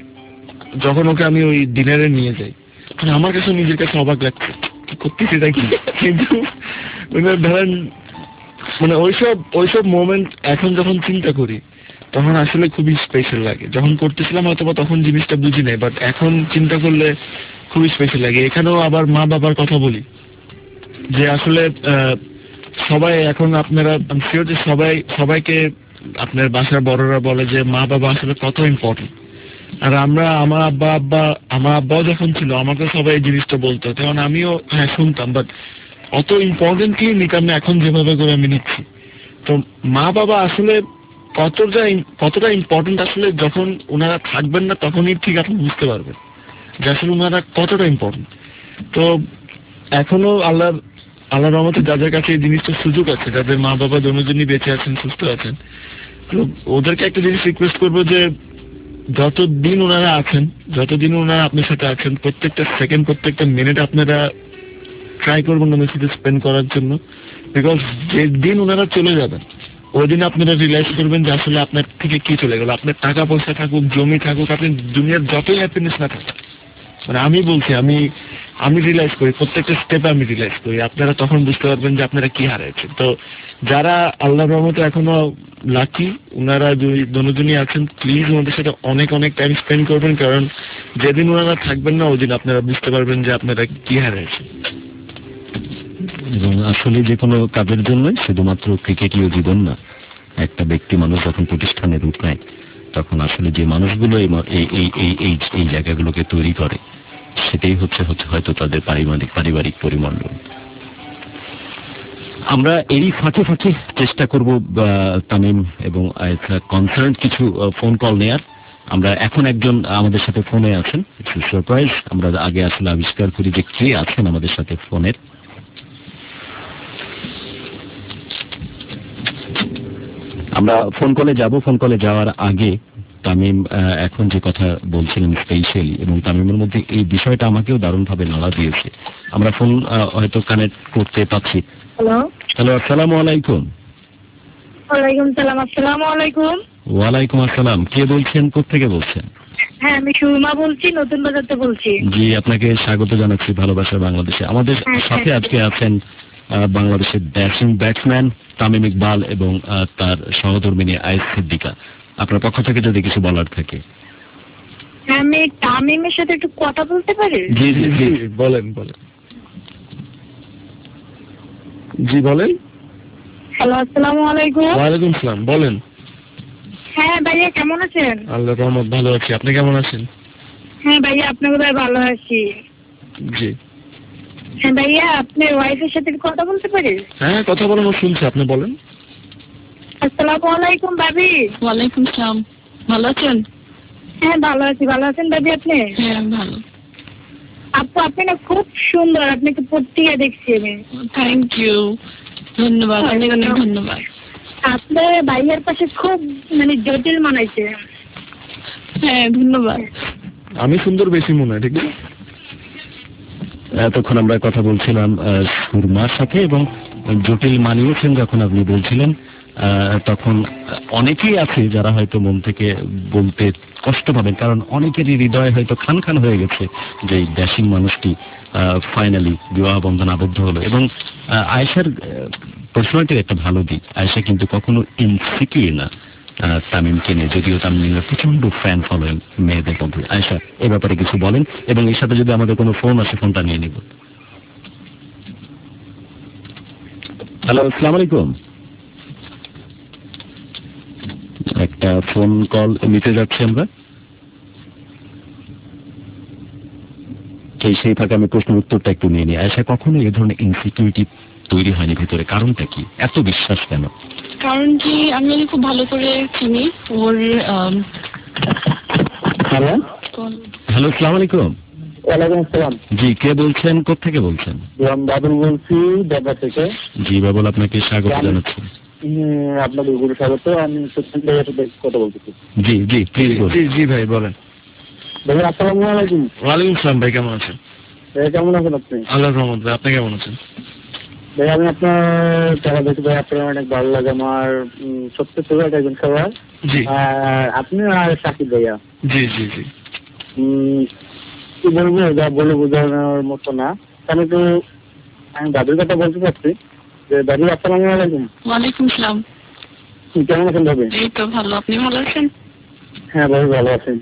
যখন ওকে আমি ওই ডিনারে নিয়ে যাই, মানে আমার কাছে নিজের কাছে অবাক লাগছে কি করতেছি এটা কি, কিন্তু মানে ধরেন মানে ওইসব ওইসব মোমেন্ট এখন যখন চিন্তা করি তখন আসলে খুবই স্পেশাল লাগে। যখন করতেছিলাম হয়তো বা তখন জিনিসটা বুঝি নাই, বাট এখন চিন্তা করলে খুবই স্পেশাল লাগে। এখানেও আবার মা বাবার কথা বলি যে আসলে আহ, সবাই এখন আপনারা আমি শিওর যে সবাই সবাইকে আপনার বাসার বড়রা বলে যে মা বাবা আসলে কত ইম্পর্টেন্ট। আর আমরা আমার আব্বা আব্বা আমার আব্বাও যখন ছিল আমাকে সবাই এই জিনিসটা বলতো, তখন আমিও হ্যাঁ শুনতাম, বাট অত ইম্পর্টেন্টলি নিতাম না এখন যেভাবে করে আমি নিচ্ছি। তো মা বাবা আসলে কতটা কতটা ইম্পর্টেন্ট আসলে যখন ওনারা থাকবেন না তখনই ঠিক আপনি বুঝতে পারবেন যে আসলে ওনারা কতটা ইম্পর্টেন্ট। তো এখনো আল্লাহ আল্লাহর রহমতে যাদের কাছে এই জিনিসটা সুযোগ আছে, যাদের মা বাবা দুজনই বেঁচে আছেন, সুস্থ আছেন, তো ওদেরকে একটা জিনিস রিকোয়েস্ট করবো যে যতদিন ওনারা আছেন, যতদিন ওনারা আপনার সাথে আছেন, প্রত্যেকটা সেকেন্ড প্রত্যেকটা মিনিট আপনারা ট্রাই করবেন ওনাদের সাথে স্পেন্ড করার জন্য। বিকজ যেদিন ওনারা চলে যাবেন ওই দিন আপনারা রিয়েলাইজ করবেন যে আসলে আপনার থেকে কি চলে গেল। আপনার টাকা পয়সা থাকুক, জমি থাকুক, আপনি দুনিয়ার যতই হ্যাপিনেস না থাকুক, মানে আমি বলছি আমি আমি রিয়েলাইজ করি, প্রত্যেকটা স্টেপে আমি রিয়েলাইজ করি, আপনারা তখন বুঝতে পারবেন যে আপনারা কি হারাইছেন। তো যারা আল্লাহর রহমতে এখনো লাকি, ওনারা দুজনই আছেন, প্লিজ ওনাদের সাথে অনেক অনেক টাইম স্পেন্ড করবেন, কারণ যেদিন ওনারা থাকবেন না ওই দিন আপনারা বুঝতে পারবেন যে আপনারা কি হারাইছেন। এবং আসলে যে কোনো কাজের জন্যই শুধুমাত্র ক্রিকেটীয় জীবন না, একটা ব্যক্তি মানুষ যখন প্রতিষ্ঠানে রূপ নেয় তখন আসলে যে মানুষগুলো এই ম- এই এই এই এই এই জায়গাগুলোকে তৈরি করে সেটাই হচ্ছে হচ্ছে হয়তো তাদের পারিবারিক পারিবারিক পরিমণ্ডল। আমরা এরই ফাঁকে ফাঁকে চেষ্টা করব তামিম এবং কনসার্ন কিছু ফোন কল নেয়ার। আমরা এখন একজন আমাদের সাথে ফোনে আছেন, সারপ্রাইজ। আমরা আগে আসলে আবিষ্কার করি যে কে আছেন আমাদের সাথে ফোনের। আমরা ফোন কলে যাব। ফোন কলে যাওয়ার আগে তামিম এখন যে কথা বলছিলেন স্পেশালি, এবং তামিমের মধ্যে এই বিষয়টা আমাকেও দারুণভাবে নাড়া দিয়েছে। আমরা ফোন হয়তো কানেক্ট করতে পারছি। হ্যালো হ্যালো, আসসালামু আলাইকুম। ওয়ালাইকুম সালাম। আসসালামু আলাইকুম। ওয়ালাইকুম আসসালাম। কে বলছেন, কোত্থেকে বলছেন? হ্যাঁ, আমি সুরমা বলছি, নতুন বাজার থেকে বলছি। জি, আপনাকে স্বাগত জানাচ্ছি ভালোবাসা বাংলাদেশে। আমাদের সাথে আজকে আছেন বাংলাদেশের ড্যাশিং ব্যাটসম্যান তামিম ইকবাল এবং তার সহধর্মিনী আয়েশ সিদ্দিকা। আপনার পক্ষ থেকে যদি কিছু বলার থাকে। আমি তামিমের সাথে একটু কথা বলতে পারি? জি জি জি বলেন বলেন। জি বলেন। হ্যালো, আসসালামু আলাইকুম। ওয়ালাইকুম সালাম, বলেন। হ্যাঁ ভাইয়া, কেমন আছেন? আল্লাহর রহমত, ভালো আছি। আপনি কেমন আছেন? হ্যাঁ ভাইয়া, আপনার কোথায় ভালো আছি। জি। হ্যাঁ ভাইয়া, আপনার ওয়াইফের সাথে একটু কথা বলতে পারি? হ্যাঁ, কথা বলেন, ও শুনছে, আপনি বলেন। আসসালামু আলাইকুম ভাবি। ওয়ালাইকুম সালাম। ভালো আছেন? হ্যাঁ ভালো আছি। ভালো আছেন ভাবি আপনি? হ্যাঁ ভালো। আপু, আপনি না খুব সুন্দর, আপনাকে পত্রিকা দেখছি আমি। থ্যাংক ইউ, ধন্যবাদ, অনেক অনেক ধন্যবাদ। আপনার ভাইয়ার পাশে খুব মানে জটিল মানাইছে। হ্যাঁ ধন্যবাদ। আমি সুন্দর বেশি মনে হয়, ঠিক না? এতক্ষণ আমরা কথা বলছিলাম সুরমার সাথে, এবং জটিল মানিয়েছেন যখন আপনি বলছিলেন, তখন অনেকেই আছে যারা হয়তো মন থেকে বলতে কষ্ট পাবেন, কারণ অনেকেরই হৃদয় হয়তো খান খান হয়ে গেছে যে এই ড্যাশিং মানুষটি ফাইনালি বিবাহ বন্ধন আবদ্ধ হলো। এবং আয়েশার পার্সোনালিটির একটা ভালো দিক, আয়েশা কিন্তু কখনো ইনসিকিউর না তামিমকে নিয়ে, যদিও তামিমের প্রচন্ড ফ্যান ফলোয়িং মেয়েদের মধ্যে। আয়েশা, এই ব্যাপারে কিছু বলেন, এবং এর সাথে যদি আমাদের কোনো ফোন আসে ফোনটা নিয়ে নিব। হ্যালো, আসসালামু আলাইকুম। একটা ফোন কল নিতে যাচ্ছি আমরা। সেই ফাঁকে আমি প্রশ্নের উত্তরটা একটু নিয়ে নিই। আয়েশা, কখনো এই ধরনের ইনসিকিউরিটি তৈরি হয়নি ভিতরে? কারণটা কি? এত বিশ্বাস কেন? কারণ কি, আমি ওকে খুব ভালো করে চিনি। ওর হ্যালো হ্যালো, আসসালামু আলাইকুম। ওয়ালাইকুম আসসালাম। জি, কে বলছেন, কোত্থেকে বলছেন? বাবুল বলছি, ঢাকা থেকে। জি বাবুল, আপনাকে স্বাগত জানাচ্ছি। আপনাদের গুরু স্বাগত। আমি কথা বলতেছি। জি জি প্লিজ বলুন। জি জি ভাই বলেন। ভাই আসসালামু আলাইকুম। ওয়ালাইকুম আসসালাম ভাই, কেমন আছেন? ভাই কেমন আছেন আপনি? আল্লাহর রহমত ভাই, আপনি কেমন আছেন? ভাই আমি আপনার টাকা দেখি ভাই, আপনার অনেক ভালো লাগে। আমার সত্যি ফেভারিট একজন খেলোয়াড়। জি। আপনি আর সাকিব ভাইয়া। জি জি জি। কি বলবো, যা বলে বোঝানোর মতো না। আমি তো আমি দাদুর কথা বলতে চাচ্ছি যে, দাদু আসসালামু আলাইকুম। ওয়ালাইকুম সালাম। কেমন আছেন ভাবি? এই তো ভালো, আপনি ভালো আছেন? হ্যাঁ ভাই, ভালো আছেন।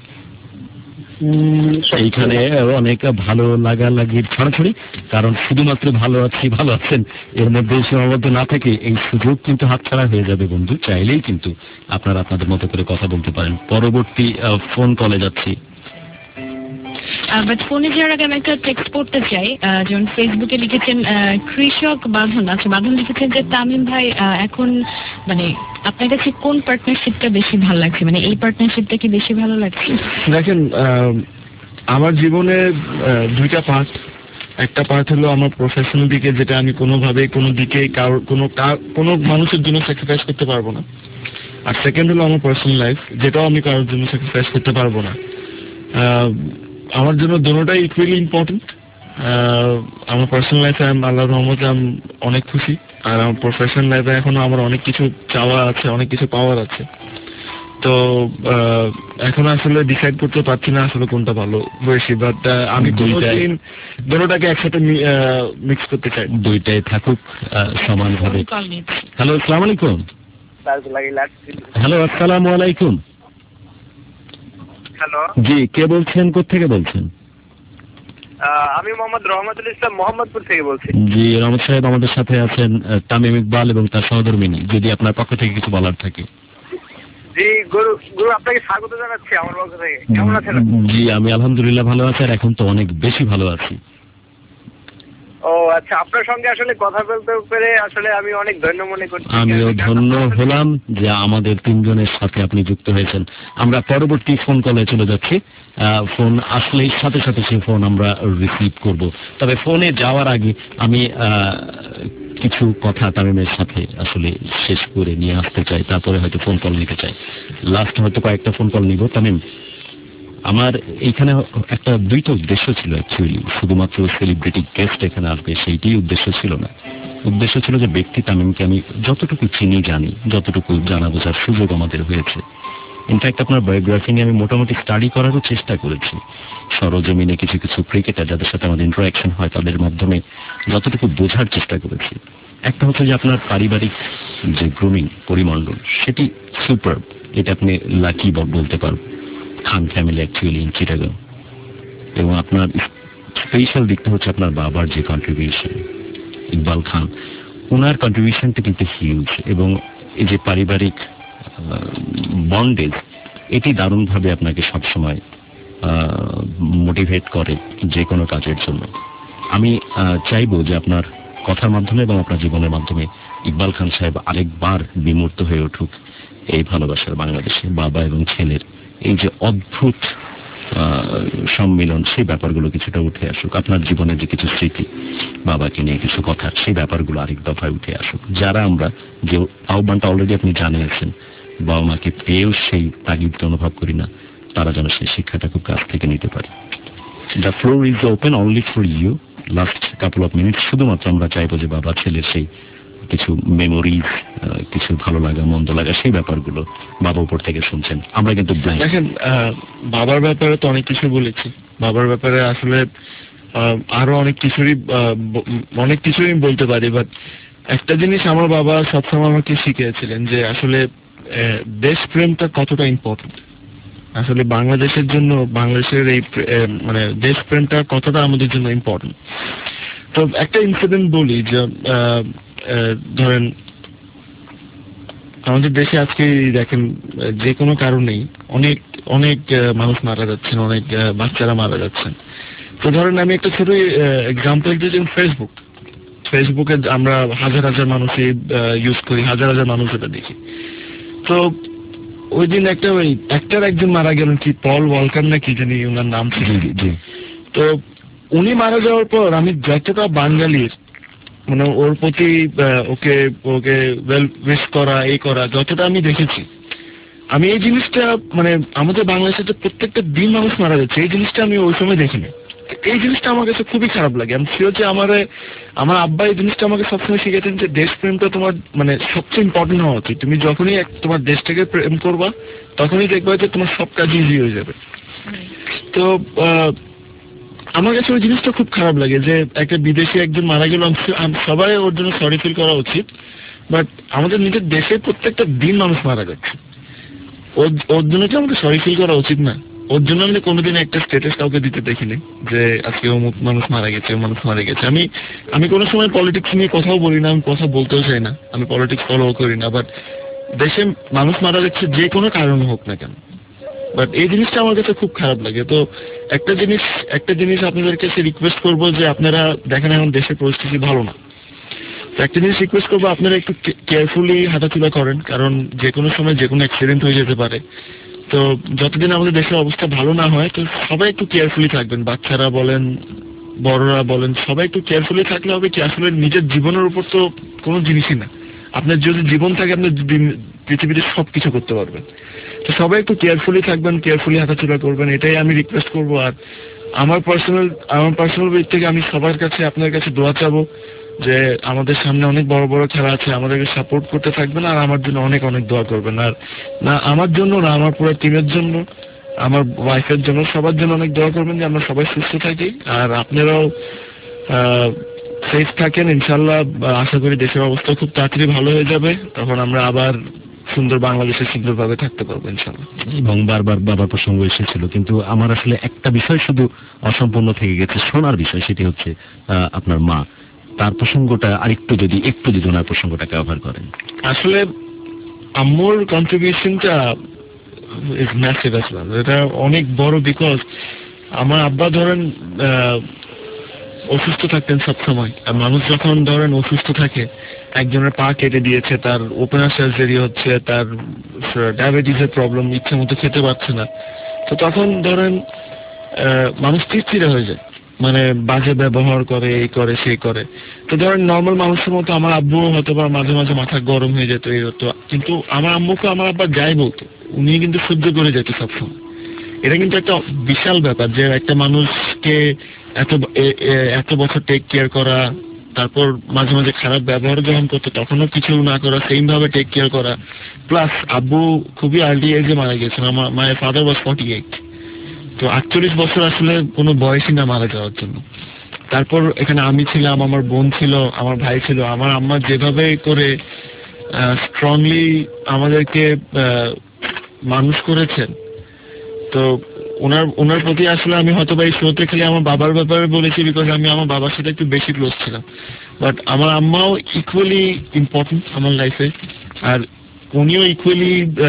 এইখানে অনেক ভালো লাগা লাগির ছড়াছড়ি, কারণ শুধুমাত্র ভালো আছি ভালো আছেন এর মধ্যে সীমাবদ্ধ না থেকে এই সুযোগ কিন্তু হাতছাড়া হয়ে যাবে বন্ধু। চাইলেই কিন্তু আপনারা আপনাদের মতো করে কথা বলতে পারেন। পরবর্তী ফোন কলে যাচ্ছি। বাট ফোনে যাওয়ার আগে আমি একটা টেক্সট পড়তে চাই। যেমন ফেসবুকে লিখেছেন কৃষক বাঁধন, আচ্ছা বাঁধন লিখেছেন যে তামিম ভাই এখন মানে আপনার কাছে কোন পার্টনারশিপটা বেশি ভালো লাগছে, মানে এই পার্টনারশিপটা কি বেশি ভালো লাগছে? দেখেন, আমার জীবনে দুইটা পার্ট। একটা পার্ট হলো আমার প্রফেশনাল দিকে, যেটা আমি কোনোভাবেই কোনো দিকে কারোর কোনো কোনো মানুষের জন্য স্যাক্রিফাইস করতে পারবো না। আর সেকেন্ড হলো আমার পার্সোনাল লাইফ, যেটাও আমি কারোর জন্য স্যাক্রিফাইস করতে পারবো না। আমার জন্য দুটোটাই ইকুয়ালি ইম্পর্টেন্ট। আমার পার্সোনাল লাইফে আল্লাহর রহমতে আমি অনেক খুশি, আর আমার প্রফেশনাল লাইফে এখনো আমার অনেক কিছু চাওয়া আছে, অনেক কিছু পাওয়ার আছে। তো এখন আসলে ডিসাইড করতে পারছি না আসলে কোনটা ভালো বেশি, বাট আমি দুটোটাকে একসাথে মিক্স করতে চাই। দুইটাই থাকুক সমানভাবে। হ্যালো, আসসালামু আলাইকুম। হ্যালো, আসসালামু আলাইকুম। হ্যালো, জি, কে বলছেন, কোত্থেকে বলছেন? আমি মোহাম্মদ রহমতুল ইসলাম, মোহাম্মদপুর থেকে বলছি। জি রহমত সাহেব, আমাদের সাথে আছেন তামিম ইকবাল এবং তার সহধর্মিনী, যদি আপনার পক্ষ থেকে কিছু বলার থাকে। জি গুরু, গুরু আপনাকে স্বাগত জানাচ্ছি আমার পক্ষ থেকে। কেমন আছেন? জি আমি আলহামদুলিল্লাহ ভালো আছি, আর এখন তো অনেক বেশি ভালো আছি। ও আচ্ছা, আপনার সঙ্গে আসলে কথা বলতে পেরে আসলে আমি অনেক ধন্য মনে করছি। আমিও ধন্য হলাম যে আমাদের তিনজনের সাথে আপনি যুক্ত হয়েছেন। আমরা পরবর্তী ফোন কলে চলে যাচ্ছি। ফোন আসলেই সাথে সাথে সেই ফোন আমরা রিসিভ করব। তবে ফোনে যাওয়ার আগে আমি কিছু কথা তামিমের সাথে আসলে শেষ করে নিয়ে আসতে চাই, তারপরে হয়তো ফোন কল নিতে চাই। লাস্ট হয়তো কয়েকটা ফোন কল নিব। তামিম, আমার এইখানে একটা দুইটা উদ্দেশ্য ছিল অ্যাকচুয়ালি। শুধুমাত্র সেলিব্রিটি গেস্ট এখানে আসবে সেইটাই উদ্দেশ্য ছিল না। উদ্দেশ্য ছিল যে ব্যক্তি তামিমকে আমি যতটুকু চিনি জানি, যতটুকু জানা বোঝার সুযোগ আমাদের হয়েছে। ইনফ্যাক্ট আপনার বায়োগ্রাফি নিয়ে আমি মোটামুটি স্টাডি করারও চেষ্টা করেছি। সরজমিনে কিছু কিছু ক্রিকেটার যাদের সাথে আমাদের ইন্টারাকশন হয় তাদের মাধ্যমে যতটুকু বোঝার চেষ্টা করেছি। একটা হচ্ছে যে আপনার পারিবারিক যে গ্রুমিং পরিমণ্ডল সেটি সুপার, এটা আপনি লাকি বলতে পারবেন। Khan family actually in Chittagong. এবং আপনার স্পেশাল দিকটা হচ্ছে আপনার বাবার যে কন্ট্রিবিউশন, ইকবাল খান, ওনার কন্ট্রিবিউশনটা কিন্তু হিউজ। এবং এই যে পারিবারিক বন্ডেজ, এটি দারুণভাবে আপনাকে সবসময় মোটিভেট করে যে কোনো কাজের জন্য। আমি চাইবো যে আপনার কথার মাধ্যমে এবং আপনার জীবনের মাধ্যমে ইকবাল খান সাহেব আরেকবার বিমূর্ত হয়ে উঠুক এই ভালোবাসার বাংলাদেশে। বাবা এবং ছেলের এই যে অদ্ভুত সম্মিলন, সেই ব্যাপারগুলো কিছুটা উঠে আসুক। আপনার জীবনের যে কিছু স্মৃতি, বাবাকে নিয়ে কিছু কথা, সেই ব্যাপারগুলো আরেক দফায় উঠে আসুক। যারা আমরা যে আহ্বানটা অলরেডি আপনি জানিয়েছেন, বাবা মাকে পেয়েও সেই তাগিদটা অনুভব করি না, তারা যেন সেই শিক্ষাটা খুব কাছ থেকে নিতে পারে। The floor is open only for you. Last couple of minute শুধুমাত্র আমরা চাইবো যে বাবা ছেলের সেই কিছু মেমোরিজ, কিছু ভালো লাগা মন্দ লাগা, সেই ব্যাপারগুলো বাবা উপর থেকে শুনছেন। আমরা কিন্তু দেখেন, বাবার ব্যাপারে তো অনেক কিছু বলেছি। বাবার ব্যাপারে আসলে আরো অনেক কিছুরই অনেক কিছুই বলতে পারি, বাট একটা জিনিস আমার বাবা সবসময় আমাকে শিখিয়েছিলেন যে আসলে দেশপ্রেমটা কতটা ইম্পর্টেন্ট। আসলে বাংলাদেশের জন্য, বাংলাদেশের এই মানে দেশপ্রেমটা কতটা আমাদের জন্য ইম্পর্টেন্ট। তো একটা ইনসিডেন্ট বলি যে ধরেন আমাদের দেশে আজকে দেখেন যে কোনো কারণেই অনেক অনেক মানুষ মারা যাচ্ছেন, অনেক বাচ্চারা মারা যাচ্ছেন। তো ধরেন আমি একটা ছোট এক্সাম্পল দিই, ফেসবুক ফেসবুকে আমরা হাজার হাজার মানুষই ইউজ করি, হাজার হাজার মানুষ এটা দেখি। তো ওই দিন একটা ওই অ্যাক্টর একজন মারা গেলেন, কি পল ওয়ালকার না কি জানি ওনার নাম ছিল। তো উনি মারা যাওয়ার পর আমি যতটা বাঙালির মানে ওর প্রতি ওকে ওকে ওয়েল উইশ করা, এই করা, যতটা আমি দেখেছি, আমি এই জিনিসটা মানে আমাদের বাংলাদেশে তো প্রত্যেকটা দিন মানুষ মারা যাচ্ছে, এই জিনিসটা আমি ওই সময় দেখিনি। এই জিনিসটা আমার কাছে খুবই খারাপ লাগে। আমি শিওর যে আমার আমার আব্বা এই জিনিসটা আমাকে সবসময় শিখেছেন যে দেশপ্রেমটা তোমার মানে সবচেয়ে ইম্পর্টেন্ট হওয়া উচিত। তুমি যখনই তোমার দেশটাকে প্রেম করবা তখনই দেখবা যে তোমার সব কাজ ইজি হয়ে যাবে। তো আমার কাছে ওই জিনিসটা খুব খারাপ লাগে যে একটা বিদেশি একজন মারা গেল, সবাই ওর জন্য সরি ফিল করা উচিত, বাট আমাদের নিজের দেশে প্রত্যেকটা দিন মানুষ মারা যাচ্ছে, ওর জন্য কি আমাদের সরি ফিল করা উচিত না? ওর জন্য আমি কোনোদিন একটা স্ট্যাটাস কাউকে দিতে দেখিনি যে আজকে অমুক মানুষ মারা গেছে, মানুষ মারা গেছে। আমি আমি কোনো সময় পলিটিক্স নিয়ে কথাও বলি না, আমি কথা বলতেও চাই না, আমি পলিটিক্স ফলো করি না, বাট দেশে মানুষ মারা যাচ্ছে যে কোনো কারণ হোক না কেন, বাট এই জিনিসটা আমার কাছে খুব খারাপ লাগে। তো একটা জিনিস একটা জিনিস আপনাদের কাছে রিকোয়েস্ট করবো যে আপনারা দেখেন এখন দেশের পরিস্থিতি ভালো না, তো একটা জিনিস রিকোয়েস্ট করবো আপনারা একটু কেয়ারফুলি হাঁটাচলা করেন, কারণ যে কোনো সময় যে কোনো অ্যাক্সিডেন্ট হয়ে যেতে পারে। তো যতদিন আমাদের দেশের অবস্থা ভালো না হয় তো সবাই একটু কেয়ারফুলি থাকবেন, বাচ্চারা বলেন বড়রা বলেন, সবাই একটু কেয়ারফুলি থাকলে হবে কি আসলে নিজের জীবনের উপর তো কোনো জিনিসই না, আপনার যদি জীবন থাকে আপনি পৃথিবীতে সব কিছু করতে পারবেন। তো সবাই একটু কেয়ারফুলি থাকবেন, কেয়ারফুলি হাঁটাচলা করবেন, এটাই আমি রিকোয়েস্ট করবো। আর আমার পার্সোনাল আমার পার্সোনাল দিক থেকে আমি সবার কাছে আপনার কাছে দোয়া চাবো যে আমাদের সামনে অনেক বড় বড় খেলা আছে, আমাদেরকে সাপোর্ট করতে থাকবেন আর আমার জন্য অনেক অনেক দোয়া করবেন। আর না আমার জন্য না, আমার পুরো টিমের জন্য, আমার ওয়াইফের জন্য, সবার জন্য অনেক দোয়া করবেন যে আমরা সবাই সুস্থ থাকি আর আপনারাও সেফ থাকেন। ইনশাল্লাহ আশা করি দেশের অবস্থা খুব তাড়াতাড়ি ভালো হয়ে যাবে, তখন আমরা আবার সুন্দর বাংলাদেশে সুন্দরভাবে থাকতে পারবো ইনশাল্লাহ। এবং বারবার বাবার প্রসঙ্গ এসেছিল, কিন্তু আমার আসলে একটা বিষয় শুধু অসম্পূর্ণ থেকে গেছে, শোনার বিষয়, সেটি হচ্ছে আপনার মা, তার প্রসঙ্গটা আরেকটু যদি একটু যদি ওনার প্রসঙ্গটা কভার করেন। আসলে আম্মুর কন্ট্রিবিউশনটা ইজ ম্যাসিভ আসলে, এটা অনেক বড়, বিকজ আমার আব্বা ধরেন অসুস্থ থাকতেন সবসময়। আর মানুষ যখন ধরেন অসুস্থ থাকে, একজনের পা কেটে দিয়েছে, তার ওপেনার সার্জারি হচ্ছে, তার ডায়াবেটিসের প্রবলেম, ইচ্ছে মতো খেতে পারছে না, তো তখন ধরেন আহ, মানুষ চিড়চিড়ে হয়ে যায়, মানে বাজে ব্যবহার করে, এই করে সেই করে। তো ধরেন নর্মাল মানুষের মতো আমার আব্বু হয়তো বা মাঝে মাঝে মাথা গরম হয়ে যেত, এই হতো, কিন্তু আমার আম্মুকে আমার আব্বা যাই বলতো উনি কিন্তু সহ্য করে যেত সবসময়। এটা কিন্তু একটা বিশাল ব্যাপার যে একটা মানুষকে এত এ- এ- এত বছর টেক কেয়ার করা, তারপর মাঝে মাঝে খারাপ ব্যবহার যখন করতো তখনও কিছু না করা, সেম ভাবে টেক কেয়ার করা। প্লাস আব্বু খুবই আর্লি এজে মারা গেছেন, আমার মায়ের ফাদার ওয়াজ ফর্টি এইট। তো আটচল্লিশ বছর আসলে কোনো বয়সই না মারা যাওয়ার জন্য। তারপর এখানে আমি ছিলাম, আমার বোন ছিল, আমার ভাই ছিল। আমার আম্মা যেভাবে করে স্ট্রংলি আমাদেরকে আহ, মানুষ করেছেন, তো ওনার ওনার প্রতি আসলে আমি হয়তো বা এই শোতে খালি আমার বাবার ব্যাপারে বলেছি, বিকজ আমি আমার বাবার সাথে একটু বেশি ক্লোজ ছিলাম। বাট আমার আম্মাও ইকুয়ালি ইম্পর্টেন্ট আমার লাইফে, আর উনিও ইকুয়ালি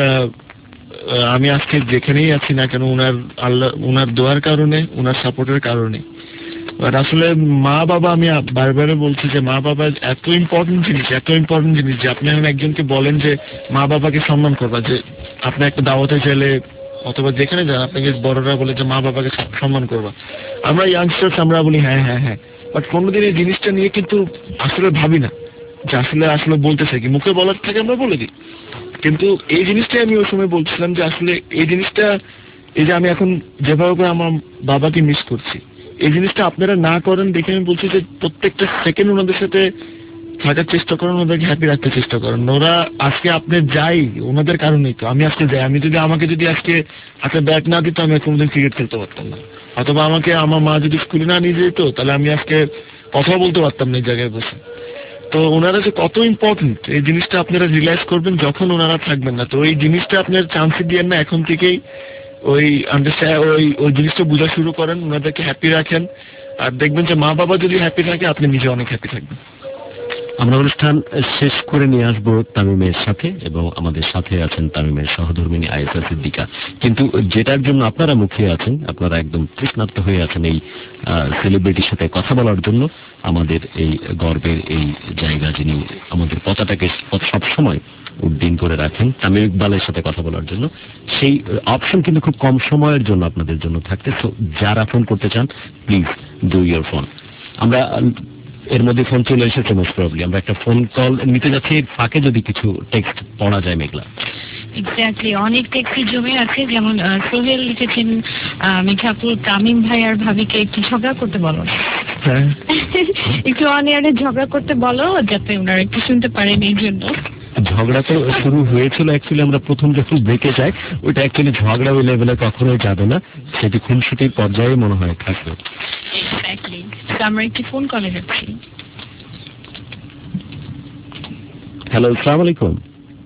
আমি আজকে যেখানেই আছি না কেন উনার আল্লাহ উনার দোয়ার কারণে, উনার সাপোর্টের কারণে। বাট আসলে মা বাবা, আমি বারবারে বলছি যে মা বাবা এত ইম্পর্টেন্ট জিনিস, এত ইম্পর্টেন্ট জিনিস যে আপনি এখন একজনকে বলেন যে মা বাবাকে সম্মান করবা, যে আপনি একটা দাওয়াতে গেলে অথবা যেখানে যান আপনাকে বড়রা বলে যে মা বাবাকে সম্মান করবা। আমরা ইয়াংস্টার্স আমরা বলি হ্যাঁ হ্যাঁ হ্যাঁ, বাট কোনোদিন এই জিনিসটা নিয়ে কিন্তু আসলে ভাবি না যে আসলে আসলে বলতেছে কি, মুখে বলার থেকে আমরা বলে দিই। কিন্তু এই জিনিসটাই আমি ওই সময় বলছিলাম যে আসলে এই জিনিসটা, এই যে আমি এখন যেভাবে করে আমার বাবাকে মিস করছি, এই জিনিসটা আপনারা না করেন দেখে আমি বলছি যে প্রত্যেকটা সেকেন্ড ওনাদের সাথে থাকার চেষ্টা করেন, ওনাদেরকে হ্যাপি রাখতে চেষ্টা করেন। ওরা আজকে আপনি যাই ওনাদের কারণেই তো আমি আজকে যাই। আমি যদি আমাকে যদি আজকে হাতে ব্যাট না দিত আমি কোনোদিন ক্রিকেট খেলতে পারতাম না, অথবা আমাকে আমার মা যদি স্কুলে না নিয়ে যেত তাহলে আমি আজকে কথা বলতে পারতাম না এই জায়গায় বসে। তো ওনারা যে কত ইম্পর্টেন্ট এই জিনিসটা আপনারা রিয়েলাইজ করবেন যখন ওনারা থাকবেন না। তো এই জিনিসটা আপনার চান্স দিয়েন না, এখন থেকেই ওই আন্ডারস্ট্যান্ড ওই ওই জিনিসটা বোঝা শুরু করেন, ওনাদেরকে হ্যাপি রাখেন, আর দেখবেন যে মা বাবা যদি হ্যাপি থাকে আপনি নিজে অনেক হ্যাপি থাকবেন। আমরা অনুষ্ঠান শেষ করে নিয়ে আসবো তামিমের সাথে, এবং আমাদের সাথে আছেন তামিমের সহধর্মিনী আয়েশা সিদ্দিকা। কিন্তু যেটার জন্য আপনারা মুখিয়ে আছেন, আপনারা একদম তৃষ্ণার্ত হয়ে আছেন এই সেলিব্রিটির সাথে কথা বলার জন্য, আমাদের এই গর্বের এই জায়গা যিনি আমাদের পতাকাকে সবসময় উড্ডীন করে রাখেন, তামিম ইকবালের সাথে কথা বলার জন্য, সেই অপশন কিন্তু খুব কম সময়ের জন্য আপনাদের জন্য থাকতে। তো যারা ফোন করতে চান প্লিজ ডু ইউর ফোন। আমরা এর মধ্যে ফোন চলে এসেছে, মোস্ট প্রবলি আমরা একটা ফোন কল নিতে যাচ্ছি, এর ফাঁকে যদি কিছু টেক্সট পড়া যায় মেঘলা। এক্স্যাক্টলি, অনেক টেক্সট জমে আছে। যেমন আহ, সোহেল লিখেছেন, আহ, মিঠাপুর তামিম ভাই আর ভাবিকে একটু ঝগড়া করতে বলো, একটু অন এয়ারে ঝগড়া করতে বলো যাতে ওনারা একটু শুনতে পারেন। এই জন্য ঝগড়া তো শুরু হয়েছিল অ্যাকচুয়ালি, আমরা প্রথম যখন ব্রেকে যাই ওইটা অ্যাকচুয়ালি ঝগড়া ওই লেভেলে কখনোই যাবে না, সেটি খুনসুটির পর্যায়ে মনে হয় থাকবে। এক্স্যাক্টলি, আমরা একটি ফোন কলে যাচ্ছি। হ্যালো, আসসালামু আলাইকুম।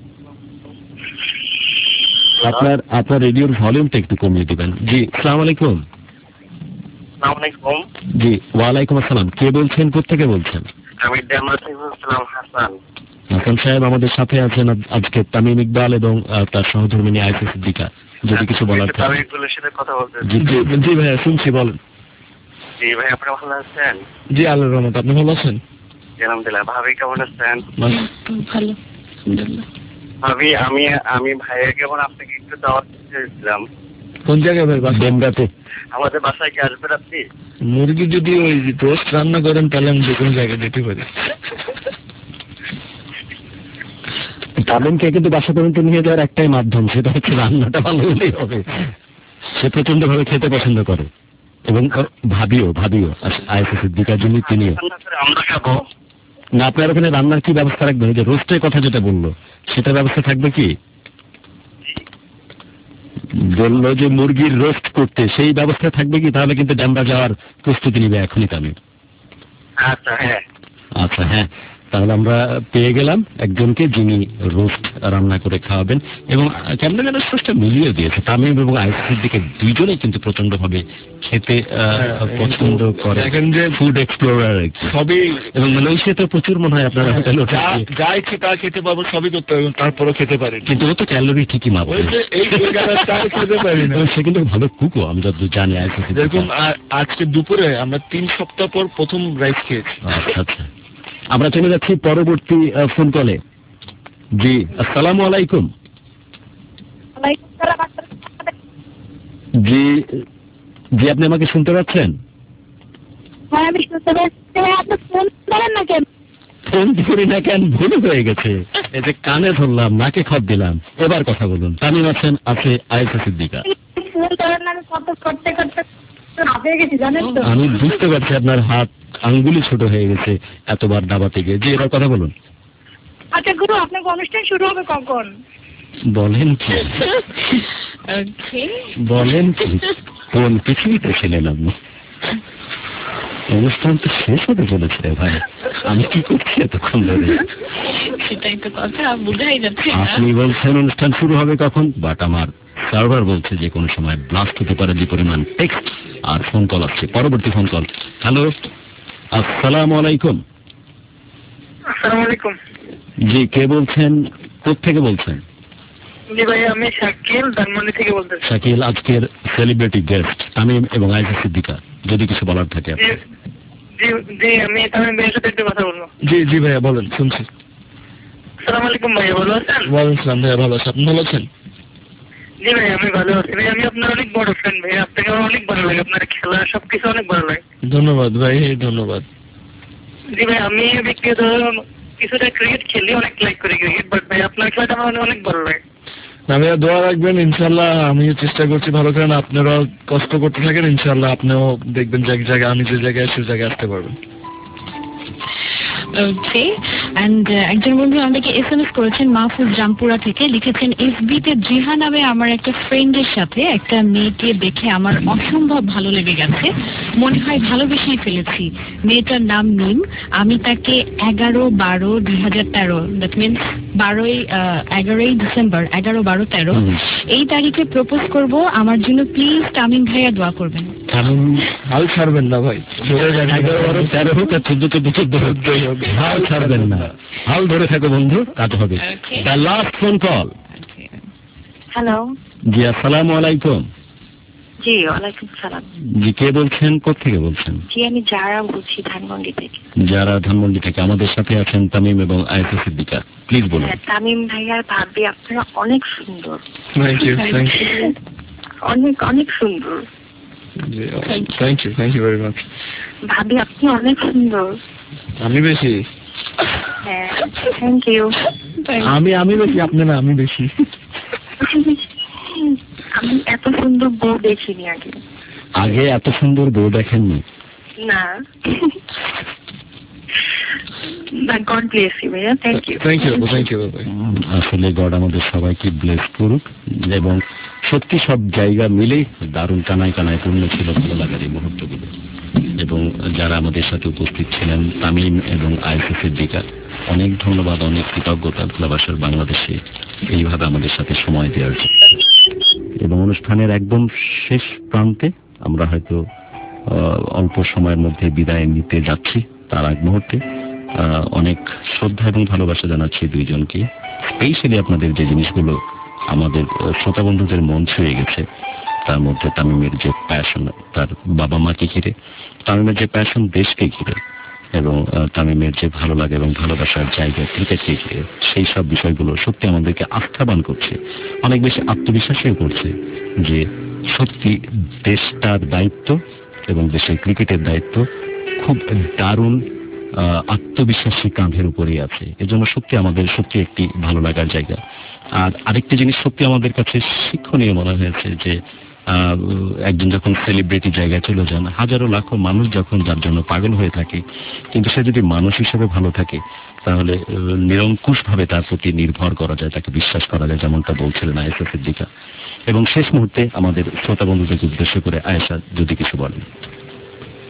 আপনার আপনার রেডিওর ভলিউমটা একটু কমিয়ে দিবেন। জি, আসসালামু আলাইকুম। আসসালামু জি, ওয়ালাইকুম আসসালাম। কে বলছেন, কোত্থেকে বলছেন? আমি ডেমরা থেকে বলছিলাম, হাসান। হাসান সাহেব আমাদের সাথে আছেন আজকে তামিম ইকবাল এবং আহ, তার সহধর্মিনী আয়েশা সিদ্দিকা। যদি কিছু বলার থাকে। তামিম ইকবালের সাথে কথা বলতে। জি জি জি ভাইয়া, শুনছি, বলেন। জি ভাই, আপনি ভালো আছেন? জি আল্লাহর রহমত, আপনি ভালো আছেন? আলহামদুলিল্লাহ। ভাবি কেমন আছেন? ভালো, আলহামদুলিল্লাহ। ভাবি, আমি আমি ভাইয়ের কেমন আপনাকে একটু দাওয়াত দিয়েছিলাম। কোন জায়গায় ভাই? ডেমরাতে। আমাদের বাসায় কি আসবেন আপনি? মুরগি যদি ওই রোস্ট রান্না করেন তাহলে আমি যে কোনো জায়গায় যেতে পারি। তামিমকে কিন্তু বাসা পর্যন্ত নিয়ে যাওয়ার একটাই মাধ্যম, সেটা হচ্ছে রান্নাটা ভালো হলেই হবে। সে প্রচন্ড ভাবে খেতে পছন্দ করে, এবং ভাবিও ভাবিও আয়েশা সিদ্দিকা যিনি, তিনিও। আমরা খাবো না, আপনার ওখানে রান্নার কি ব্যবস্থা রাখবেন? যে রোস্টের কথা যেটা বললো সেটা ব্যবস্থা থাকবে কি? বললো যে মুরগির রোস্ট করতে, সেই ব্যবস্থা থাকবে কি? তাহলে কিন্তু ডেমরা যাওয়ার প্রস্তুতি নিবে এখনই তামিম। আচ্ছা হ্যাঁ আচ্ছা হ্যাঁ, তাহলে আমরা পেয়ে গেলাম একজনকে যিনি রোস্ট রান্না করে খাওয়াবেন, এবং ক্যামেরাম্যান রোস্টটা মিলিয়ে দিয়েছে। তামিম এবং আইসির দিকে দুইজনেই কিন্তু প্রচন্ড ভাবে খেতে পছন্দ করে, ফুড এক্সপ্লোরার সবই, এবং মালয়েশিয়াতে প্রচুর মনে হয় আপনারা হোটেল যা ইচ্ছে তা খেতে পারবো, সবই করতে পারবো, তারপরও খেতে পারি। কিন্তু ও তো ক্যালোরি ঠিকই মাপ খেতে পারি না। সে কিন্তু ভালো কুকও, আমি যত জানি আইসি। যেরকম আজকে দুপুরে আমরা তিন সপ্তাহ পর প্রথম রাইস খেয়েছি। আচ্ছা আচ্ছা, আমরা চলে যাচ্ছি পরবর্তী ফোন কলে। জি, আসসালামু আলাইকুম। জি জি, আপনি আমাকে শুনতে পাচ্ছেন? হ্যাঁ আমি শুনতে পাচ্ছি। আপনি ফোন করেন না কেন? ফোন ধরি না কেন, ভুল হয়ে গেছে। এই যে কানে ধরলাম, নাকে খত দিলাম। এবার কথা বলুন। তামিম আছেন, আছে আয়েশা সিদ্দিকা। ফোন করেন না, আমি কত করতে করতে হাঁপিয়ে গেছি জানেন তো। আমি বুঝতে পারছি আপনার হাত আঙ্গুলি ছোট হয়ে গেছে এতবার দাবাতে গিয়ে। যে এবার কথা বলুন। আচ্ছা গুরু, আপনার অনুষ্ঠান শুরু হবে কখন? বলেন কি বলেন কি, কোন পৃথিবীতে ছিলেন আপনি? অনুষ্ঠান তো শেষ হতে চলেছে ভাই, আমি কি করছি এতক্ষণ ধরে? সেটাই তো কথা, বুঝাই যাচ্ছে। আপনি বলছেন অনুষ্ঠান শুরু হবে কখন, বাট আমার সার্ভার বলছে যে কোনো সময় ব্লাস্ট হতে পারে যে পরিমাণ টেক্সট আর ফোন কল আসছে। পরবর্তী ফোন কল। হ্যালো, আসসালামু আলাইকুম। আসসালামু আলাইকুম। জি, কে বলছেন, কোত্থেকে বলছেন? জি ভাই, আমি শাকিল ধানমন্ডি থেকে বলতেছি। শাকিল, আজকের সেলিব্রিটি গেস্ট তামিম এবং আয়েশা সিদ্দিকা, যদি কিছু বলার থাকে। জি জি, আমি তামিম ভাইয়ের সাথে একটু কথা বলবো। জি জি ভাইয়া বলেন, শুনছি। আসসালামু আলাইকুম ভাইয়া, ভালো আছেন? ওয়ালাইকুম আসসালাম ভাইয়া, ভালো আছেন? আপনি ভালো আছেন? জি ভাই, আমি ভালো আছি ভাই। আমি আপনার অনেক বড় ফ্রেন্ড ভাই, আপনাকে আমার অনেক ভালো লাগে, আপনার খেলা সবকিছু অনেক ভালো লাগে। ধন্যবাদ ভাই, ধন্যবাদ। জি ভাই, আমি ব্যক্তিগত কিছুটা ক্রিকেট খেলি, অনেক লাইক করি ক্রিকেট, বাট ভাই আপনার খেলাটা আমার অনেক ভালো লাগে। ভাইয়া দোয়া রাখবেন, ইনশাল্লাহ আমিও চেষ্টা করছি ভালো করেন, আপনারাও কষ্ট করতে থাকেন, ইনশাল্লাহ আপনিও দেখবেন যে এক জায়গায় আমি যে জায়গায় সে জায়গায় আসতে পারবেন। ওকে, এন্ড একজন বন্ধু আমাদেরকে এসএমএস করেছেন মাহফুজ জামপুরা থেকে, লিখেছেন এফবিতে জিহা নামে আমার একটা ফ্রেন্ডের সাথে একটা মেয়েকে দেখে আমার অসম্ভব ভালো লেগে গেছে, মনে হয় ভালোবেসেই ফেলেছি। মেয়েটার নাম মিম, আমি তাকে এগারো বারো দুই হাজার তেরো দ্যাট মিনস বারোই এগারোই ডিসেম্বর এগারো বারো তেরো এই তারিখে প্রপোজ করব, আমার জন্য প্লিজ তামিম ভাইয়া দোয়া করবেন। তামিম হাল ছাড়বেন না ভাই, এগারো বারো তেরো হোক আর চোদ্দ চোদ্দ চোদ্দ হোক, হাল ছাড়বেন না, হাল ধরে থাকো বন্ধু, কাজ হবে। The last phone call. Hello. জি, আসসালামু আলাইকুম। জি, ওয়ালাইকুম সালাম। জি, কে বলছেন, কোত্থেকে বলছেন? জি, আমি যারা বলছি ধানমন্ডি থেকে। যারা ধানমন্ডি থেকে। আমাদের সাথে আছেন তামিম এবং আয়েশা সিদ্দিকা, প্লিজ বলুন। হ্যাঁ, তামিম ভাইয়ার ভাবি আপনারা অনেক সুন্দর। থ্যাংক ইউ, থ্যাংক ইউ, অনেক অনেক সুন্দর। Thank you, thank you very much. ভাবি আপনি অনেক সুন্দর। আমি বেশি? হ্যাঁ, থ্যাংক ইউ। আমি আমি বেশি, আপনি না, আমি বেশি। আমি এত সুন্দর বউ দেখিনি আগে। আগে এত সুন্দর বউ দেখেননি? না। গড ব্লেস ইউ ভাইয়া, thank you. Thank you, thank you ভাই। আসলে গড আমাদের সবাইকে ব্লেস করুক, এবং সত্যি সব জায়গা মিলেই দারুণ কানায় কানায় পূর্ণ ছিল ভালো লাগার এই মুহূর্তগুলো। এবং যারা আমাদের সাথে উপস্থিত ছিলেন তামিম এবং আয়েশা সিদ্দিকা, অনেক ধন্যবাদ, অনেক কৃতজ্ঞতা ভালোবাসার বাংলাদেশে এইভাবে আমাদের সাথে সময় দেওয়ার জন্য। এবং অনুষ্ঠানের একদম শেষ প্রান্তে আমরা হয়তো অল্প সময়ের মধ্যে বিদায় নিতে যাচ্ছি। তার আগ মুহূর্তে অনেক শ্রদ্ধা এবং ভালোবাসা জানাচ্ছি দুইজনকে। স্পেশালি আপনাদের যে জিনিসগুলো আমাদের শ্রোতা বন্ধুদের মন ছুঁয়ে গেছে, তার মধ্যে তামিমের যে প্যাশন তার বাবা মাকে ঘিরে, তামিমের যে প্যাশন দেশকে ঘিরে, এবং তামিমের যে ভালো লাগে এবং ভালোবাসার জায়গা ক্রিকেটকে ঘিরে, সেই সব বিষয়গুলো সত্যি আমাদেরকে আস্থাবান করছে, অনেক বেশি আত্মবিশ্বাসীও করছে যে সত্যি দেশটার দায়িত্ব এবং দেশের ক্রিকেটের দায়িত্ব খুব দারুণ আত্মবিশ্বাসী কাঁধের উপরেই আছে। এজন্য সত্যি আমাদের সত্যি একটি ভালো লাগার জায়গা। আর আরেকটি জিনিস সত্যি আমাদের কাছে শিক্ষণীয় মনে হয়েছে যে একজন যখন সেলিব্রিটি জায়গায় চলে যান, হাজারো লাখো মানুষ যখন যার জন্য পাগল হয়ে থাকে, কিন্তু সে যদি মানুষ হিসেবে ভালো থাকে তাহলে নিরঙ্কুশ ভাবে তার প্রতি নির্ভর করা যায়, তাকে বিশ্বাস করা যায়, যেমনটা বলছিলেন আয়েশা সিদ্দিকা। এবং শেষ মুহূর্তে আমাদের শ্রোতা বন্ধুদেরকে উদ্দেশ্য করে আয়েশা যদি কিছু বলেন।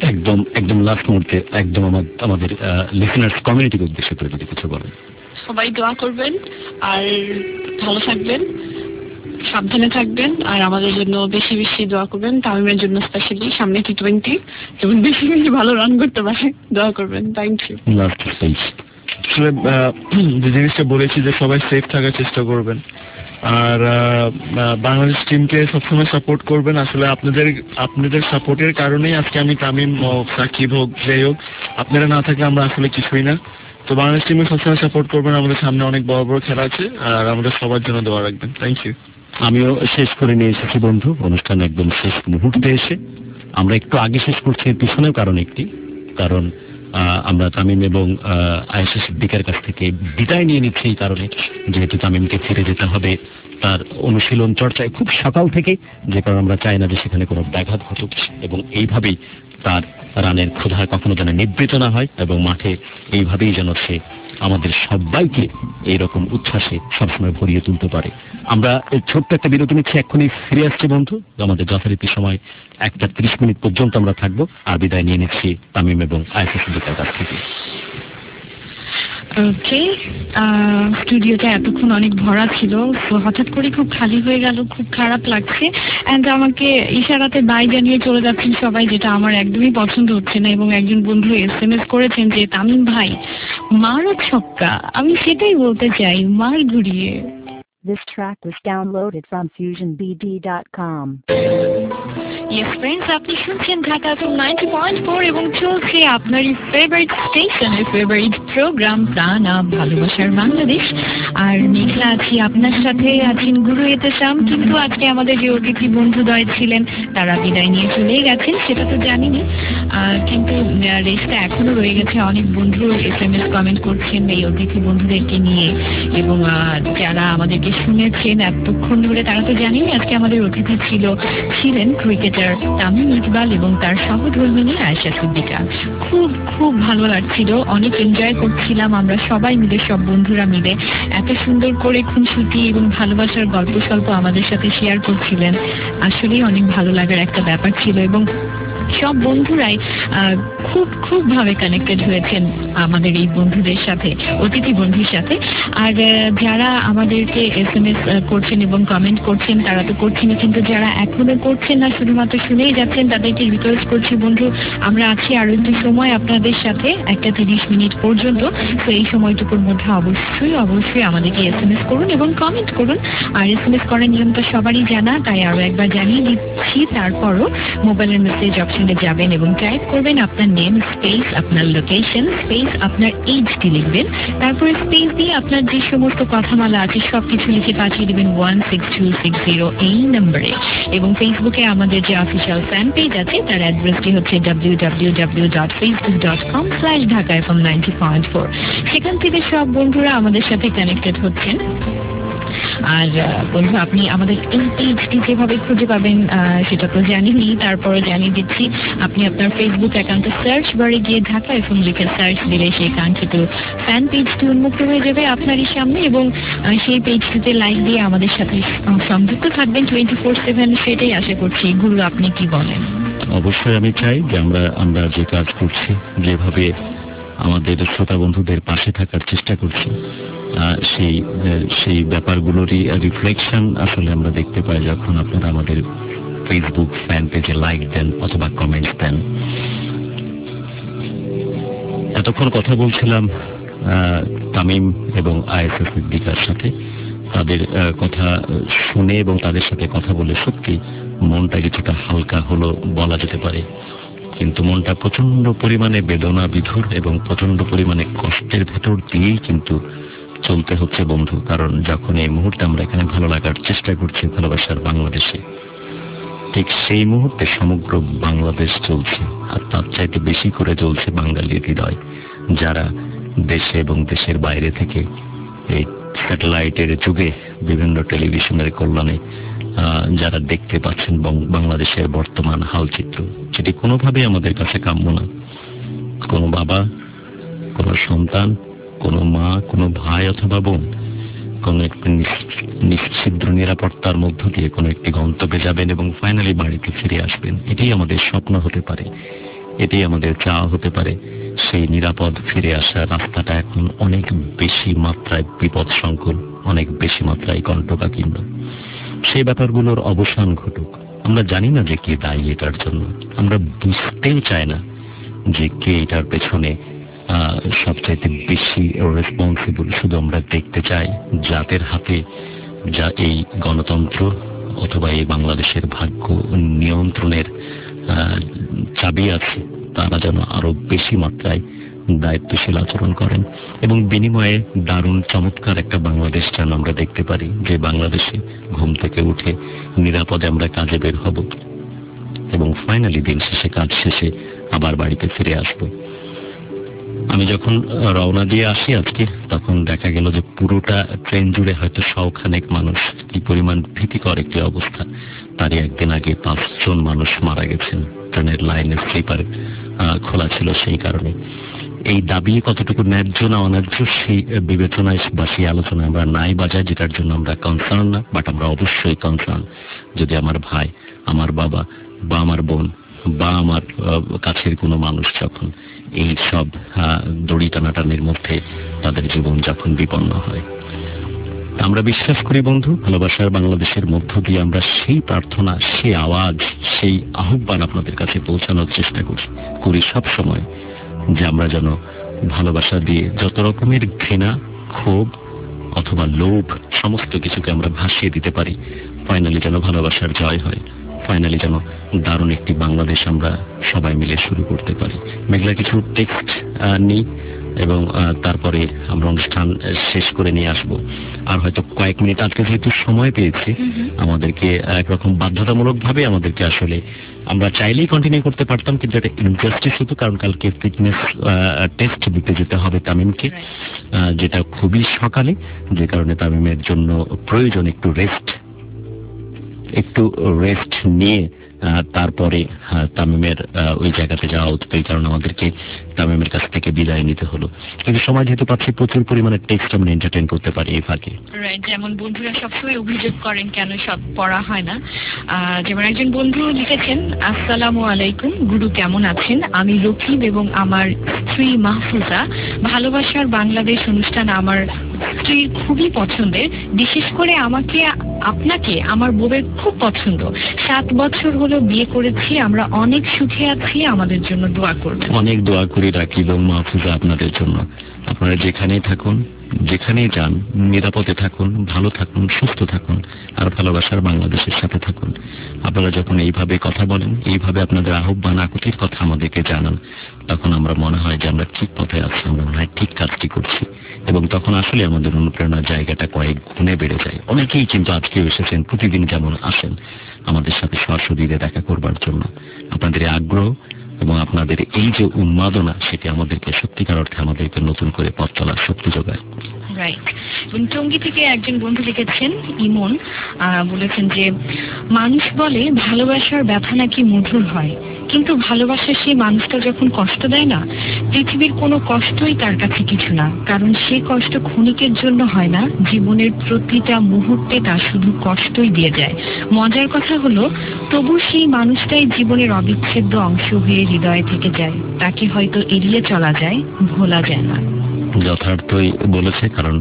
একদম একদম লাস্ট মুহূর্তে একদম আমা- আমাদের লিসেনার্স কমিউনিটির উদ্দেশ্যে করে যদি কিছু বলেন। সবাই দোয়া করবেন আর ভালো থাকবেন, সাবধানে থাকবেন, আর আমাদের জন্য বেশি বেশি দোয়া করবেন, তামিমের জন্য স্পেশালি সামনে টি টোয়েন্টি এবং বেশি বেশি ভালো রান করতে পারে, দোয়া করবেন। Thank you. Last space. আসলে আহ, যে জিনিসটা বলেছি যে সবাই সেফ থাকার চেষ্টা করবেন, আর আহ, আহ, বাংলাদেশ টিমকে সবসময় সাপোর্ট করবেন। আসলে আপনাদের আপনাদের সাপোর্টের কারণেই আজকে আমি তামিম হোক, সাকিব হোক, যাই হোক, আপনারা না থাকলে আমরা আসলে কিছুই না। তো বাংলাদেশ টিমকে সবসময় সাপোর্ট করবেন, আমাদের সামনে অনেক বড় বড় খেলা আছে, আর আমাদের সবার জন্য দোয়া রাখবেন। Thank you. আমিও শেষ করে নিয়ে এসেছি বন্ধু, অনুষ্ঠান একদম শেষ মুহূর্তে এসে। আমরা একটু আগে শেষ করছি, এর পিছনেও কারণ একটি, কারণ আহ, আমরা তামিম এবং আয়েশা সিদ্দিকার কাছ থেকে বিদায় নিয়ে নিচ্ছি এই কারণে, যেহেতু তামিমকে ফিরে যেতে হবে তার অনুশীলন চর্চায় খুব সকাল থেকে, যে কারণে আমরা চাই না যে সেখানে কোনো ব্যাঘাত ঘটুক, এবং এইভাবেই তার রানের ক্ষুধা কখনো যেন নিবৃত না হয়, এবং মাঠে এইভাবেই যেন সে আমাদের সবাইকে এইরকম উচ্ছ্বাসে সবসময় ভরিয়ে তুলতে পারে। আমরা এই ছোট্ট একটা বিরতি নিচ্ছি, এক্ষুনি ফিরে আসছে বন্ধু। আমাদের যথারীতি সময় একটা ত্রিশ মিনিট পর্যন্ত আমরা থাকবো, আর বিদায় নিয়ে নিচ্ছি তামিম এবং আয়েশা সিদ্দিকার কাছ থেকে। ওকে, স্টুডিওটা এতক্ষণ অনেক ভরা ছিল, তো হঠাৎ করে খুব খালি হয়ে গেল, খুব খারাপ লাগছে। অ্যান্ড আমাকে ইশারাতে বাই জানিয়ে চলে যাচ্ছেন সবাই, যেটা আমার একদমই পছন্দ হচ্ছে না। এবং একজন বন্ধু এস এম এস করেছেন যে তামিম ভাই মারো ছক্কা, আমি সেটাই বলতে চাই, মার ঘুরিয়ে। This track was downloaded from fusion b d dot com. Yes friends, আপনি শুনছেন ঢাকা নাইনটি পয়েন্ট ফোর এবং চলছে আপনারই ফেভারিট স্টেশনের ফেভারিট প্রোগ্রাম প্রাণা ভালোবাসার বাংলাদেশ। আর মেঘলা আছি আপনার সাথে, আছেন গুরু এতেসাম। কিন্তু আজকে আমাদের যে অতিথি বন্ধুদ্বয় ছিলেন তারা বিদায় নিয়ে চলে গেছেন, সেটা তো জানিনি, কিন্তু রেসটা এখনো রয়ে গেছে। অনেক বন্ধু এস এম এস কমেন্ট করছেন এই অতিথি বন্ধুদেরকে নিয়ে, এবং যারা আমাদেরকে শুনেছেন এতক্ষণ ধরে তারা তো জানেন আজকে আমাদের অতিথি ছিল ছিলেন ক্রিকেটার তামিম ইকবাল এবং তার সহধর্মিণী আয়েশা সিদ্দিকা। খুব খুব ভালো লাগছিল, অনেক এনজয় করছিলাম আমরা সবাই মিলে, সব বন্ধুরা মিলে এত সুন্দর করে খুনসুটি এবং ভালোবাসার গল্প স্বল্প আমাদের সাথে শেয়ার করছিলেন। আসলেই অনেক ভালো লাগার একটা ব্যাপার ছিল, এবং সব বন্ধুরাই খুব খুব ভাবে কানেক্টেড হয়েছেন আমাদের এই বন্ধুদের সাথে, অতিথি বন্ধুর সাথে। আর যারা আমাদেরকে এস এম এস করছেন এবং কমেন্ট করছেন তারা তো করছেনই, কিন্তু যারা এখনো করছেন না, শুধুমাত্র শুনেই যাচ্ছেন, তাদেরকে রিকোয়েস্ট করছি বন্ধু, আমরা আছি আরো একটু সময় আপনাদের সাথে, একটা তিরিশ মিনিট পর্যন্ত। তো এই সময়টুকুর মধ্যে অবশ্যই অবশ্যই আমাদেরকে এস এম এস করুন এবং কমেন্ট করুন। আর এস এম এস করার নিয়মটা সবারই জানা, তাই আরো একবার জানিয়ে দিচ্ছি। তারপরও মোবাইলের মেসেজ অপশনে যাবেন এবং টাইপ করবেন আপনার নেম স্পেস আপনার লোকেশন স্পেস আপনার এইচডি লিখবেন, তারপরে স্পেস দিয়ে আপনার যে সমস্ত কথামালা আছে সবকিছু লিখে পাঠিয়ে দেবেন one six two six zero এই নম্বরে। এবং ফেসবুকে আমাদের যে অফিসিয়াল ফ্যান পেজ আছে তার অ্যাড্রেসটি হচ্ছে W W W dot Facebook dot com slash Dhaka F M ninety point four. সেখান থেকে সব বন্ধুরা আমাদের সাথে কানেক্টেড হচ্ছেন। আর বন্ধু, আপনি আমাদের এই পেজটি যেভাবে খুঁজে পাবেন সেটা তো জানিনি, তারপরে জানিয়ে দিচ্ছি। আপনি আপনার ফেসবুক অ্যাকাউন্টে সার্চ বারে গিয়ে ঢাকা এফএম লিখে সার্চ দিলে সেই কাঙ্ক্ষিত ফ্যান পেজটি উন্মুক্ত হয়ে যাবে আপনারই সামনে, এবং সেই পেজটিতে লাইক দিয়ে আমাদের সাথে সংযুক্ত থাকবেন টোয়েন্টি ফোর সেভেন, সেটাই আশা করছি। গুরু, আপনি কি বলেন? অবশ্যই আমি চাই যে আমরা আমরা যে কাজ করছি, যেভাবে আমাদের শ্রোতা বন্ধুদের পাশে থাকার চেষ্টা করছি, সেই সেই ব্যাপারগুলোরই রিফ্লেকশন আসলে আমরা দেখতে পাই যখন আপনারা আমাদের ফেসবুক ফ্যান পেজে লাইক দেন অথবা কমেন্টস দেন। এতক্ষণ কথা বলছিলাম তামিম এবং আয়েশা সিদ্দিকার সাথে। তাদের কথা শুনে এবং তাদের সাথে কথা বলে সত্যি মনটা কিছুটা হালকা হলো বলা যেতে পারে, কিন্তু মনটা প্রচন্ড পরিমাণে বেদনা বিধুর এবং প্রচন্ড পরিমাণে কষ্টের ভেতর দিয়েই কিন্তু চলতে হচ্ছে বন্ধু। কারণ যখন এই মুহূর্তে আমরা এখানে ভালো লাগার চেষ্টা করছি ভালোবাসার বাংলাদেশে, ঠিক সেই মুহূর্তে সমগ্র বাংলাদেশ চলছে, আর তার চাইতে বেশি করে চলছে বাঙালির হৃদয়, যারা দেশে এবং দেশের বাইরে থেকে এই স্যাটেলাইটের যুগে বিভিন্ন টেলিভিশনের কল্যাণে যারা দেখতে পাচ্ছেন বাংলাদেশের বর্তমান হালচিত্র, যেটি কোনোভাবে আমাদের কাছে কাম্য না। কোনো বাবা, কোনো সন্তান, কোনো মা, কোনো ভাই অথবা বোন কোনো একটি নিশ্চিদ্র নিরাপত্তার মধ্য দিয়ে কোনো একটি গন্তব্যে যাবেন এবং ফাইনালি বাড়িতে ফিরে আসবেন, এটাই আমাদের স্বপ্ন হতে পারে। এটাই আমাদের চাওয়া হতে পারে। সেই নিরাপদ ফিরে আসার রাস্তাটা এখন অনেক বেশি মাত্রায় বিপদ সংকুল, অনেক বেশি মাত্রায় কণ্টকাকীর্ণ। সেই ব্যাপারগুলোর অবসান ঘটুক। আমরা জানি না যে কে দায়ী এটার জন্য, আমরা বুঝতেও চাই না যে কে এটার পেছনে সবচাইতে বেশি রেসপন্সিবল। শুধু আমরা দেখতে চাই যাদের হাতে যা এই গণতন্ত্র অথবা এই বাংলাদেশের ভাগ্য নিয়ন্ত্রণের চাবি আছে, তারা যেন আরো বেশি মাত্রায় দায়িত্বশীল আচরণ করেন এবং বিনিময়ে দারুণ চমৎকার একটা বাংলাদেশ যেন আমরা দেখতে পারি, যে বাংলাদেশে ঘুম থেকে উঠে নিরাপদে আমরা কাজে বের হব এবং ফাইনালি দিন শেষে কাজ শেষে আবার বাড়িতে ফিরে আসব। আমি যখন রওনা দিয়ে আসি আজকে, তখন দেখা গেল যে পুরোটা ট্রেন জুড়ে হয়তো শখানেক মানুষ। কি পরিমাণ ভীতিকর একটি অবস্থা! তারই একদিন আগে পাঁচজন মানুষ মারা গেছেন, ট্রেনের লাইনের স্লিপার খোলা ছিল সেই কারণে। এই দাবি কতটুকু ন্যায্য না অন্যায্য সেই বিবেচনায় বা সেই আলোচনায় আমরা নাই বাজাই, যেটার জন্য আমরা কনসার্ন না, বাট আমরা অবশ্যই কনসার্ন। যদি আমার ভাই, আমার বাবা বা আমার বোন বা আমার কাছের কোনো মানুষ যখন এই সব দড়ি টানাটানির মধ্যে তাদের জীবন যখন বিপন্ন হয়, আমরা বিশ্বাস করি বন্ধু, ভালোবাসার বাংলাদেশের মধ্য দিয়ে আমরা সেই প্রার্থনা, সেই আওয়াজ, সেই আহ্বান আপনাদের কাছে পৌঁছানোর চেষ্টা করি করি সব সময়, যে আমরা যেন ভালোবাসা দিয়ে যত রকমের ঘৃণা, ক্ষোভ অথবা লোভ সমস্ত কিছুকে আমরা ভাসিয়ে দিতে পারি। ফাইনালি যেন ভালোবাসার জয় হয়, ফাইনালি যেন দারুণ একটি বাংলাদেশ আমরা সবাই মিলে শুরু করতে পারি। মেঘলা কিছু টেক্সট নিই এবং তারপরে আমরা অনুষ্ঠান শেষ করে নিয়ে আসব। আর হয়তো কয়েক মিনিট আজকে যেহেতু সময় পেয়েছি, আমাদেরকে একরকম বাধ্যতামূলক ভাবে আমাদেরকে আসলে আমরা চাইলেই কন্টিনিউ করতে পারতাম, কিন্তু এটা ইনজাস্টিস হতো, কারণ কালকে ফিটনেস টেস্ট দিতে যেতে হবে তামিমকে, যেটা খুবই সকালে, যে কারণে তামিমের জন্য প্রয়োজন একটু রেস্ট, একটু রেস্ট নিয়ে তারপরে তামিমের ওই জায়গাতে যাওয়া উচিত। এই কারণে আমাদেরকে তামিমের কাছ থেকে বিদায় নিতে হলো, কিন্তু সময় যেহেতু পাচ্ছি প্রচুর পরিমাণে টেক্সট আমরা এন্টারটেইন করতে পারি এই ফাঁকে। যেমন বন্ধুরা সবসময় অভিযোগ করেন কেন সব পড়া হয় না। যেমন একজন বন্ধু লিখেছেন, আসসালামু আলাইকুম গুরু, কেমন আছেন? আমি রকিব এবং আমার স্ত্রী মাহফুজা। ভালোবাসার বাংলাদেশ অনুষ্ঠান আমার স্ত্রীর খুবই পছন্দের, বিশেষ করে আমাকে, আপনাকে আমার বউয়ের খুব পছন্দ। সাত বছর হলো বিয়ে করেছি, আমরা অনেক সুখে আছি, আমাদের জন্য দোয়া করবেন। অনেক দোয়া করি রাকিব এবং মাহফুজা আপনাদের জন্য। আপনারা যেখানেই থাকুন, যেখানেই যান, নিরাপদে থাকুন, ভালো থাকুন, সুস্থ থাকুন, আর ভালোবাসার বাংলাদেশের সাথে থাকুন। আপনারা যখন এইভাবে কথা বলেন, এইভাবে আপনাদের আহ্বান আকুতির কথা আমাদেরকে জানান, তখন আমরা মনে হয় যে আমরা ঠিক পথে আছি, আমরা মনে হয় ঠিক কাজটি করছি, এবং তখন আসলে আমাদের অনুপ্রেরণার জায়গাটা কয়েক গুণে বেড়ে যায়। অনেকেই কিন্তু আজকেও এসেছেন, প্রতিদিন যেমন আসেন আমাদের সাথে সরাসরি দেখা করবার জন্য। আপনাদের আগ্রহ এবং আপনাদের এই যে উন্মাদনা, সেটি আমাদেরকে সত্যিকার অর্থে আমাদেরকে নতুন করে পথ চলার শক্তি যোগায়। রাইট। টঙ্গী থেকে একজন বন্ধু লিখেছেন, ইমন, বলেছেন যে মানুষ বলে ভালোবাসার ব্যথা নাকি মধুর হয়, কিন্তু ভালোবাসার সেই মানুষটা যখন কষ্ট দেয় না, পৃথিবীর কোনো কষ্টই তার কাছে কিছু না, কারণ সে কষ্ট ক্ষণিকের জন্য হয় না, জীবনের প্রতিটা মুহূর্তে তার শুধু কষ্টই দিয়ে যায়। মজার কথা হলো, তবু সেই মানুষটাই জীবনের অবিচ্ছেদ্য অংশ হয়ে হৃদয়ে থেকে যায়, তাকে হয়তো এড়িয়ে চলা যায়, ভোলা যায় না। যথার্থই বলেছে, কারণ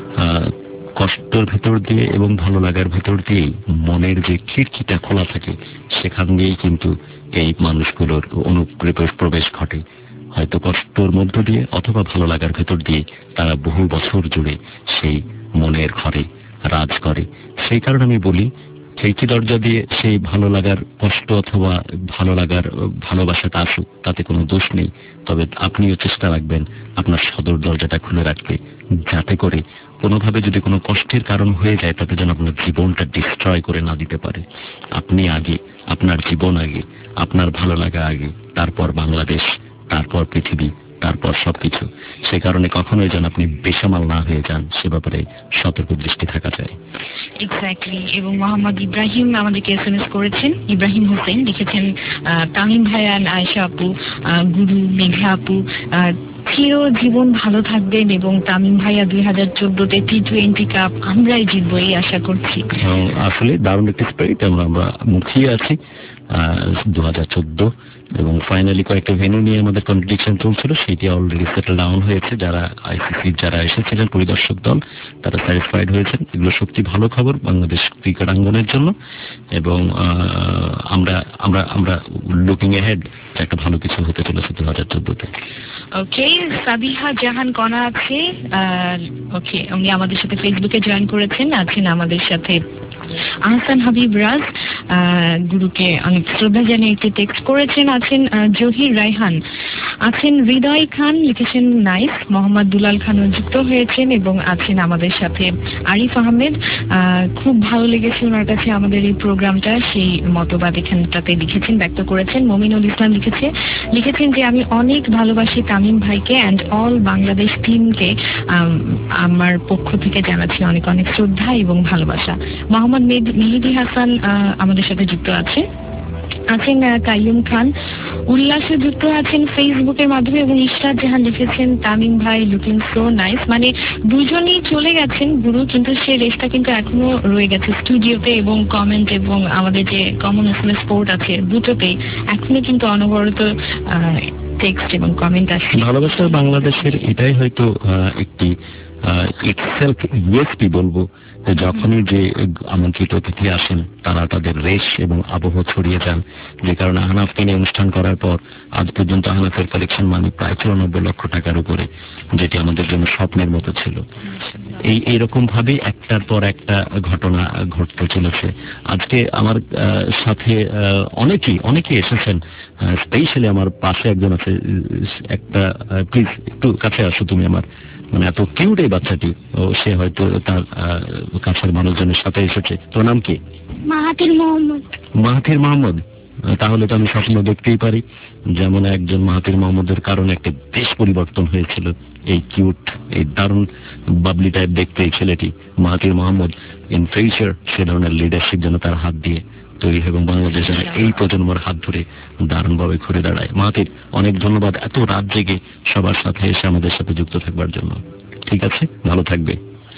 কষ্টের ভেতর দিয়ে এবং ভালো লাগার ভেতর দিয়েই মনের যে খিড়কিটা খোলা থাকে, সেখান দিয়েই কিন্তু এই মানুষগুলোর অনুপ্রবেশ প্রবেশ ঘটে। হয়তো কষ্টের মধ্য দিয়ে অথবা ভালো লাগার ভেতর দিয়ে তারা বহু বছর জুড়ে সেই মনের ঘরে রাজ করে। সেই কারণে আমি বলি, খিড়কি দরজা দিয়ে সেই ভালো লাগার কষ্ট অথবা ভালো লাগার ভালোবাসাটা আসুক, তাতে কোনো দোষ নেই। তবে আপনিও চেষ্টা রাখবেন আপনার সদর দরজাটা খুলে রাখতে, যাতে করে কোনোভাবে যদি কোনো কষ্টের কারণ হয়ে যায়, তাতে যেন আপনার জীবনটা ডিস্ট্রয় করে না দিতে পারে। আপনি আগে, আপনার জীবন আগে, আপনার ভালো লাগা আগে, তারপর বাংলাদেশ, তারপর পৃথিবী, তারপর সবকিছু। সে কারণে কখনোই যেন আপনি বেসামাল না হয়ে যান, সে ব্যাপারে সতর্ক দৃষ্টি থাকা চাই। এক্স্যাক্টলি। এবং মোহাম্মদ ইব্রাহিম আমাদেরকে এস এম এস করেছেন, ইব্রাহিম হোসেন লিখেছেন, তামিম ভাইয়া, আয়েশা আপু, গুরু, মেঘা আপু, চির জীবন ভালো থাকবেন, এবং তামিম ভাইয়া দুই হাজার চোদ্দতে টি টোয়েন্টি কাপ আমরাই জিতবো এই আশা করছি। আসলে দারুণ একটি স্পিরিট, আমরা আমরা মুখিয়ে আছি। দু হাজার চোদ্দ, এবং ফাইনালি কয়েকটা ভেন্যু নিয়ে আমাদের কম্পিটিশন চলছিল, সেটি অলরেডি সেটেল ডাউন হয়েছে। যারা আইসিসি যারা এসেছিলেন পরিদর্শক দল তারা স্যাটিসফাইড হয়েছেন। এগুলো সত্যি ভালো খবর বাংলাদেশ ক্রিকেটাঙ্গনের জন্য, এবং আমরা আমরা আমরা লুকিং এহেড একটা ভালো কিছু হতে চলেছে দু হাজার চোদ্দতে। ওকে, সাবিহা জাহান কণা আছে, ওকে উনি আমাদের সাথে ফেসবুকে জয়েন করেছেন। আছেন আমাদের সাথে আহসান হাবিব রাজ, গুরুকে অনেক শ্রদ্ধা জানিয়ে একটি টেক্সট করেছেন। আছেন জহির রায়হান, আছেন হৃদয় খান, লিখেছেন নাইস। মোহাম্মদ দুলাল খানও যুক্ত হয়েছেন, এবং আছেন আমাদের সাথে আরিফ আহমেদ। খুব ভালো লেগেছে ওনার কাছে আমাদের এই প্রোগ্রামটা, সেই মতবাদ এখানটাতে লিখেছেন, ব্যক্ত করেছেন। মমিনুল ইসলাম লিখেছে লিখেছেন যে আমি অনেক ভালোবাসি তামিম ভাইকে অ্যান্ড অল বাংলাদেশ টিমকে, আমার পক্ষ থেকে জানাচ্ছি অনেক অনেক শ্রদ্ধা এবং ভালোবাসা। মোহাম্মদ মেহেদি হাসান আমাদের সাথে যুক্ত আছে। আছেন কাইয়ুম খান, উল্লাসে যুক্ত আছেন ফেসবুকের মাধ্যমে, এবং ইশরাত জাহান লিখেছেন তামিম ভাই লুকিং সো নাইস। মানে দুজনই চলে গেছেন গুরু, কিন্তু সে রেসটা কিন্তু এখনো রয়ে গেছে স্টুডিওতে, এবং কমেন্ট এবং আমাদের যে কমন এসএমএস স্পোর্ট আছে দুটোতেই এখনো কিন্তু অনবরত টেক্সট এবং কমেন্ট আসছে। ভালোবাসার বাংলাদেশের এটাই হয়তো একটি ইটসেলফ ইউএসপি বলবো, যখনই যে আমন্ত্রিত অতিথি আসেন তারা তাদের রেশ এবং আবহ ছড়িয়ে যান, যে কারণে আহনাফকে নিয়ে অনুষ্ঠান করার পর আজ পর্যন্ত আহনাফের কালেকশন মানে প্রায় চুরানব্বই লক্ষ টাকার উপরে, যেটি আমাদের জন্য স্বপ্নের মতো ছিল। এই এইরকম ভাবে একটার পর একটা ঘটনা ঘটতে চলেছে। আজকে আমার সাথে অনেকেই অনেকেই এসেছেন, স্পেশালি আমার পাশে একজন আছে, একটা প্লিজ একটু কাছে আসো তুমি, আমার মানে এত কিউট এই বাচ্চাটি, ও সে হয়তো তার কাছের মানুষজনের সাথে এসেছে। তোর নাম কি? মাহাতির মোহাম্মদ। মাহাতির মোহাম্মদ, তাহলে তো আমি স্বপ্ন দেখতেই পারি, যেমন একজন মাহাতির মোহাম্মদের কারণে একটা দেশ পরিবর্তন হয়েছিল। এই কিউট এই দারুণ বাবলি টাইপ দেখতে এই ছেলেটি মাহাতির মোহাম্মদ ইন ফিউচার সে ধরনের লিডারশিপ যেন তার হাত দিয়ে তৈরি, এবং বাংলাদেশের এই প্রজন্মের হাত ধরে দারুণ ভাবে ঘুরে দাঁড়ায়। মাহাতির অনেক ধন্যবাদ এত রাত জেগে সবার সাথে এসে আমাদের সাথে যুক্ত থাকবার জন্য। ঠিক আছে, ভালো থাকবে।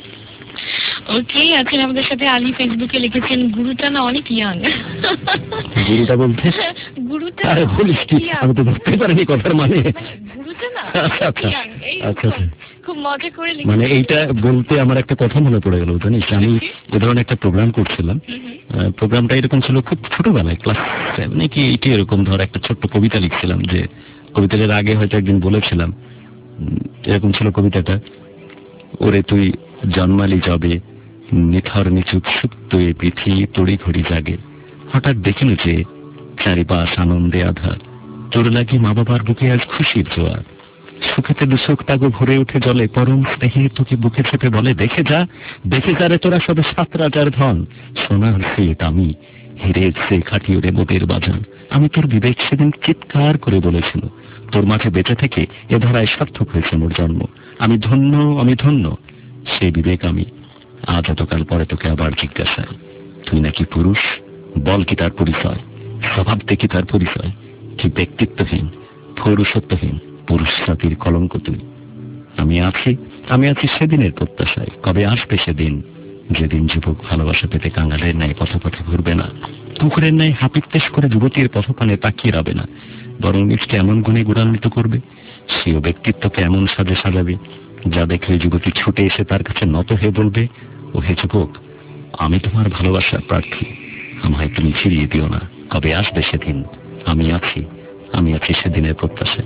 ওকে, আছেন আমাদের সাথে আলী, ফেসবুকে লিখেছেন গুরুটা না অনেক ইয়াং। গুরুটা বলতে গুরুটা আরে বলিস কি, আমি তো বুঝতে পারিনি কথার মানে। গুরুটা না আচ্ছা আচ্ছা আচ্ছা খুব মজা করে মানে এইটা বলতে আমার একটা কথা মনে পড়ে গেল, জানিস আমি এ ধরনের একটা প্রোগ্রাম করছিলাম। প্রোগ্রামটা এরকম ছিল খুব ছোটবেলায়, ক্লাস সেভেনে কি এইটে এরকম, ধর একটা ছোট্ট কবিতা লিখছিলাম, যে কবিতাটার আগে হয়তো একদিন বলেছিলাম, এরকম ছিল কবিতাটা, ওরে তুই জন্মালি যবে নিথর নিচুক সুপ্ত এ পৃথিবী তড়ি ঘড়ি জাগে, হঠাৎ দেখিল যে চারিপাশ আনন্দে আধার, তোর লাগি মা বাবার বুকে আজ খুশির জোয়ার, সুখেতে দুসুখ তাগো ভরে উঠে জলে, পরম স্নেহে তোকে বুকে চেপে বলে দেখে যা দেখে যা রে তোরা সবে সাত রাজার ধন, সোনার সেট আমি হিরের সে খাটিয়ে রে মোদের বাজান। আমি তোর বিবেক সেদিন চিৎকার করে বলেছিল, তোর মাঝে বেঁচে থেকে এ ধারায় সার্থক হয়েছে মোর জন্ম, আমি ধন্য আমি ধন্য। সেই বিবেক আমি আজ এতকাল পরে তোকে আবার জিজ্ঞাসায়, তুই নাকি পুরুষ? বল কি তার পরিচয়, স্বভাব দেখি তার পরিচয়, কি ব্যক্তিত্বহীন পৌরুষত্বহীন পুরুষ জাতির কলঙ্ক তুই। আমি আছি আমি আছি সেদিনের প্রত্যাশায়, কবে আসবে সেদিন যেদিন যুবক ভালোবাসা পেতে কাঙালের ন্যায় পথে পথে ঘুরবে না, পুকুরের ন্যায় হাপিত্তেশ করে যুবতীর পথপানে তাকিয়ে রবে না, বরং নিজকে এমন গুণে গুণান্বিত করবে, সেও ব্যক্তিত্বকে এমন সাজে সাজাবে যা দেখলে যুবতী ছুটে এসে তার কাছে নত হয়ে বলবে, ও হে যুবক, আমি তোমার ভালোবাসার প্রার্থী, আমায় তুমি ফিরিয়ে দিও না, কবে আসবে সেদিন, আমি আছি আমি আছি সেদিনের প্রত্যাশায়।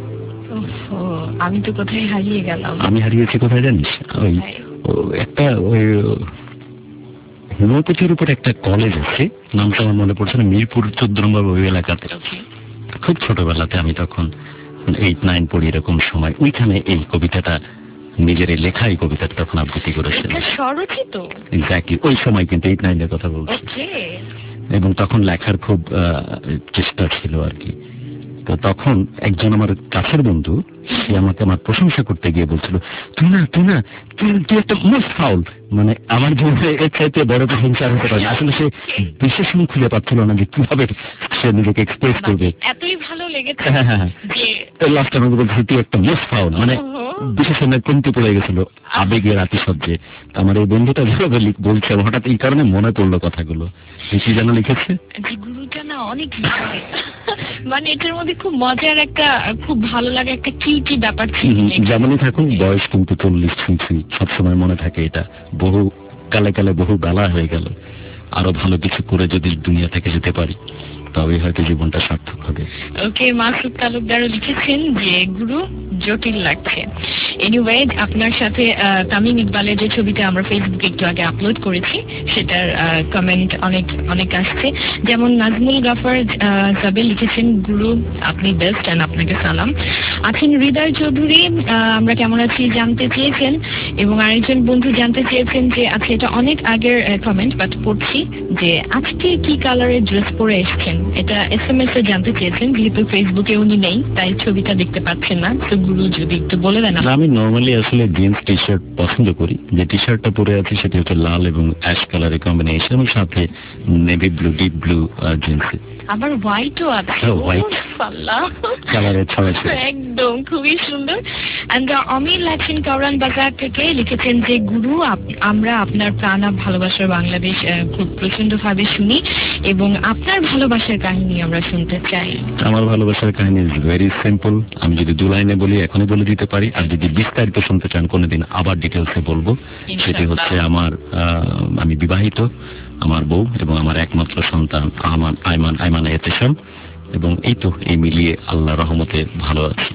আমি তো কোথায় হারিয়ে গেলাম। আমি হারিয়েছি কোথায় জানিস, ওই একটা ওই হিমপতির উপর একটা কলেজ আছে, নামটা আমার মনে পড়ছে না, মিরপুর চোদ্দ নম্বর ওই এলাকাতে। খুব ছোটবেলাতে আমি তখন এইট নাইন পড়ি এরকম সময়, ওইখানে এই কবিতাটা নিজের লেখা এই কবিতাটা তখন আবৃত্তি করেছে। এক্স্যাক্টলি ওই সময় কিন্তু এইট নাইনের কথা বলছি, এবং তখন লেখার খুব চেষ্টা ছিল আর কি। তো তখন একজন আমার কাছের বন্ধু সে আমাকে আমার প্রশংসা করতে গিয়ে বলছিল, তুই না তুই না তুই তুই একটা মোস্ট ফাউল। মানে আমার জীবনে এর চাইতে বড় প্রশংসা হতে পারে। আসলে সে বিশেষণ খুঁজে পাচ্ছিল না যে কিভাবে সে নিজেকে এক্সপ্রেস করবে। এতই ভালো লেগেছে হ্যাঁ হ্যাঁ যে লাস্ট আমাকে বলছে তুই একটা মোস্ট ফাউল। মানে বিশেষণের কমতি পড়ে গেছিল আবেগের আতিশয্যে। আমার এই বন্ধুটা যেভাবে লিখ- বলছে হঠাৎ এই কারণে মনে পড়লো কথাগুলো। এই কি যেন লিখেছে, যে গুরুটা না অনেক ভালো। মানে এটার মধ্যে খুব মজার একটা খুব ভালো লাগে একটা কিউটি ব্যাপার ছিল। হুম, যেমনই থাকুক বয়স কিন্তু চল্লিশ ছুঁই ছুঁই সবসময় মনে থাকে এটা। বহু কালে কালে বহু বেলা হয়ে গেল, আরো ভালো কিছু করে যদি দুনিয়া থেকে যেতে পারি তবে হয়তো জীবনটা সার্থক হবে। ওকে, মাসুদ তালুকদারও লিখেছেন যে গুরু জটিল লাগছে। এনিওয়ে, আপনার সাথে আহ, তামিম ইকবালের যে ছবিটা আমরা ফেসবুকে একটু আগে আপলোড করেছি সেটার কমেন্ট অনেক অনেক আসছে। যেমন নাজমুল গাফার আহ, জাবেল লিখেছেন গুরু আপনি বেস্ট এন্ড আপনাকে সালাম। আছেন হৃদয় চৌধুরী, আহ, আমরা কেমন আছি জানতে চেয়েছেন, এবং আরেকজন বন্ধু জানতে চেয়েছেন যে আচ্ছা এটা অনেক আগের কমেন্ট বাট পড়ছি যে আজকে কি কালারের ড্রেস পরে এসেছেন, এটা এস এম এস এ জানতে চেয়েছেন। যেহেতু ফেসবুকে উনি নেই তাই ছবিটা দেখতে পাচ্ছেন না, তো গুরু যদি একটু বলে দেন। আমি নর্মালি আসলে জিন্স টি শার্ট পছন্দ করি। যে টি শার্টটা পরে আছি সেটি হচ্ছে লাল এবং অ্যাশ কালারের কম্বিনেশন, সাথে navy blue deep blue jeans, আবার হোয়াইটও আছে। হ্যাঁ, white। আল্লাহ, কালারের ছড়াছড়ি। একদম খুবই সুন্দর। এন্ড অমির লাচ্ছেন কাউরান বাজার থেকে লিখেছেন যে গুরু আপ- আমরা আপনার প্রাণ আপ ভালোবাসার বাংলাদেশ আহ, খুব প্রচন্ড ভাবে শুনি এবং আপনার ভালোবাসার কাহিনী আমরা শুনতে চাই। আমার ভালোবাসার কাহিনী ইজ ভেরি সিম্পল। আমি যদি দু লাইনে বলি এখনই বলে দিতে পারি, আর যদি বিস্তারিত শুনতে চান কোনোদিন আবার ডিটেলসে বলবো। সেটি হচ্ছে আমার আহ, আমি বিবাহিত, আমার বউ এবং আমার একমাত্র সন্তান আমান আইমান আইমান এতেশাম, এবং এই তো এই মিলিয়ে আল্লাহ রহমতে ভালো আছি।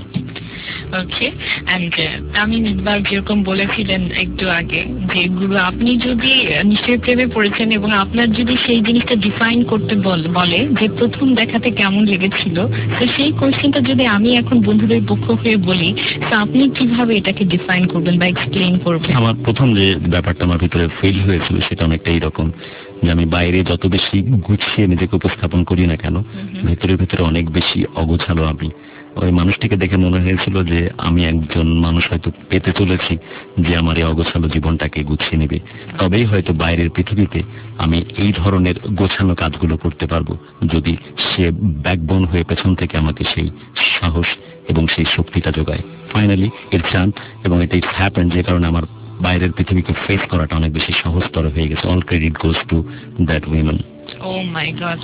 ওকে, এন্ড তামিম ইকবাল যেরকম বলেছিলেন একটু আগে যে গুরু আপনি যদি নিশ্চয়ই প্রেমে পড়েছেন এবং আপনার যদি সেই জিনিসটা ডিফাইন করতে বল- বলে যে প্রথম দেখাতে কেমন লেগেছিল, তো সেই কোশ্চেনটা যদি আমি এখন বন্ধুদের পক্ষ হয়ে বলি, তো আপনি কিভাবে এটাকে ডিফাইন করবেন বা এক্সপ্লেইন করবেন? আমার প্রথম যে ব্যাপারটা আমার ভিতরে ফিল হয়েছিল সেটা অনেকটা এইরকম যে আমি বাইরে যত বেশি গুছিয়ে নিজেকে উপস্থাপন করি না কেন, ভেতরে ভেতরে অনেক বেশি অগোছালো আমি। ওই মানুষটিকে দেখে মনে হয়েছিল যে আমি একজন মানুষ হয়তো পেতে চলেছি যে আমার এই অগোছালো জীবনটাকে গুছিয়ে নেবে, তবেই হয়তো বাইরের পৃথিবীতে আমি এই ধরনের গোছানো কাজগুলো করতে পারবো, যদি সে ব্যাকবোন হয়ে পেছন থেকে আমাকে সেই সাহস এবং সেই শক্তিটা যোগায়। ফাইনালি ইটস ডান, এবং এটা ইটস হ্যাপেন, যে কারণে আমার বাইরের পৃথিবীকে ফেস করাটা অনেক বেশি সহজতর হয়ে গেছে। All credit goes to that women. Oh my God.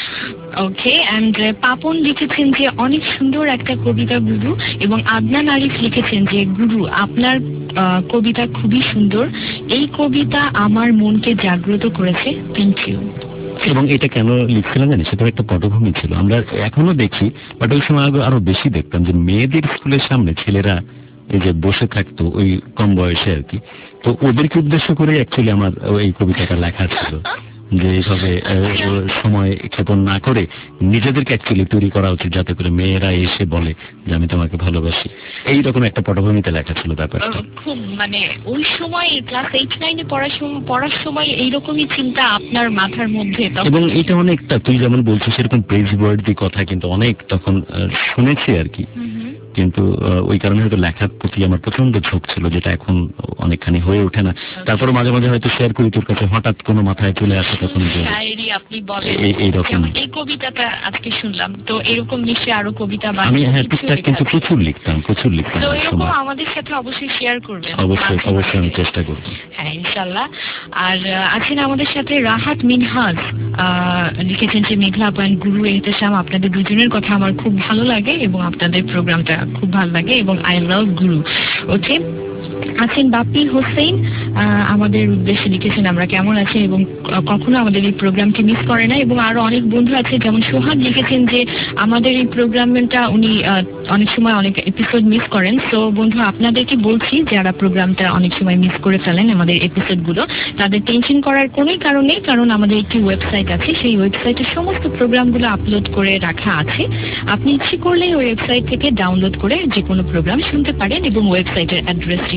Okay, and Papon লিখেছেন যে অনেক সুন্দর একটা কবিতা গুরু, এবং আদনান আরিফ লিখেছেন যে গুরু আপনার আহ, কবিতা খুবই সুন্দর, এই কবিতা আমার মনকে জাগ্রত করেছে, থ্যাংক ইউ। এবং এটা কেন লিখছিলাম জানি, সেটা একটা পটভূমি ছিল। আমরা এখনো দেখি, বাট ওই সময় আগে আরো বেশি দেখতাম যে মেয়েদের স্কুলের সামনে ছেলেরা এই যে বসে থাকতো ওই কম বয়সে আর কি, তো ওদেরকে উদ্দেশ্য করে অ্যাকচুয়ালি আমার এই কবিতাটা লেখা ছিল, যে এইভাবে আহ, সময় ক্ষেপণ না করে নিজেদেরকে অ্যাকচুয়ালি তৈরি করা উচিত, যাতে করে মেয়েরা এসে বলে যে আমি তোমাকে ভালোবাসি। এইরকম একটা পটভূমিতে লেখা ছিল ব্যাপারটা। খুব মানে ওই সময় ক্লাস এইট নাইনে পড়ার সময় পড়ার সময় এইরকমই চিন্তা আপনার মাথার মধ্যে তখন? এবং এটা অনেকটা তুই যেমন বলছিস সেরকম প্রেজ ওয়ার্ডি কথা কিন্তু অনেক তখন আহ, শুনেছি আর কি, কিন্তু আহ, ওই কারণে হয়তো লেখার প্রতি আমার প্রচন্ড ঝোঁক ছিল, যেটা এখন অনেকখানি হয়ে ওঠে না। তারপরে মাঝে মাঝে হয়তো শেয়ার করি তোর কাছে, হঠাৎ কোনো মাথায় চলে আসে তখন যে শায়েরি আপনি বলেন এই- এইরকম। যেমন এই কবিতাটা আজকে শুনলাম, তো এরকম নিশ্চয়ই আরো কবিতা বা আমি হ্যাঁ কিছু টুকটাক কিন্তু লেখা আছে। প্রচুর লিখতাম প্রচুর লিখতাম তো এক এরকম সময়। আমাদের সাথে অবশ্যই শেয়ার করবেন। অবশ্যই অবশ্যই আমি চেষ্টা করব। হ্যাঁ ইনশাল্লাহ। আর আহ, আছেন আমাদের সাথে রাহাত মিনহাজ, আহ, লিখেছেন যে মেঘলা পয়েন্ট গুরু এহতেশাম আপনাদের দুজনের কথা আমার খুব ভালো লাগে এবং আপনাদের প্রোগ্রামটা খুব ভালো লাগে এবং আই লাভ গুরু। ওকে, আছেন বাপ্পি হোসেন, আহ, আমাদের উদ্দেশ্যে লিখেছেন আমরা কেমন আছি এবং কখনো আমাদের এই প্রোগ্রামটি মিস করে না, এবং আরো অনেক বন্ধু আছে যেমন সোহাগ লিখেছেন যে আমাদের এই প্রোগ্রামটা উনি আহ, অনেক সময় অনেক এপিসোড মিস করেন। তো বন্ধু আপনাদেরকে বলছি যারা প্রোগ্রামটা অনেক সময় মিস করে ফেলেন আমাদের এপিসোড গুলো, তাদের টেনশন করার কোনো কারণ নেই, কারণ আমাদের একটি ওয়েবসাইট আছে, সেই ওয়েবসাইটে সমস্ত প্রোগ্রামগুলো আপলোড করে রাখা আছে। আপনি ইচ্ছে করলেই ওই ওয়েবসাইট থেকে ডাউনলোড করে যে কোনো প্রোগ্রাম শুনতে পারেন, এবং ওয়েবসাইটের অ্যাড্রেসটি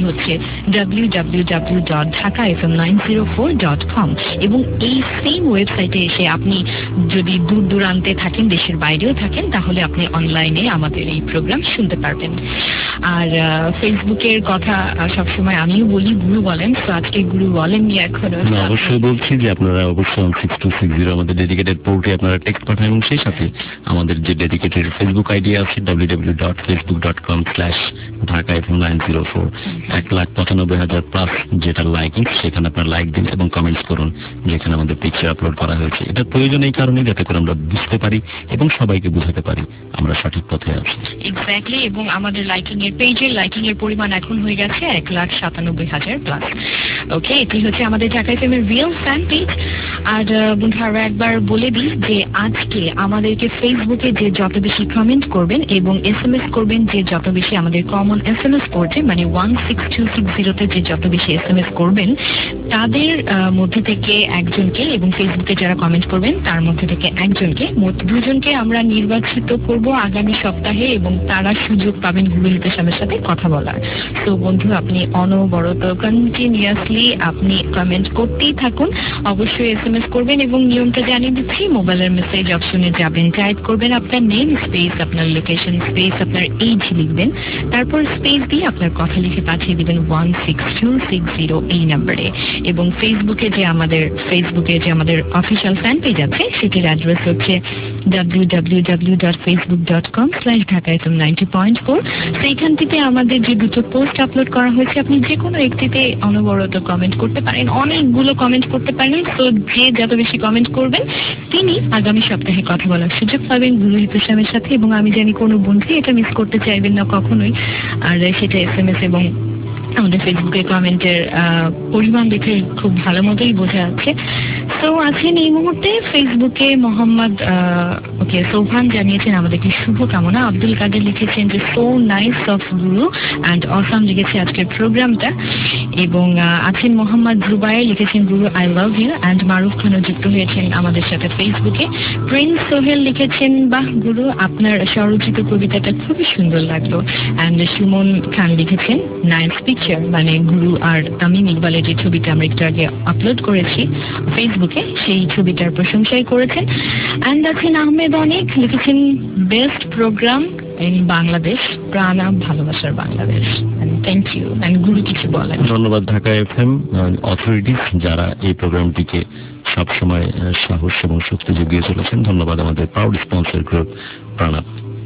হচ্ছে W W W dot Dhaka F M nine zero four dot com, এবং এই সেম ওয়েবসাইটে এসে আপনি যদি দূর দূরান্তে থাকেন, দেশের বাইরেও থাকেন, তাহলে আপনি অনলাইনে আমাদের এই প্রোগ্রাম শুনতে পারবেন। আর ফেসবুকের কথা সবসময় আমিও বলি, গুরু বলেন, তো আজকে গুরু বলেননি এখনো। আমি অবশ্যই বলছি যে আপনারা অবশ্যই সিক্স টু সিক্স জিরো আমাদের ডেডিকেটেড পোর্টে আপনারা টেক্সট পাঠান, এবং সেই সাথে আমাদের যে ডেডিকেটেড ফেসবুক আইডি আছে W W W dot Facebook dot com slash Dhaka F M nine zero four, এক লাখ পঁচানব্বই হাজার প্লাস যেটা লাইকিং, সেখানে আপনার লাইক দিন এবং কমেন্টস করুন যেখানে আমাদের পিকচার আপলোড করা হয়েছে। এটার প্রয়োজন এই কারণে যাতে করে আমরা বুঝতে পারি এবং সবাইকে বুঝাতে পারি আমরা সঠিক পথে আছি। এক্স্যাক্টলি, এবং আমাদের লাইকিং এর পেজে লাইকিং এর পরিমাণ এখন হয়ে গেছে এক লাখ সাতানব্বই হাজার প্লাস। ওকে, এটি হচ্ছে আমাদের ঢাকা এফ এম এর রিয়েল ফ্যান পেজ। আর বন্ধু আরো একবার বলে দিই যে আজকে আমাদেরকে ফেসবুকে যে যত বেশি কমেন্ট করবেন এবং এস এম এস করবেন, যে যত বেশি আমাদের কমন এস এম এস করছে, মানে ওয়ান সিক্স টু সিক্স জিরোতে যে যত বেশি এস এম এস করবেন, তাদের মধ্যে থেকে একজনকে, এবং ফেসবুকে যারা কমেন্ট করবেন তার মধ্যে থেকে একজনকে, মোট দুজনকে আমরা নির্বাচিত করব আগামী সপ্তাহে, এবং তারা সুযোগ পাবেন গুরু হিতেশামের সাথে কথা বলার। তো বন্ধু, আপনি অনবরত কন্টিনিউয়াসলি আপনি কমেন্ট করতেই থাকুন, অবশ্যই এস এম এস করবেন, এবং নিয়মটা জানিয়ে দিচ্ছি, মোবাইলের মেসেজ অপশনে যাবেন, টাইপ করবেন আপনার নেম স্পেস, আপনার লোকেশন স্পেস, আপনার এইজ লিখবেন, তারপর স্পেস দিয়ে আপনার কথা লিখে পাঠিয়ে দিবেন one six two six zero এই নাম্বারে। এবং ফেসবুকে যে আমাদের ফেসবুকে যে আমাদের অফিসিয়াল ফ্যান পেজ আছে, সেটির অ্যাড্রেস হচ্ছে W W W dot Facebook dot com slash Dhaka F M ninety point four. সেইখান থেকে আমাদের যে দুটো পোস্ট আপলোড করা হয়েছে, আপনি যে কোনো একটিতে অনবরত কমেন্ট করতে পারেন, অনেকগুলো কমেন্ট করতে পারেন। তো যে যত বেশি কমেন্ট করবেন, তিনি আগামী সপ্তাহে কথা বলার সুযোগ পাবেন গুরু হিতেশামের সাথে। এবং আমি জানি কোনো বন্ধু এটা মিস করতে চাইবেন না কখনোই, আর সেটা এস এম এস এবং আমাদের ফেসবুকে কমেন্টের পরিমাণ দেখে খুব ভালো মতোই বোঝা যাচ্ছে। তো আছেন এই মুহূর্তে ফেসবুকে মোহাম্মদ ওকে সোহান জানিয়েছেন আমাদেরকে শুভকামনা। আব্দুল কাদের লিখেছেন যে so nice of guru and awesome লিখেছে আজকের প্রোগ্রামটা। এবং আছেন মোহাম্মদ জুবাইর লিখেছেন guru I love you, and Maruf খানও যুক্ত হয়েছেন আমাদের সাথে ফেসবুকে। প্রিন্স সোহেল লিখেছেন বাহ গুরু, আপনার স্বরচিত কবিতাটা খুবই সুন্দর লাগলো। অ্যান্ড সুমন খান লিখেছেন নাইস পিকচার, মানে গুরু আর তামিম ইকবালের যে ছবিটা আমরা একটু আগে আপলোড করেছি ফেসবুকে, সেই ছবিটার প্রশংসাই করেছেন। অ্যান্ড আছেন আহমেদ অনেক লিখেছেন best program in Bangladesh, Prana ভালোবাসার বাংলাদেশ। Thank you. অ্যান্ড গুরু কিছু বলেন। ধন্যবাদ ঢাকা এফ এম অথরিটিস যারা এই প্রোগ্রামটিকে সবসময় সাহস এবং শক্তি জুগিয়ে চলেছেন। ধন্যবাদ আমাদের proud sponsor group Prana.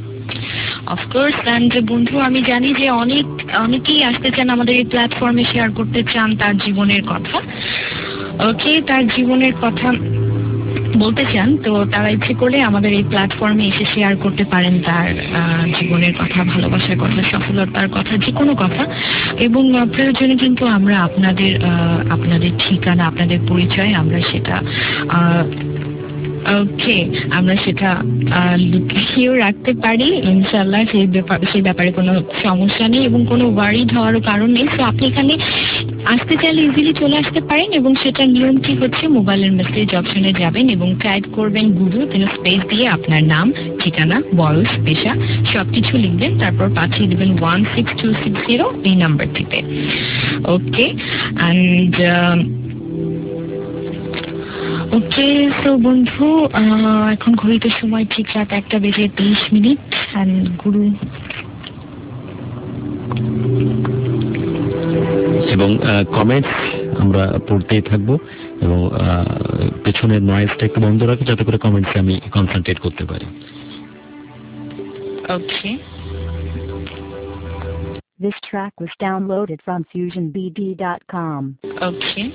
Of course. And বন্ধু, আমি জানি যে অনেক অনেকেই আসতে চান আমাদের এই প্ল্যাটফর্মে, শেয়ার করতে চান তার জীবনের কথা। ওকে, তার জীবনের কথা বলতে চান, তো তারা ইচ্ছে করলে আমাদের এই প্ল্যাটফর্মে এসে শেয়ার করতে পারেন তার জীবনের কথা, ভালোবাসার কথা, সফলতার কথা, যে কোনো কথা। এবং প্রয়োজনে কিন্তু আমরা আপনাদের আপনাদের ঠিকানা, আপনাদের পরিচয়, আমরা সেটা ওকে আমরা সেটা লুকিয়েও রাখতে পারি ইনশাল্লাহ। সেই ব্যাপারে সেই ব্যাপারে কোনো সমস্যা নেই এবং কোনো ওয়ারিড হওয়ারও কারণ নেই। তো আপনি এখানে আসতে চাইলে ইজিলি চলে আসতে পারেন, এবং সেটার নিয়ম কি হচ্ছে, মোবাইলের মেসেজ অপশনে যাবেন এবং টাইপ করবেন গুরু, তিনি স্পেস দিয়ে আপনার নাম, ঠিকানা, বয়স, পেশা সবকিছু লিখবেন, তারপর পাঠিয়ে দেবেন one six two six zero এই নাম্বারটিতে। ওকে, অ্যান্ড ওকে সো বন্ধু, এখন ঘড়িতে সময় ঠিক রাত একটা বেজে তেইশ মিনিট। অ্যান্ড গুরু এবং কমেন্টস আমরা পড়তেই থাকবো, এবং পেছনের নয়েজটা একটু বন্ধ রাখি যাতে করে কমেন্টসে আমি কনসেন্ট্রেট করতে পারি। ওকে। This track was downloaded from fusion b d dot com. Okay.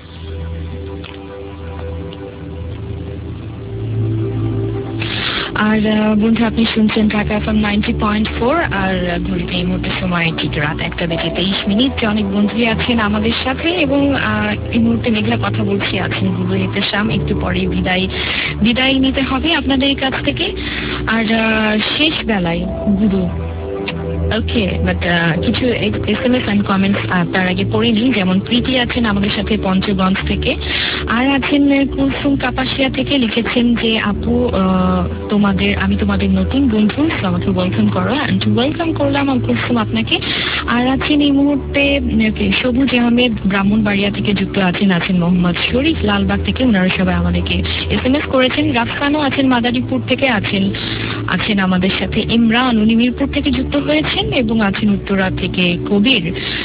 আর বন্ধু, আপনি শুনছেন Dhaka F M ninety point four, আর ঘড়িতে এই মুহূর্তে সময় ঠিক রাত একটা বেজে তেইশ মিনিট। অনেক বন্ধুই আছেন আমাদের সাথে, এবং এই মুহূর্তে মেঘলা কথা বলছি আছেন গুরু হিতেশাম। একটু পরে বিদায় বিদায় নিতে হবে আপনাদের কাছ থেকে। আর শেষ বেলায় গুরু ওকে, বাট কিছু S M S and comments তার আগে পড়ে নিই। যেমন প্রীতি আছেন আমাদের সাথে পঞ্চগঞ্জ থেকে, আর আছেন কুলসুম কাপাসিয়া থেকে, লিখেছেন যে আপু তোমাদের আমি তোমাদের নতুন বন্ধু, আমাকে ওয়েলকাম করো। অ্যান্ড ওয়েলকাম করলাম কুলসুম আপনাকে। আর আছেন এই মুহূর্তে সবুজ আহমেদ ব্রাহ্মণবাড়িয়া থেকে যুক্ত আছেন, আছেন মোহাম্মদ শরীফ লালবাগ থেকে, ওনারা সবাই আমাদেরকে এস এম এস করেছেন। রাফসানও আছেন মাদারীপুর থেকে, আছেন আছেন আমাদের সাথে ইমরান, উনি মিরপুর থেকে যুক্ত হয়েছেন, এবং আছেন উত্তরা থেকে কবির,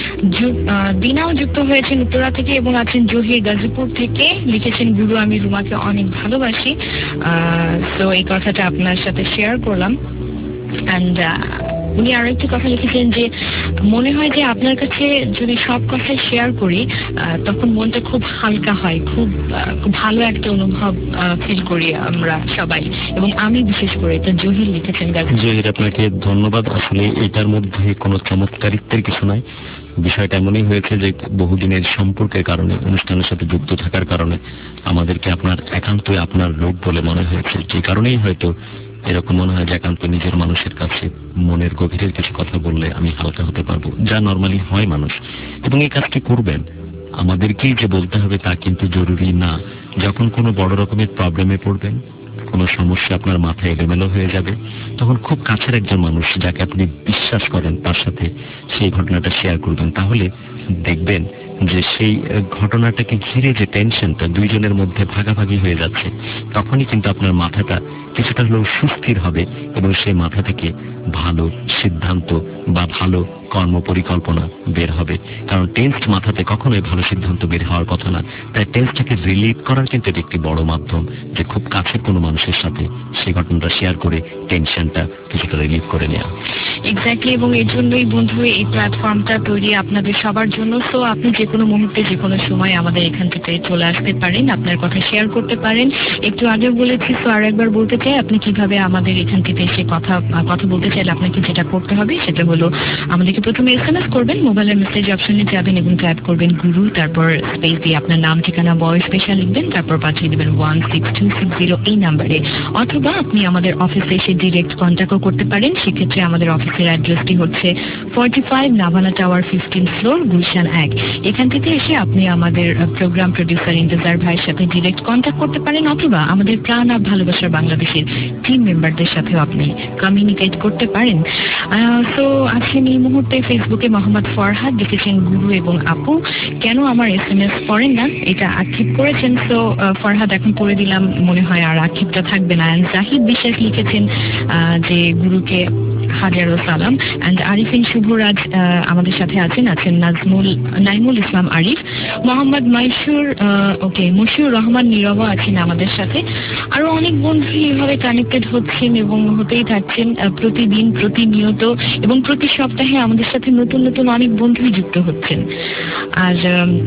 দিনাও যুক্ত হয়েছেন উত্তরা থেকে, এবং আছেন জহির গাজীপুর থেকে, লিখেছেন গুরু আমি রুমাকে অনেক ভালোবাসি। তো এই কথাটা আপনার সাথে শেয়ার করলাম। অ্যান্ড উনি আরো একটি কথা লিখেছেন যে মনে হয় যে আপনার কাছে যদি সব কথা শেয়ার করি তখন মনটা খুব হালকা হয়, খুব খুব ভালো একটা অনুভব ফিল করি আমরা সবাই, এবং আমি বিশেষ করে। এটা জহির লিখেছেন। জহির, আপনাকে ধন্যবাদ। আসলে এটার মধ্যে কোনো চমৎকারিত্বের কিছু নাই। বিষয়টা এমনই হয়েছে যে বহুদিনের সম্পর্কের কারণে, অনুষ্ঠানের সাথে যুক্ত থাকার কারণে আমাদেরকে আপনার একান্তই আপনার লোক বলে মনে হয়েছে। যে কারণেই হয়তো এরকম মনে হয় যে একান্ত নিজের মানুষের কাছে মনের গভীরের কিছু কথা বললে আমি হালকা হতে পারবো, যা নর্মালি হয় মানুষ। এবং এই কাজটি করবেন, আমাদেরকেই যে বলতে হবে তা কিন্তু জরুরি না। যখন কোনো বড় রকমের প্রবলেমে পড়বেন, কোনো সমস্যা আপনার মাথায় এলোমেলো হয়ে যাবে, তখন খুব কাছের একজন মানুষ যাকে আপনি বিশ্বাস করেন তার সাথে সেই ঘটনাটা শেয়ার করবেন। তাহলে দেখবেন যে সেই ঘটনাটাকে ঘিরে যে টেনশনটা দুইজনের মধ্যে ভাগাভাগি হয়ে যাচ্ছে, তখনই কিন্তু আপনার মাথাটা কিছুটা হলেও সুস্থির হবে, এবং সেই মাথা থেকে ভালো সিদ্ধান্ত বা ভালো কর্ম পরিকল্পনা বের হবে। কারণ টেন্সড মাথাতে কখনোই ভালো সিদ্ধান্ত বের হওয়ার কথা না। তাই টেন্সটাকে রিলিভ করার কিন্তু এটি একটি বড় মাধ্যম, যে খুব কাছের কোনো মানুষের সাথে সেই ঘটনাটা শেয়ার করে টেনশনটা কিছুটা রিলিভ করে নেওয়া। এক্স্যাক্টলি, এবং এর জন্যই বন্ধু এই প্ল্যাটফর্মটা তৈরি আপনাদের সবার জন্য। সো আপনি যে কোনো মুহূর্তে যে কোনো সময় আমাদের এখান থেকে চলে আসতে পারেন, আপনার কথা শেয়ার করতে পারেন। একটু আগে বলেছি, তো আর একবার বলতে চাই, আপনি কিভাবে আমাদের এখান থেকে এসে কথা কথা বলতে চাইলে আপনাকে যেটা করতে হবে সেটা হলো আমাদেরকে প্রথমে এস এম এস করবেন, মোবাইলের মেসেজ অপশনে যাবেন এবং টাইপ করবেন গুরু, তারপর স্পেস দিয়ে আপনার নাম, ঠিকানা, বয়স, পেশা লিখবেন, তারপর পাঠিয়ে দেবেন one six two six zero এই নাম্বারে। অথবা আপনি আমাদের অফিসে এসে ডিরেক্ট কন্ট্যাক্টও করতে পারেন। সেক্ষেত্রে আমাদের অফিসের অ্যাড্রেসটি হচ্ছে forty five Navana tower, fifteen floor, Gulshan এক। এখান থেকে এসে আপনি আমাদের প্রোগ্রাম প্রডিউসার ইন্তজার ভাইয়ের সাথে ডিরেক্ট কন্ট্যাক্ট করতে পারেন, অথবা আমাদের প্রাণ আর ভালোবাসার বাংলাদেশের টিম মেম্বারদের সাথেও আপনি কমিউনিকেট করতে পারেন। তো আছেন এই মুহূর্তে ফেসবুকে মোহাম্মদ ফরহাদ, লিখেছেন গুরু এবং আপু কেন আমার এস এম এস পড়েন না, এটা আক্ষেপ করেছেন। তো ফরহাদ, এখন পড়ে দিলাম, মনে হয় আর আক্ষেপটা থাকবে না। জাহিদ বিশ্বাস লিখেছেন যে গুরুকে হাজারো সালাম। অ্যান্ড আরিফিন শুভরাজ আমাদের সাথে আছেন, আছেন নাজমুল নাইমুল ইসলাম আরিফ, মোহাম্মদ মাইশুর, ওকে মশিউর রহমান নীরব আছেন আমাদের সাথে। আরো অনেক বন্ধু এইভাবে কানেক্টেড হচ্ছেন এবং হতেই থাকছেন প্রতিদিন, প্রতিনিয়ত, এবং প্রতি সপ্তাহে আমাদের সাথে নতুন নতুন অনেক বন্ধুই যুক্ত হচ্ছেন। আর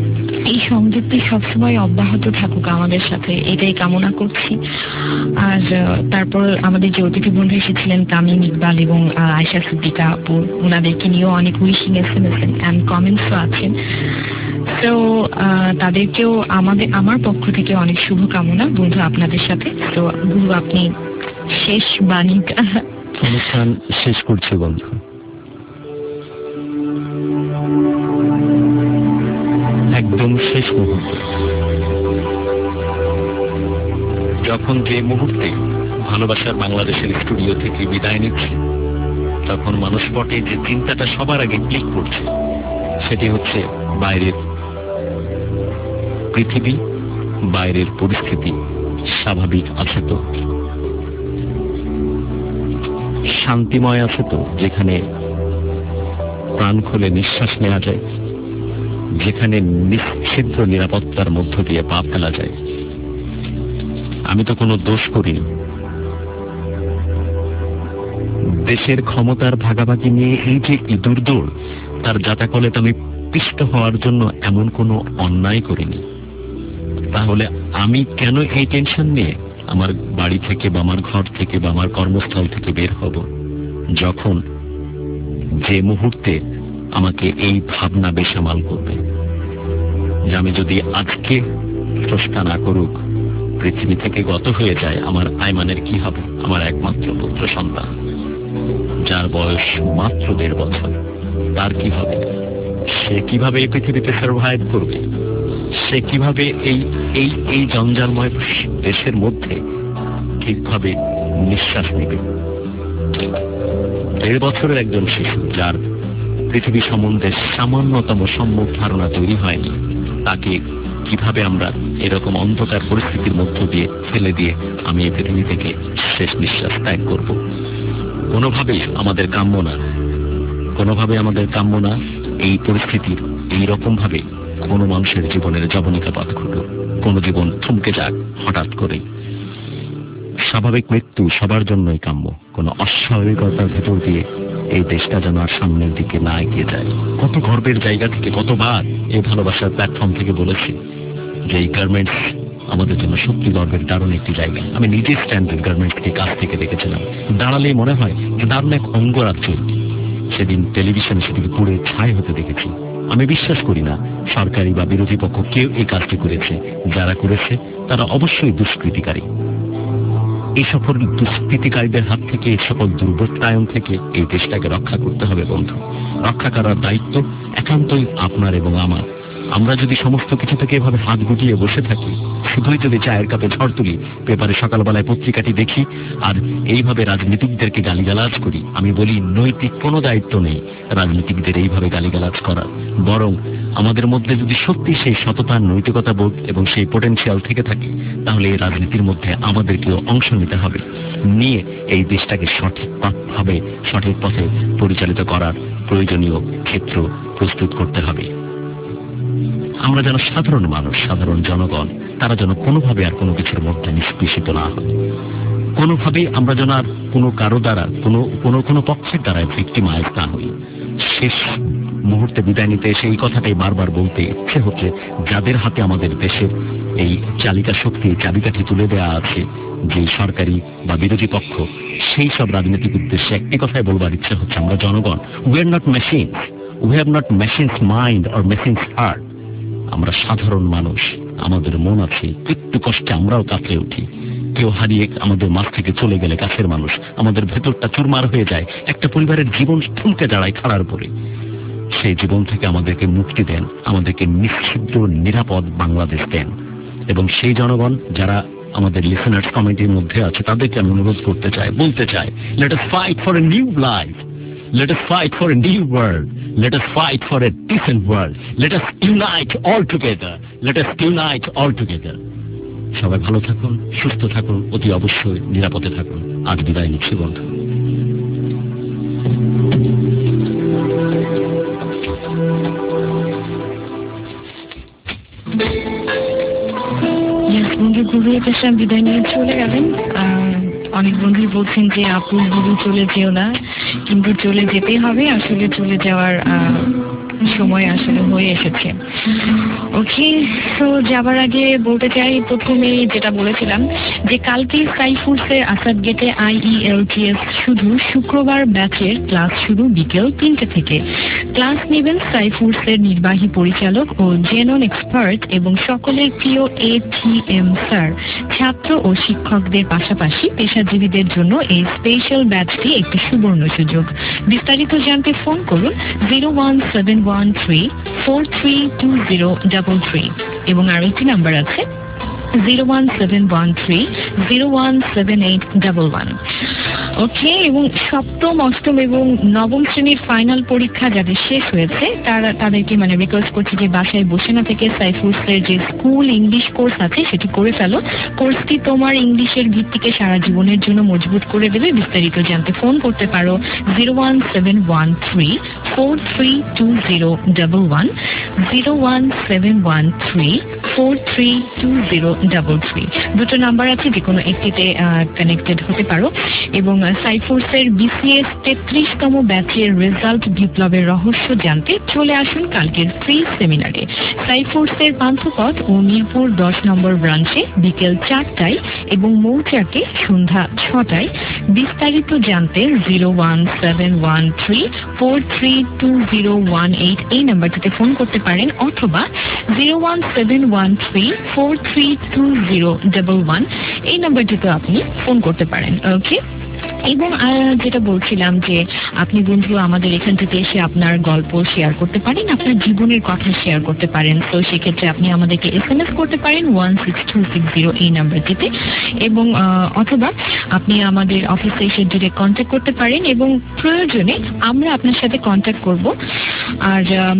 এই সংযুক্তি সবসময় অব্যাহত থাকুক আমাদের সাথে, এটাই কামনা করছি। আর তারপর আমাদের যে অতিথি বন্ধু এসেছিলেন তামিম ইকবাল এবং আয়শা সিদ্দিকা আপু, ওনাদেরকে নিয়েও অনেক wishing S M S and কমেন্টসও আছেন। তো তাদেরকেও আমাদের আমার পক্ষ থেকে অনেক শুভকামনা বন্ধু আপনাদের সাথে। তো গুরু, আপনি শেষ বাণীটা অনুষ্ঠান শেষ করছি বন্ধু। একদম শেষ মুহূর্ত, যখন যে মুহূর্তে ভালোবাসার বাংলাদেশের স্টুডিও থেকে বিদায় নিচ্ছে, তখন মানুষ পটে যে চিন্তাটা সবার আগে ক্লিক করছে সেটি হচ্ছে বাইরের পৃথিবী, বাইরের পরিস্থিতি স্বাভাবিক আছে তো, শান্তিময় আছে তো, যেখানে প্রাণ খুলে নিঃশ্বাস নেওয়া যায়, যেখানে নিশ্চিদ্র নিরাপত্তার মধ্য দিয়ে পা ফেলা যায়। আমি তো কোনো দোষ করিনি। দেশের ক্ষমতার ভাগাভাগি নিয়ে এই যে ইঁদুর দৌড়, তার জাতাকলে তো আমি পিষ্ট হওয়ার জন্য এমন কোনো অন্যায় করিনি। তাহলে আমি কেন এই টেনশন নিয়ে আমার বাড়ি থেকে বা আমার ঘর থেকে বা আমার কর্মস্থল থেকে বের হব, যখন যে মুহূর্তে আমাকে এই ভাবনা বেসামাল করবে যে আমি যদি আজকে স্রষ্টা না করুক পৃথিবী থেকে গত হয়ে যায়, আমার আইমানের কি হবে, আমার একমাত্র পুত্র সন্তান। যার বয়স মাত্র দেড় বছর, তার কি হবে? সে কিভাবে এই পৃথিবীতে সার্ভাইভ করবে? সে কিভাবে এই এই এই জঞ্জালময় দেশের মধ্যে ঠিকভাবে নিঃশ্বাস নেবে? দেড় বছরের একজন শিশু, যার পৃথিবী সম্বন্ধে সামান্যতম সম্মুখ ধারণা তৈরি হয়নি, তাকে কিভাবে আমরা এরকম অন্ধকার পরিস্থিতির মধ্য দিয়ে ফেলে দিয়ে আমি এই পৃথিবী থেকে শেষ নিঃশ্বাস ত্যাগ করব? কোনোভাবেই আমাদের কাম্য না, কোনোভাবে আমাদের কাম্য না এই পরিস্থিতির এইরকম ভাবে কোনো মানুষের জীবনের জবনিকাপাত ঘটুক, কোনো জীবন থমকে যাক হঠাৎ করে। স্বাভাবিক মৃত্যু সবার জন্যই কাম্য। কোনো অস্বাভাবিকতার ভেতর দিয়ে এই দেশটা যেন আর সামনের দিকে না এগিয়ে যায়। কত গর্বের জায়গা থেকে কতবার এই ভালোবাসার প্ল্যাটফর্ম থেকে বলেছি যে এই গার্মেন্টস আমাদের জন্য সত্যি গর্বের দারুণ একটি জায়গা। আমি নিজে স্ট্যান্ডার্ড গার্মেন্টসকে কাছ থেকে দেখেছিলাম, দাঁড়ালেই মনে হয় যে দারুণ এক অঙ্গরাজ্য। সেদিন টেলিভিশনে সেদিকে পুড়ে ছাই হতে দেখেছি। আমি বিশ্বাস করি না সরকারি বা বিরোধী পক্ষ কেউ এই কাজটি করেছে। যারা করেছে তারা অবশ্যই দুষ্কৃতিকারী। এই সকল দুষ্কৃতিকারীদের হাত থেকে, এই সকল দুর্বৃত্তায়ন থেকে এই দেশটাকে রক্ষা করতে হবে বন্ধু। রক্ষা করার দায়িত্ব একান্তই আপনার এবং আমার। আমরা যদি সমস্ত কিছু থেকে এভাবে হাত গুটিয়ে বসে থাকি, শুধুই যদি চায়ের কাপে ঝড় তুলি, পেপারে সকালবেলায় পত্রিকাটি দেখি আর এইভাবে রাজনীতিকদেরকে গালিগালাজ করি, আমি বলি নৈতিক কোনো দায়িত্ব নেই রাজনীতিকদের এইভাবে গালিগালাজ করার। বরং আমাদের মধ্যে যদি সত্যি সেই সততা, নৈতিকতা বোধ এবং সেই পোটেনশিয়াল থেকে থাকে, তাহলে এই রাজনীতির মধ্যে আমাদেরকেও অংশ নিতে হবে, নিয়ে এই দেশটাকে সঠিকভাবে সঠিক পথে পরিচালিত করার প্রয়োজনীয় ক্ষেত্র প্রস্তুত করতে হবে। আমরা যেন সাধারণ মানুষ, সাধারণ জনগণ, তারা যেন কোনোভাবে আর কোনো কিছুর মধ্যে নিষ্পেষিত না হয়। কোনোভাবেই আমরা যেন আর কোনো কারো দ্বারা, কোনো কোনো কোনো পক্ষের দ্বারা ভিক্টিমাইজ না হই। শেষ মুহূর্তে বিদায় নিতে এসে এই কথাটাই বারবার বলতে ইচ্ছে হচ্ছে, যাদের হাতে আমাদের দেশের এই চালিকা শক্তি, চাবিকাঠি তুলে দেওয়া আছে, যে সরকারি বা বিরোধী পক্ষ, সেই সব রাজনৈতিক উদ্দেশ্যে একটি কথাই বলবার ইচ্ছে হচ্ছে, আমরা জনগণ, we are not machine, we have not machines mind or machines heart. আমরা সাধারণ মানুষ, আমাদের মন আছে, একটু কষ্টে আমরাও কাঁপতে উঠি। কেউ হারিয়ে আমাদের মাঝ থেকে চলে গেলে কাছের মানুষ, আমাদের ভেতরটা চুরমার হয়ে যায়। একটা পরিবারের জীবন থমকে দাঁড়ায় খাড়ার পরে। সেই জীবন থেকে আমাদেরকে মুক্তি দেন, আমাদেরকে নিশ্চিদ্র নিরাপদ বাংলাদেশ দেন। এবং সেই জনগণ যারা আমাদের লিসেনার্স কমিটির মধ্যে আছে, তাদেরকে আমি অনুরোধ করতে চাই, বলতে চাই, let us fight for a new life, let us fight for a new world, let us fight for a decent world, let us unite all together, let us unite all together. সবাই ভালো থাকুন, সুস্থ থাকুন, অতি অবশ্যই নিরাপদে থাকুন। আজ বিদায় নিচ্ছি বন্ধু। বন্ধু গুরুর কাছে বিদায় নিয়ে চলে গেলেন। অনেক বন্ধু বলছেন যে আপু গুরু চলে যেও না, কিন্তু চলে যেতে হবে। আসলে চলে যাওয়ার সময় আসলে হয়ে এসেছে। ওকে, তো যাবার আগে বলতে চাই, প্রথমে যেটা বলেছিলাম যে কালকে সাইফুডসের আসাদ গেটে আইইএলটিএস শুধু শুক্রবার ব্যাচের ক্লাস শুরু বিকেল তিনটে থেকে। ক্লাস নেবেন সাইফুডসের নির্বাহী পরিচালক ও জেনন এক্সপার্ট এবং সকলের প্রিয় এটিএম স্যার। ছাত্র ও শিক্ষকদের পাশাপাশি পেশাজীবীদের জন্য এই স্পেশাল ব্যাচটি একটি সুবর্ণ সুযোগ। বিস্তারিত জানতে ফোন করুন zero one seven one three four three two zero double three এবং আরেকটি নাম্বার আছে zero one seven one three zero one seven eight double one. Okay, এবং সপ্তম, অষ্টম এবং নবম শ্রেণীর ফাইনাল পরীক্ষা যাদের শেষ হয়েছে, তারা তাদেরকে মানে রিকোয়েস্ট করছি যে বাসায় বসে না থেকে সাইফুডসের যে স্কুল ইংলিশ কোর্স আছে সেটি করে ফেলো। কোর্সটি তোমার ইংলিশের ভিত্তিকে সারা জীবনের জন্য মজবুত করে দেবে। বিস্তারিত জানতে ফোন করতে পারো zero one seven one three four three two zero double one, zero one seven one three four three two zero double three. দুটো নাম্বার আছে, যে কোনো একটিতে কানেক্টেড হতে পারো। এবং সাইফুডসের বিসিএস তেত্রিশতম ব্যাচের রেজাল্ট বিপ্লবের রহস্য জানতে চলে আসুন কালকের ফ্রি সেমিনারে। সাইফুডসের পান্থপথ ও মিরপুর দশ নম্বর ব্রাঞ্চে বিকেল চারটায় এবং মৌচাকে সন্ধ্যা ছটায়। বিস্তারিত জানতে zero one seven one three four three two zero one eight এই নাম্বারটিতে ফোন করতে পারেন, অথবা zero one seven one three four three two zero double one এই নাম্বারটিতে আপনি ফোন করতে পারেন। ওকে, এবং আহ, যেটা বলছিলাম যে আপনি বন্ধু আমাদের এখান থেকে এসে আপনার গল্প শেয়ার করতে পারেন, আপনার জীবনের কথা শেয়ার করতে পারেন। তো সেক্ষেত্রে আপনি আমাদেরকে এস এম এস করতে পারেন one six two six zero এই নাম্বারটিতে, এবং আহ, অথবা আপনি আমাদের অফিসে এসে ডিরেক্ট কন্ট্যাক্ট করতে পারেন, এবং প্রয়োজনে আমরা আপনার সাথে কন্ট্যাক্ট করব। আর আহ,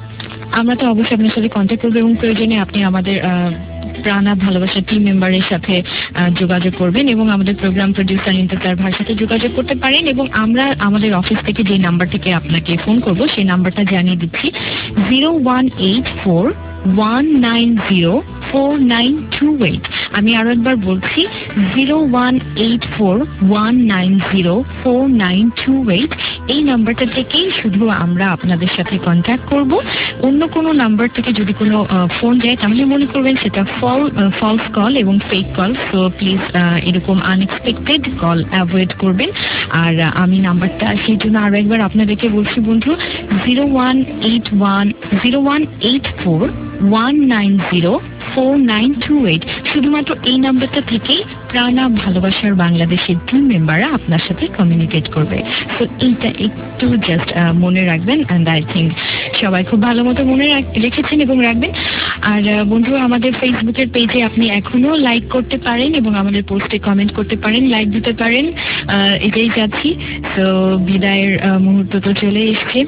আমরা তো অবশ্যই আপনার সাথে কন্ট্যাক্ট করবো, এবং প্রয়োজনে আপনি আমাদের আহ, প্রাণা ভালোবাসা টিম মেম্বারের সাথে যোগাযোগ করবেন, এবং আমাদের প্রোগ্রাম প্রডিউসার ইন্তেজার ভাইয়ের সাথে যোগাযোগ করতে পারেন। এবং আমরা আমাদের অফিস থেকে যে নাম্বারটিকে আপনাকে ফোন করব সেই নাম্বারটা জানিয়ে দিচ্ছি, zero one eight four one nine zero four nine two eight. আমি আরো একবার বলছি, zero one eight four one nine zero four nine two eight. এই নাম্বারটা থেকেই শুধু আমরা আপনাদের সাথে কন্ট্যাক্ট করব। অন্য কোনো নাম্বার থেকে যদি কোনো ফোন যায় তাহলে মনে করবেন সেটা ফল ফলস কল এবং ফেক কল। সো প্লিজ এরকম আনএক্সপেক্টেড কল অ্যাভয়েড করবেন। আর আমি নাম্বারটা সেই জন্য আরো একবার আপনাদেরকে বলছি বন্ধু, zero one eight one zero one eight four one nine zero four nine two eight. শুধুমাত্র এই নাম্বারটা থেকেই প্রাণা ভালোবাসার বাংলাদেশের টিম মেম্বাররা আপনার সাথে কমিউনিকেট করবে। তো এইটা একটু জাস্ট মনে রাখবেন, অ্যান্ড আই থিঙ্ক সবাই খুব ভালো মতো মনে রেখেছেন এবং রাখবেন। আর বন্ধু, আমাদের ফেসবুকের পেজে আপনি এখনো লাইক করতে পারেন এবং আমাদের পোস্টে কমেন্ট করতে পারেন, লাইক দিতে পারেন। এটাই যাচ্ছি। তো বিদায়ের মুহূর্ত তো চলে এসছে,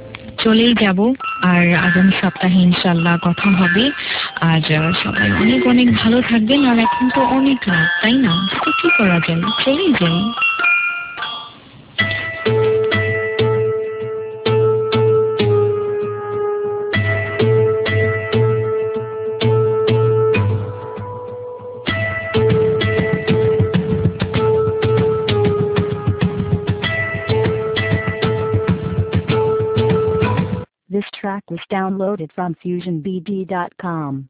চলেই যাব। আর আগামী সপ্তাহে ইনশাল্লাহ কথা হবে। আর সবাই অনেক অনেক ভালো থাকবেন। আর এখন তো অনেক রাত, তাই না? তো কি করা যায়, চলেই যাই। This track was downloaded from fusion b d dot com.